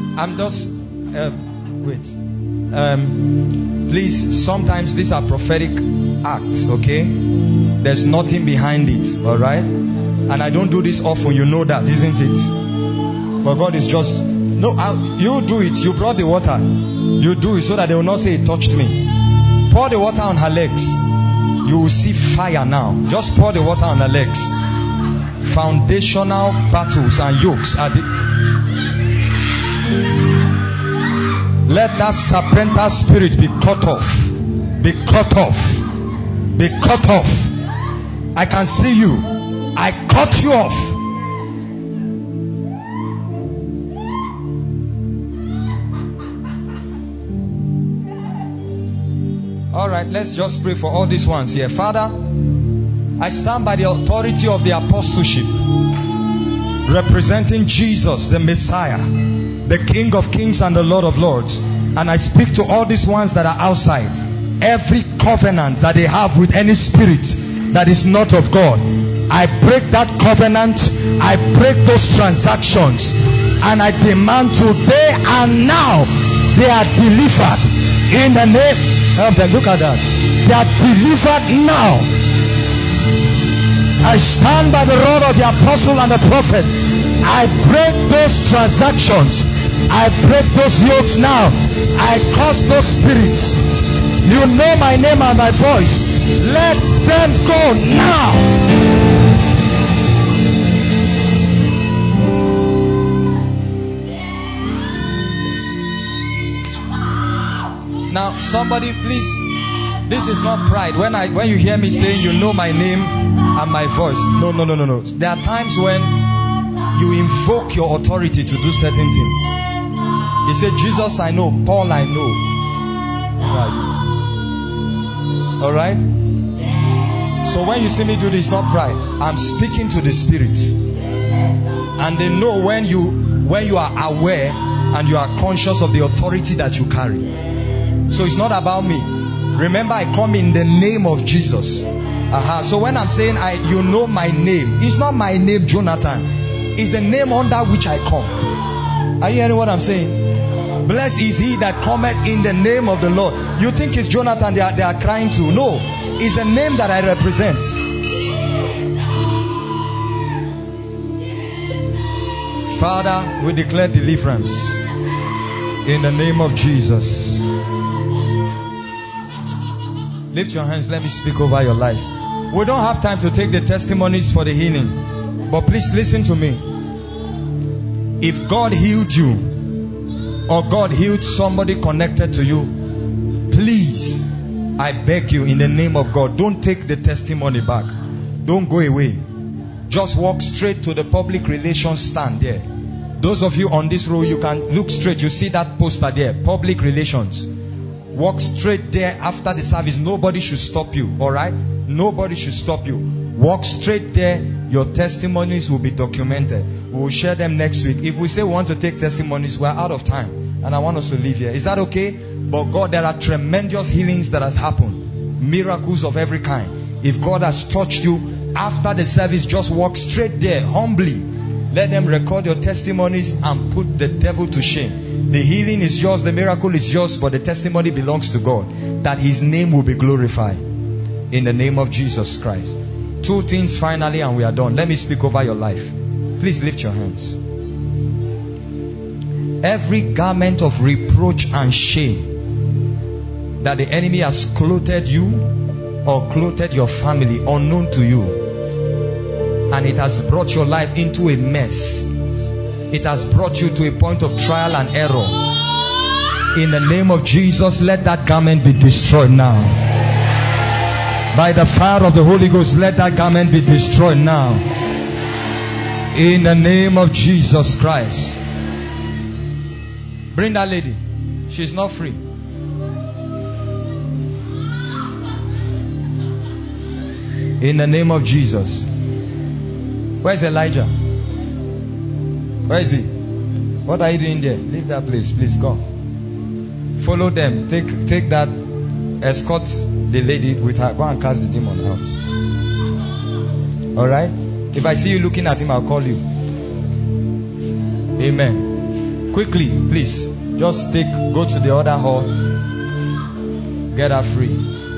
please, sometimes these are prophetic acts, okay? There's nothing behind it, alright? And I don't do this often, you know that, isn't it? But God is just, you do it, you brought the water. You do it so that they will not say it touched me. Pour the water on her legs. You will see fire now. Just pour the water on her legs. Foundational battles and yokes are let that serpental spirit be cut off. Be cut off. Be cut off. I can see you. I cut you off. Alright, let's just pray for all these ones here. Father, I stand by the authority of the apostleship, representing Jesus, the Messiah, the King of Kings and the Lord of Lords. And I speak to all these ones that are outside. Every covenant that they have with any spirit that is not of God, I break that covenant. I break those transactions. And I demand today and now they are delivered in the name of the, look at that. They are delivered now. I stand by the rod of the apostle and the prophet. I break those transactions. I break those yokes now. I curse those spirits. You know my name and my voice. Let them go now. Now, somebody, please. This is not pride. When you hear me saying, you know my name and my voice. No. There are times when you invoke your authority to do certain things. He said, Jesus I know, Paul I know. Who are you? Alright? So when you see me do this, it's not pride. I'm speaking to the Spirit. And they know when you are aware and you are conscious of the authority that you carry. So it's not about me. Remember, I come in the name of Jesus. So when I'm saying you know my name, it's not my name Jonathan. It's the name under which I come. Are you hearing what I'm saying? Blessed is he that cometh in the name of the Lord. You think it's Jonathan they are crying to? No. It's the name that I represent. Father, we declare deliverance in the name of Jesus. Lift your hands. Let me speak over your life. We don't have time to take the testimonies for the healing. But please listen to me. If God healed you, or God healed somebody connected to you, please, I beg you in the name of God, don't take the testimony back. Don't go away. Just walk straight to the public relations stand there. Those of you on this row, you can look straight. You see that poster there, public relations. Walk straight there after the service. Nobody should stop you. Alright? Nobody should stop you. Walk straight there. Your testimonies will be documented. We will share them next week. If we say we want to take testimonies, we're out of time. And I want us to leave here. Is that okay? But God, there are tremendous healings that has happened. Miracles of every kind. If God has touched you after the service, just walk straight there humbly. Let them record your testimonies and put the devil to shame. The healing is yours, the miracle is yours, but the testimony belongs to God. That His name will be glorified. In the name of Jesus Christ. 2 things finally and we are done. Let me speak over your life. Please lift your hands. Every garment of reproach and shame that the enemy has clothed you or clothed your family unknown to you, and it has brought your life into a mess. It has brought you to a point of trial and error. In the name of Jesus, let that garment be destroyed now. By the fire of the Holy Ghost, let that garment be destroyed now. In the name of Jesus Christ. Bring that lady. She's not free. In the name of Jesus. Where's Elijah? Where is he? What are you doing there? Leave that place, please. Go. Follow them. Take that. Escort the lady with her. Go and cast the demon out. Alright? If I see you looking at him, I'll call you. Amen. Quickly, please. Just go to the other hall. Get her free.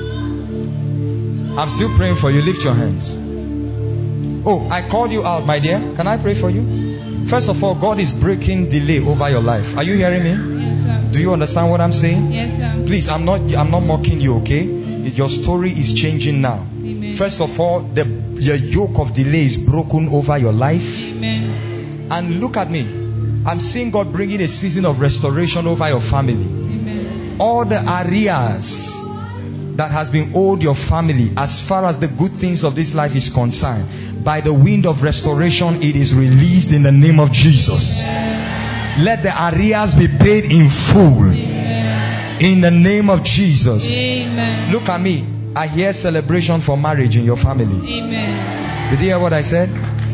I'm still praying for you. Lift your hands. Oh, I called you out, my dear. Can I pray for you? First of all, God is breaking delay over your life. Are you hearing me? Yes, sir. Do you understand what I'm saying? Yes, sir. Please, I'm not mocking you, okay? Your story is changing now. Amen. First of all, the yoke of delay is broken over your life. Amen. And look at me. I'm seeing God bringing a season of restoration over your family. Amen. All the areas that has been owed your family as far as the good things of this life is concerned, by the wind of restoration, it is released in the name of Jesus. Let the arrears be paid in full. In the name of Jesus. Amen. Look at me. I hear celebration for marriage in your family. Amen. Did you hear what I said?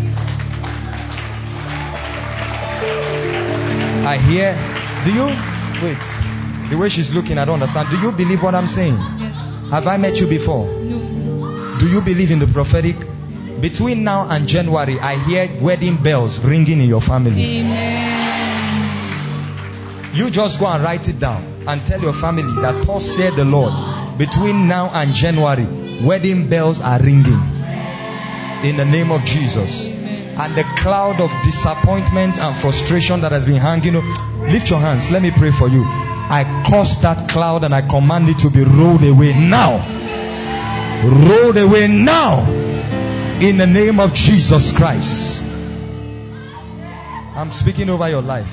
I hear. Do you? Wait. The way she's looking, I don't understand. Do you believe what I'm saying? Yes. Have I met you before? No. Do you believe in the prophetic? Between now and January, I hear wedding bells ringing in your family. Amen. You just go and write it down and tell your family that thus said the Lord, between now and January, wedding bells are ringing in the name of Jesus. And the cloud of disappointment and frustration that has been hanging, lift your hands, let me pray for you. I curse that cloud and I command it to be rolled away now. Rolled away now in the name of Jesus Christ. I'm speaking over your life.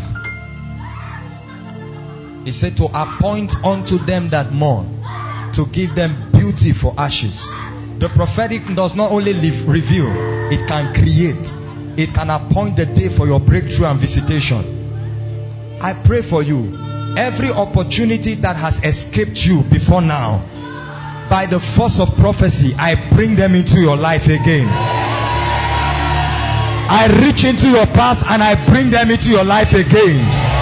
He said to appoint unto them that mourn, to give them beauty for ashes. The prophetic does not only reveal, it can create. It can appoint the day for your breakthrough and visitation. I pray for you. Every opportunity that has escaped you before now, by the force of prophecy, I bring them into your life again. I reach into your past and I bring them into your life again.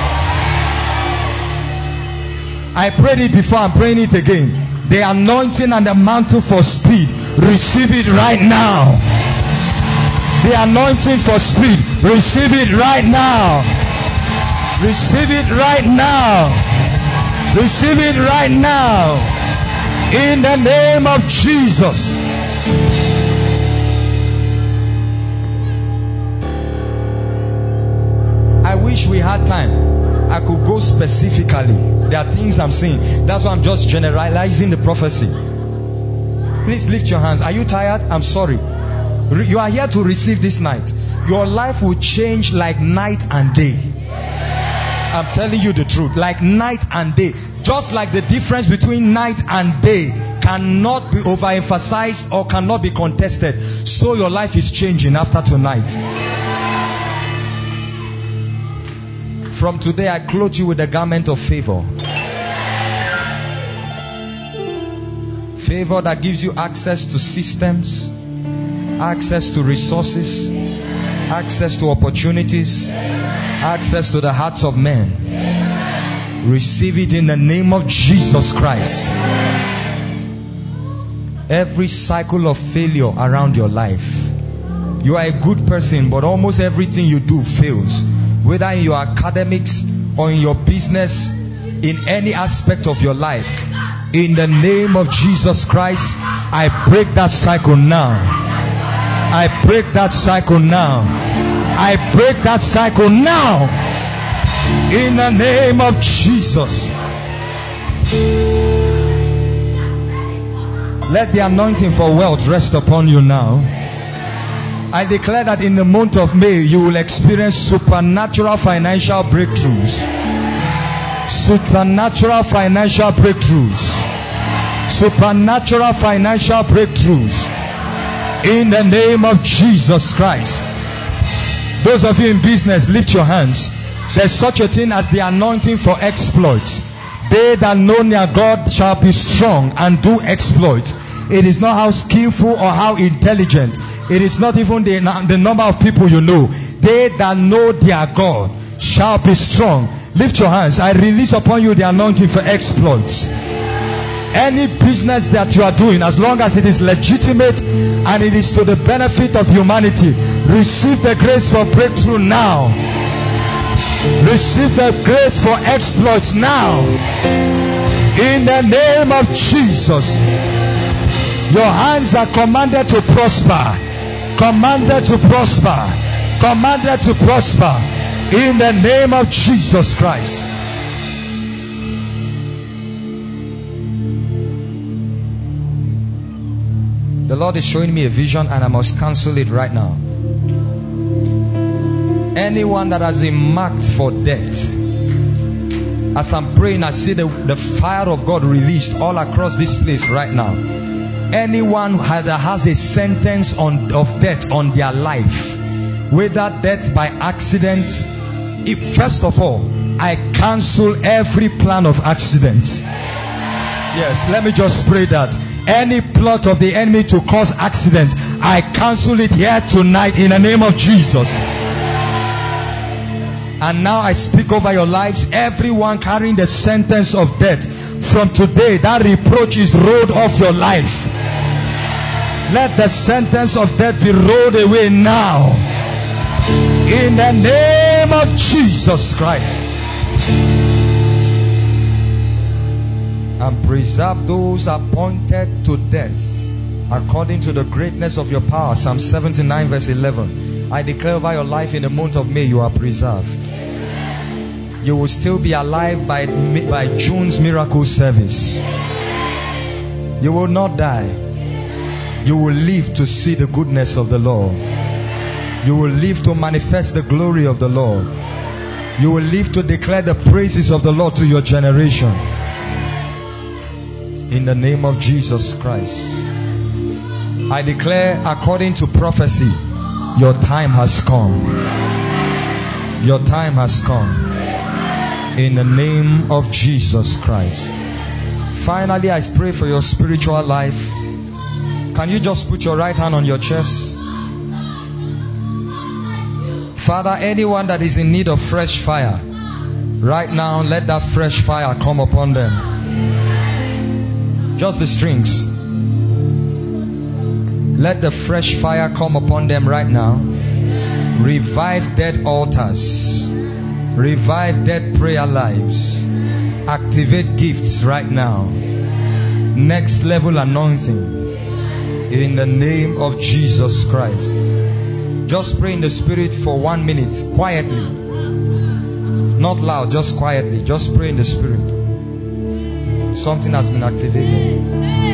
I prayed it before, I'm praying it again. The anointing and the mantle for speed, receive it right now. The anointing for speed, receive it right now. Receive it right now. Receive it right now. In the name of Jesus. I wish we had time. I could go specifically. There are things I'm seeing. That's why I'm just generalizing the prophecy. Please lift your hands. Are you tired? I'm sorry. You are here to receive this night. Your life will change like night and day. I'm telling you the truth. Like night and day. Just like the difference between night and day cannot be overemphasized or cannot be contested, so your life is changing after tonight. From today, I clothe you with the garment of favor. Favor that gives you access to systems, access to resources, access to opportunities, access to the hearts of men. Receive it in the name of Jesus Christ. Every cycle of failure around your life. You are a good person, but almost everything you do fails. Whether in your academics or in your business, in any aspect of your life. In the name of Jesus Christ, I break that cycle now. I break that cycle now. I break that cycle now. In the name of Jesus. Let the anointing for wealth rest upon you now. I declare that in the month of May, you will experience supernatural financial breakthroughs. Supernatural financial breakthroughs. Supernatural financial breakthroughs. In the name of Jesus Christ. Those of you in business, lift your hands. There's such a thing as the anointing for exploits. They that know their God shall be strong and do exploits. It is not how skillful or how intelligent. It is not even the number of people you know. They that know their God shall be strong. Lift your hands. I release upon you the anointing for exploits. Any business that you are doing, as long as it is legitimate and it is to the benefit of humanity, receive the grace for breakthrough now. Receive the grace for exploits now. In the name of Jesus. Your hands are commanded to prosper. Commanded to prosper. Commanded to prosper. In the name of Jesus Christ. The Lord is showing me a vision and I must cancel it right now. Anyone that has been marked for death, As I'm praying, I see the fire of God released all across this place right now. Anyone that has a sentence of death on their life, whether death by accident, first of all, I cancel every plan of accident. Yes, let me just pray that. Any plot of the enemy to cause accident, I cancel it here tonight in the name of Jesus. And now I speak over your lives. Everyone carrying the sentence of death, from today, that reproach is rolled off your life. Let the sentence of death be rolled away now. In the name of Jesus Christ. And preserve those appointed to death according to the greatness of your power. Psalm 79 verse 11. I declare over your life, in the month of May, you are preserved. You will still be alive by June's miracle service. You will not die. You will live to see the goodness of the Lord. You will live to manifest the glory of the Lord. You will live to declare the praises of the Lord to your generation. In the name of Jesus Christ. I declare, according to prophecy, your time has come. Your time has come. In the name of Jesus Christ. Finally, I pray for your spiritual life. Can you just put your right hand on your chest? Father, anyone that is in need of fresh fire, right now, let that fresh fire come upon them. Just the strings. Let the fresh fire come upon them right now. Revive dead altars. Revive dead prayer lives. Activate gifts right now. Next level anointing. In the name of Jesus Christ. Just pray in the spirit for 1 minute. Quietly. Not loud, just quietly. Just pray in the spirit. Something has been activated.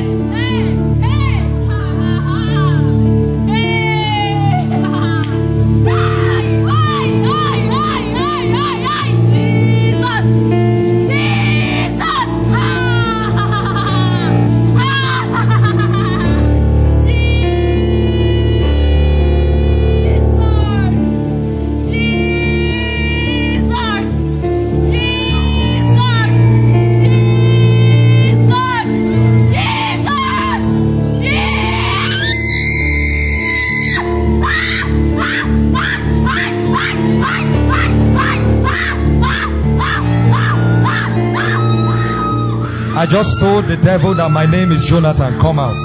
I just told the devil that my name is Jonathan. Come out.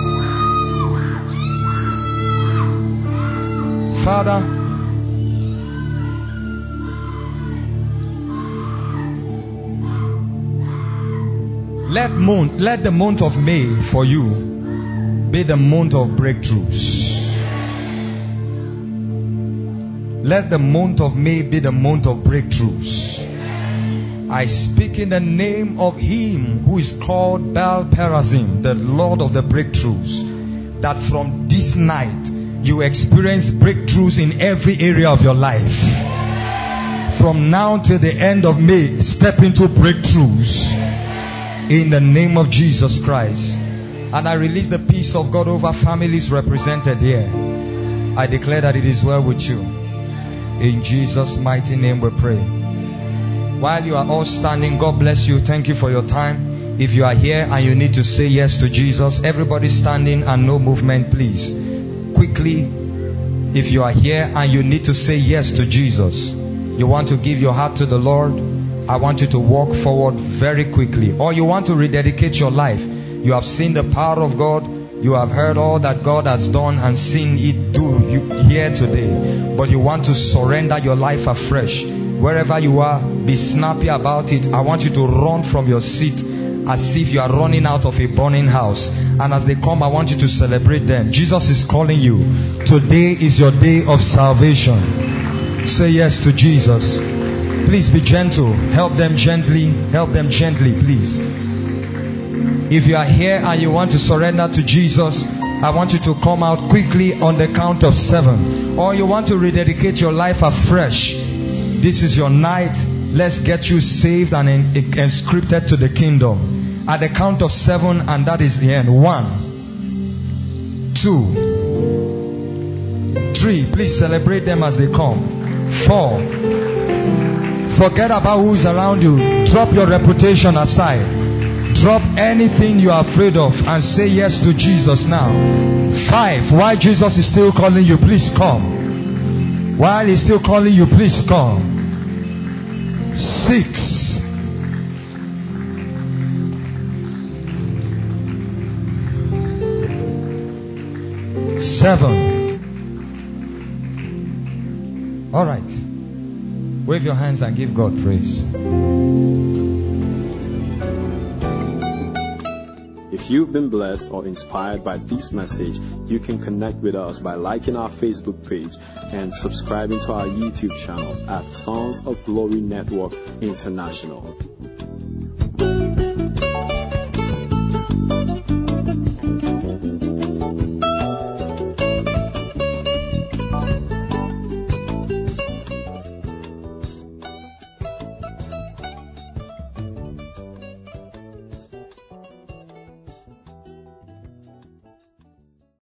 Father, let the month of May for you be the month of breakthroughs. Let the month of May be the month of breakthroughs. I speak in the name of Him who is called Baal Perazim, the Lord of the breakthroughs, that from this night you experience breakthroughs in every area of your life. From now till the end of May, step into breakthroughs in the name of Jesus Christ. And I release the peace of God over families represented here. I declare that it is well with you. In Jesus' mighty name we pray. While you are all standing, God bless you. Thank you for your time. If you are here and you need to say yes to Jesus, everybody standing and no movement, please. Quickly, if you are here and you need to say yes to Jesus, you want to give your heart to the Lord, I want you to walk forward very quickly. Or you want to rededicate your life. You have seen the power of God. You have heard all that God has done and seen it do here today. But you want to surrender your life afresh. Wherever you are, be snappy about it. I want you to run from your seat as if you are running out of a burning house. And as they come, I want you to celebrate them. Jesus is calling you. Today is your day of salvation. Say yes to Jesus. Please be gentle. Help them gently. Help them gently, please. If you are here and you want to surrender to Jesus, I want you to come out quickly on the count of 7. Or you want to rededicate your life afresh. This is your night. Let's get you saved and inscripted to the kingdom. At the count of 7, and that is the end. 1, 2, 3. Please celebrate them as they come. 4. Forget about who's around you. Drop your reputation aside. Drop anything you are afraid of and say yes to Jesus now. 5. While Jesus is still calling you, please come. While he's still calling you, please come. 6. 7. All right. Wave your hands and give God praise. If you've been blessed or inspired by this message, you can connect with us by liking our Facebook page and subscribing to our YouTube channel at Sons of Glory Network International.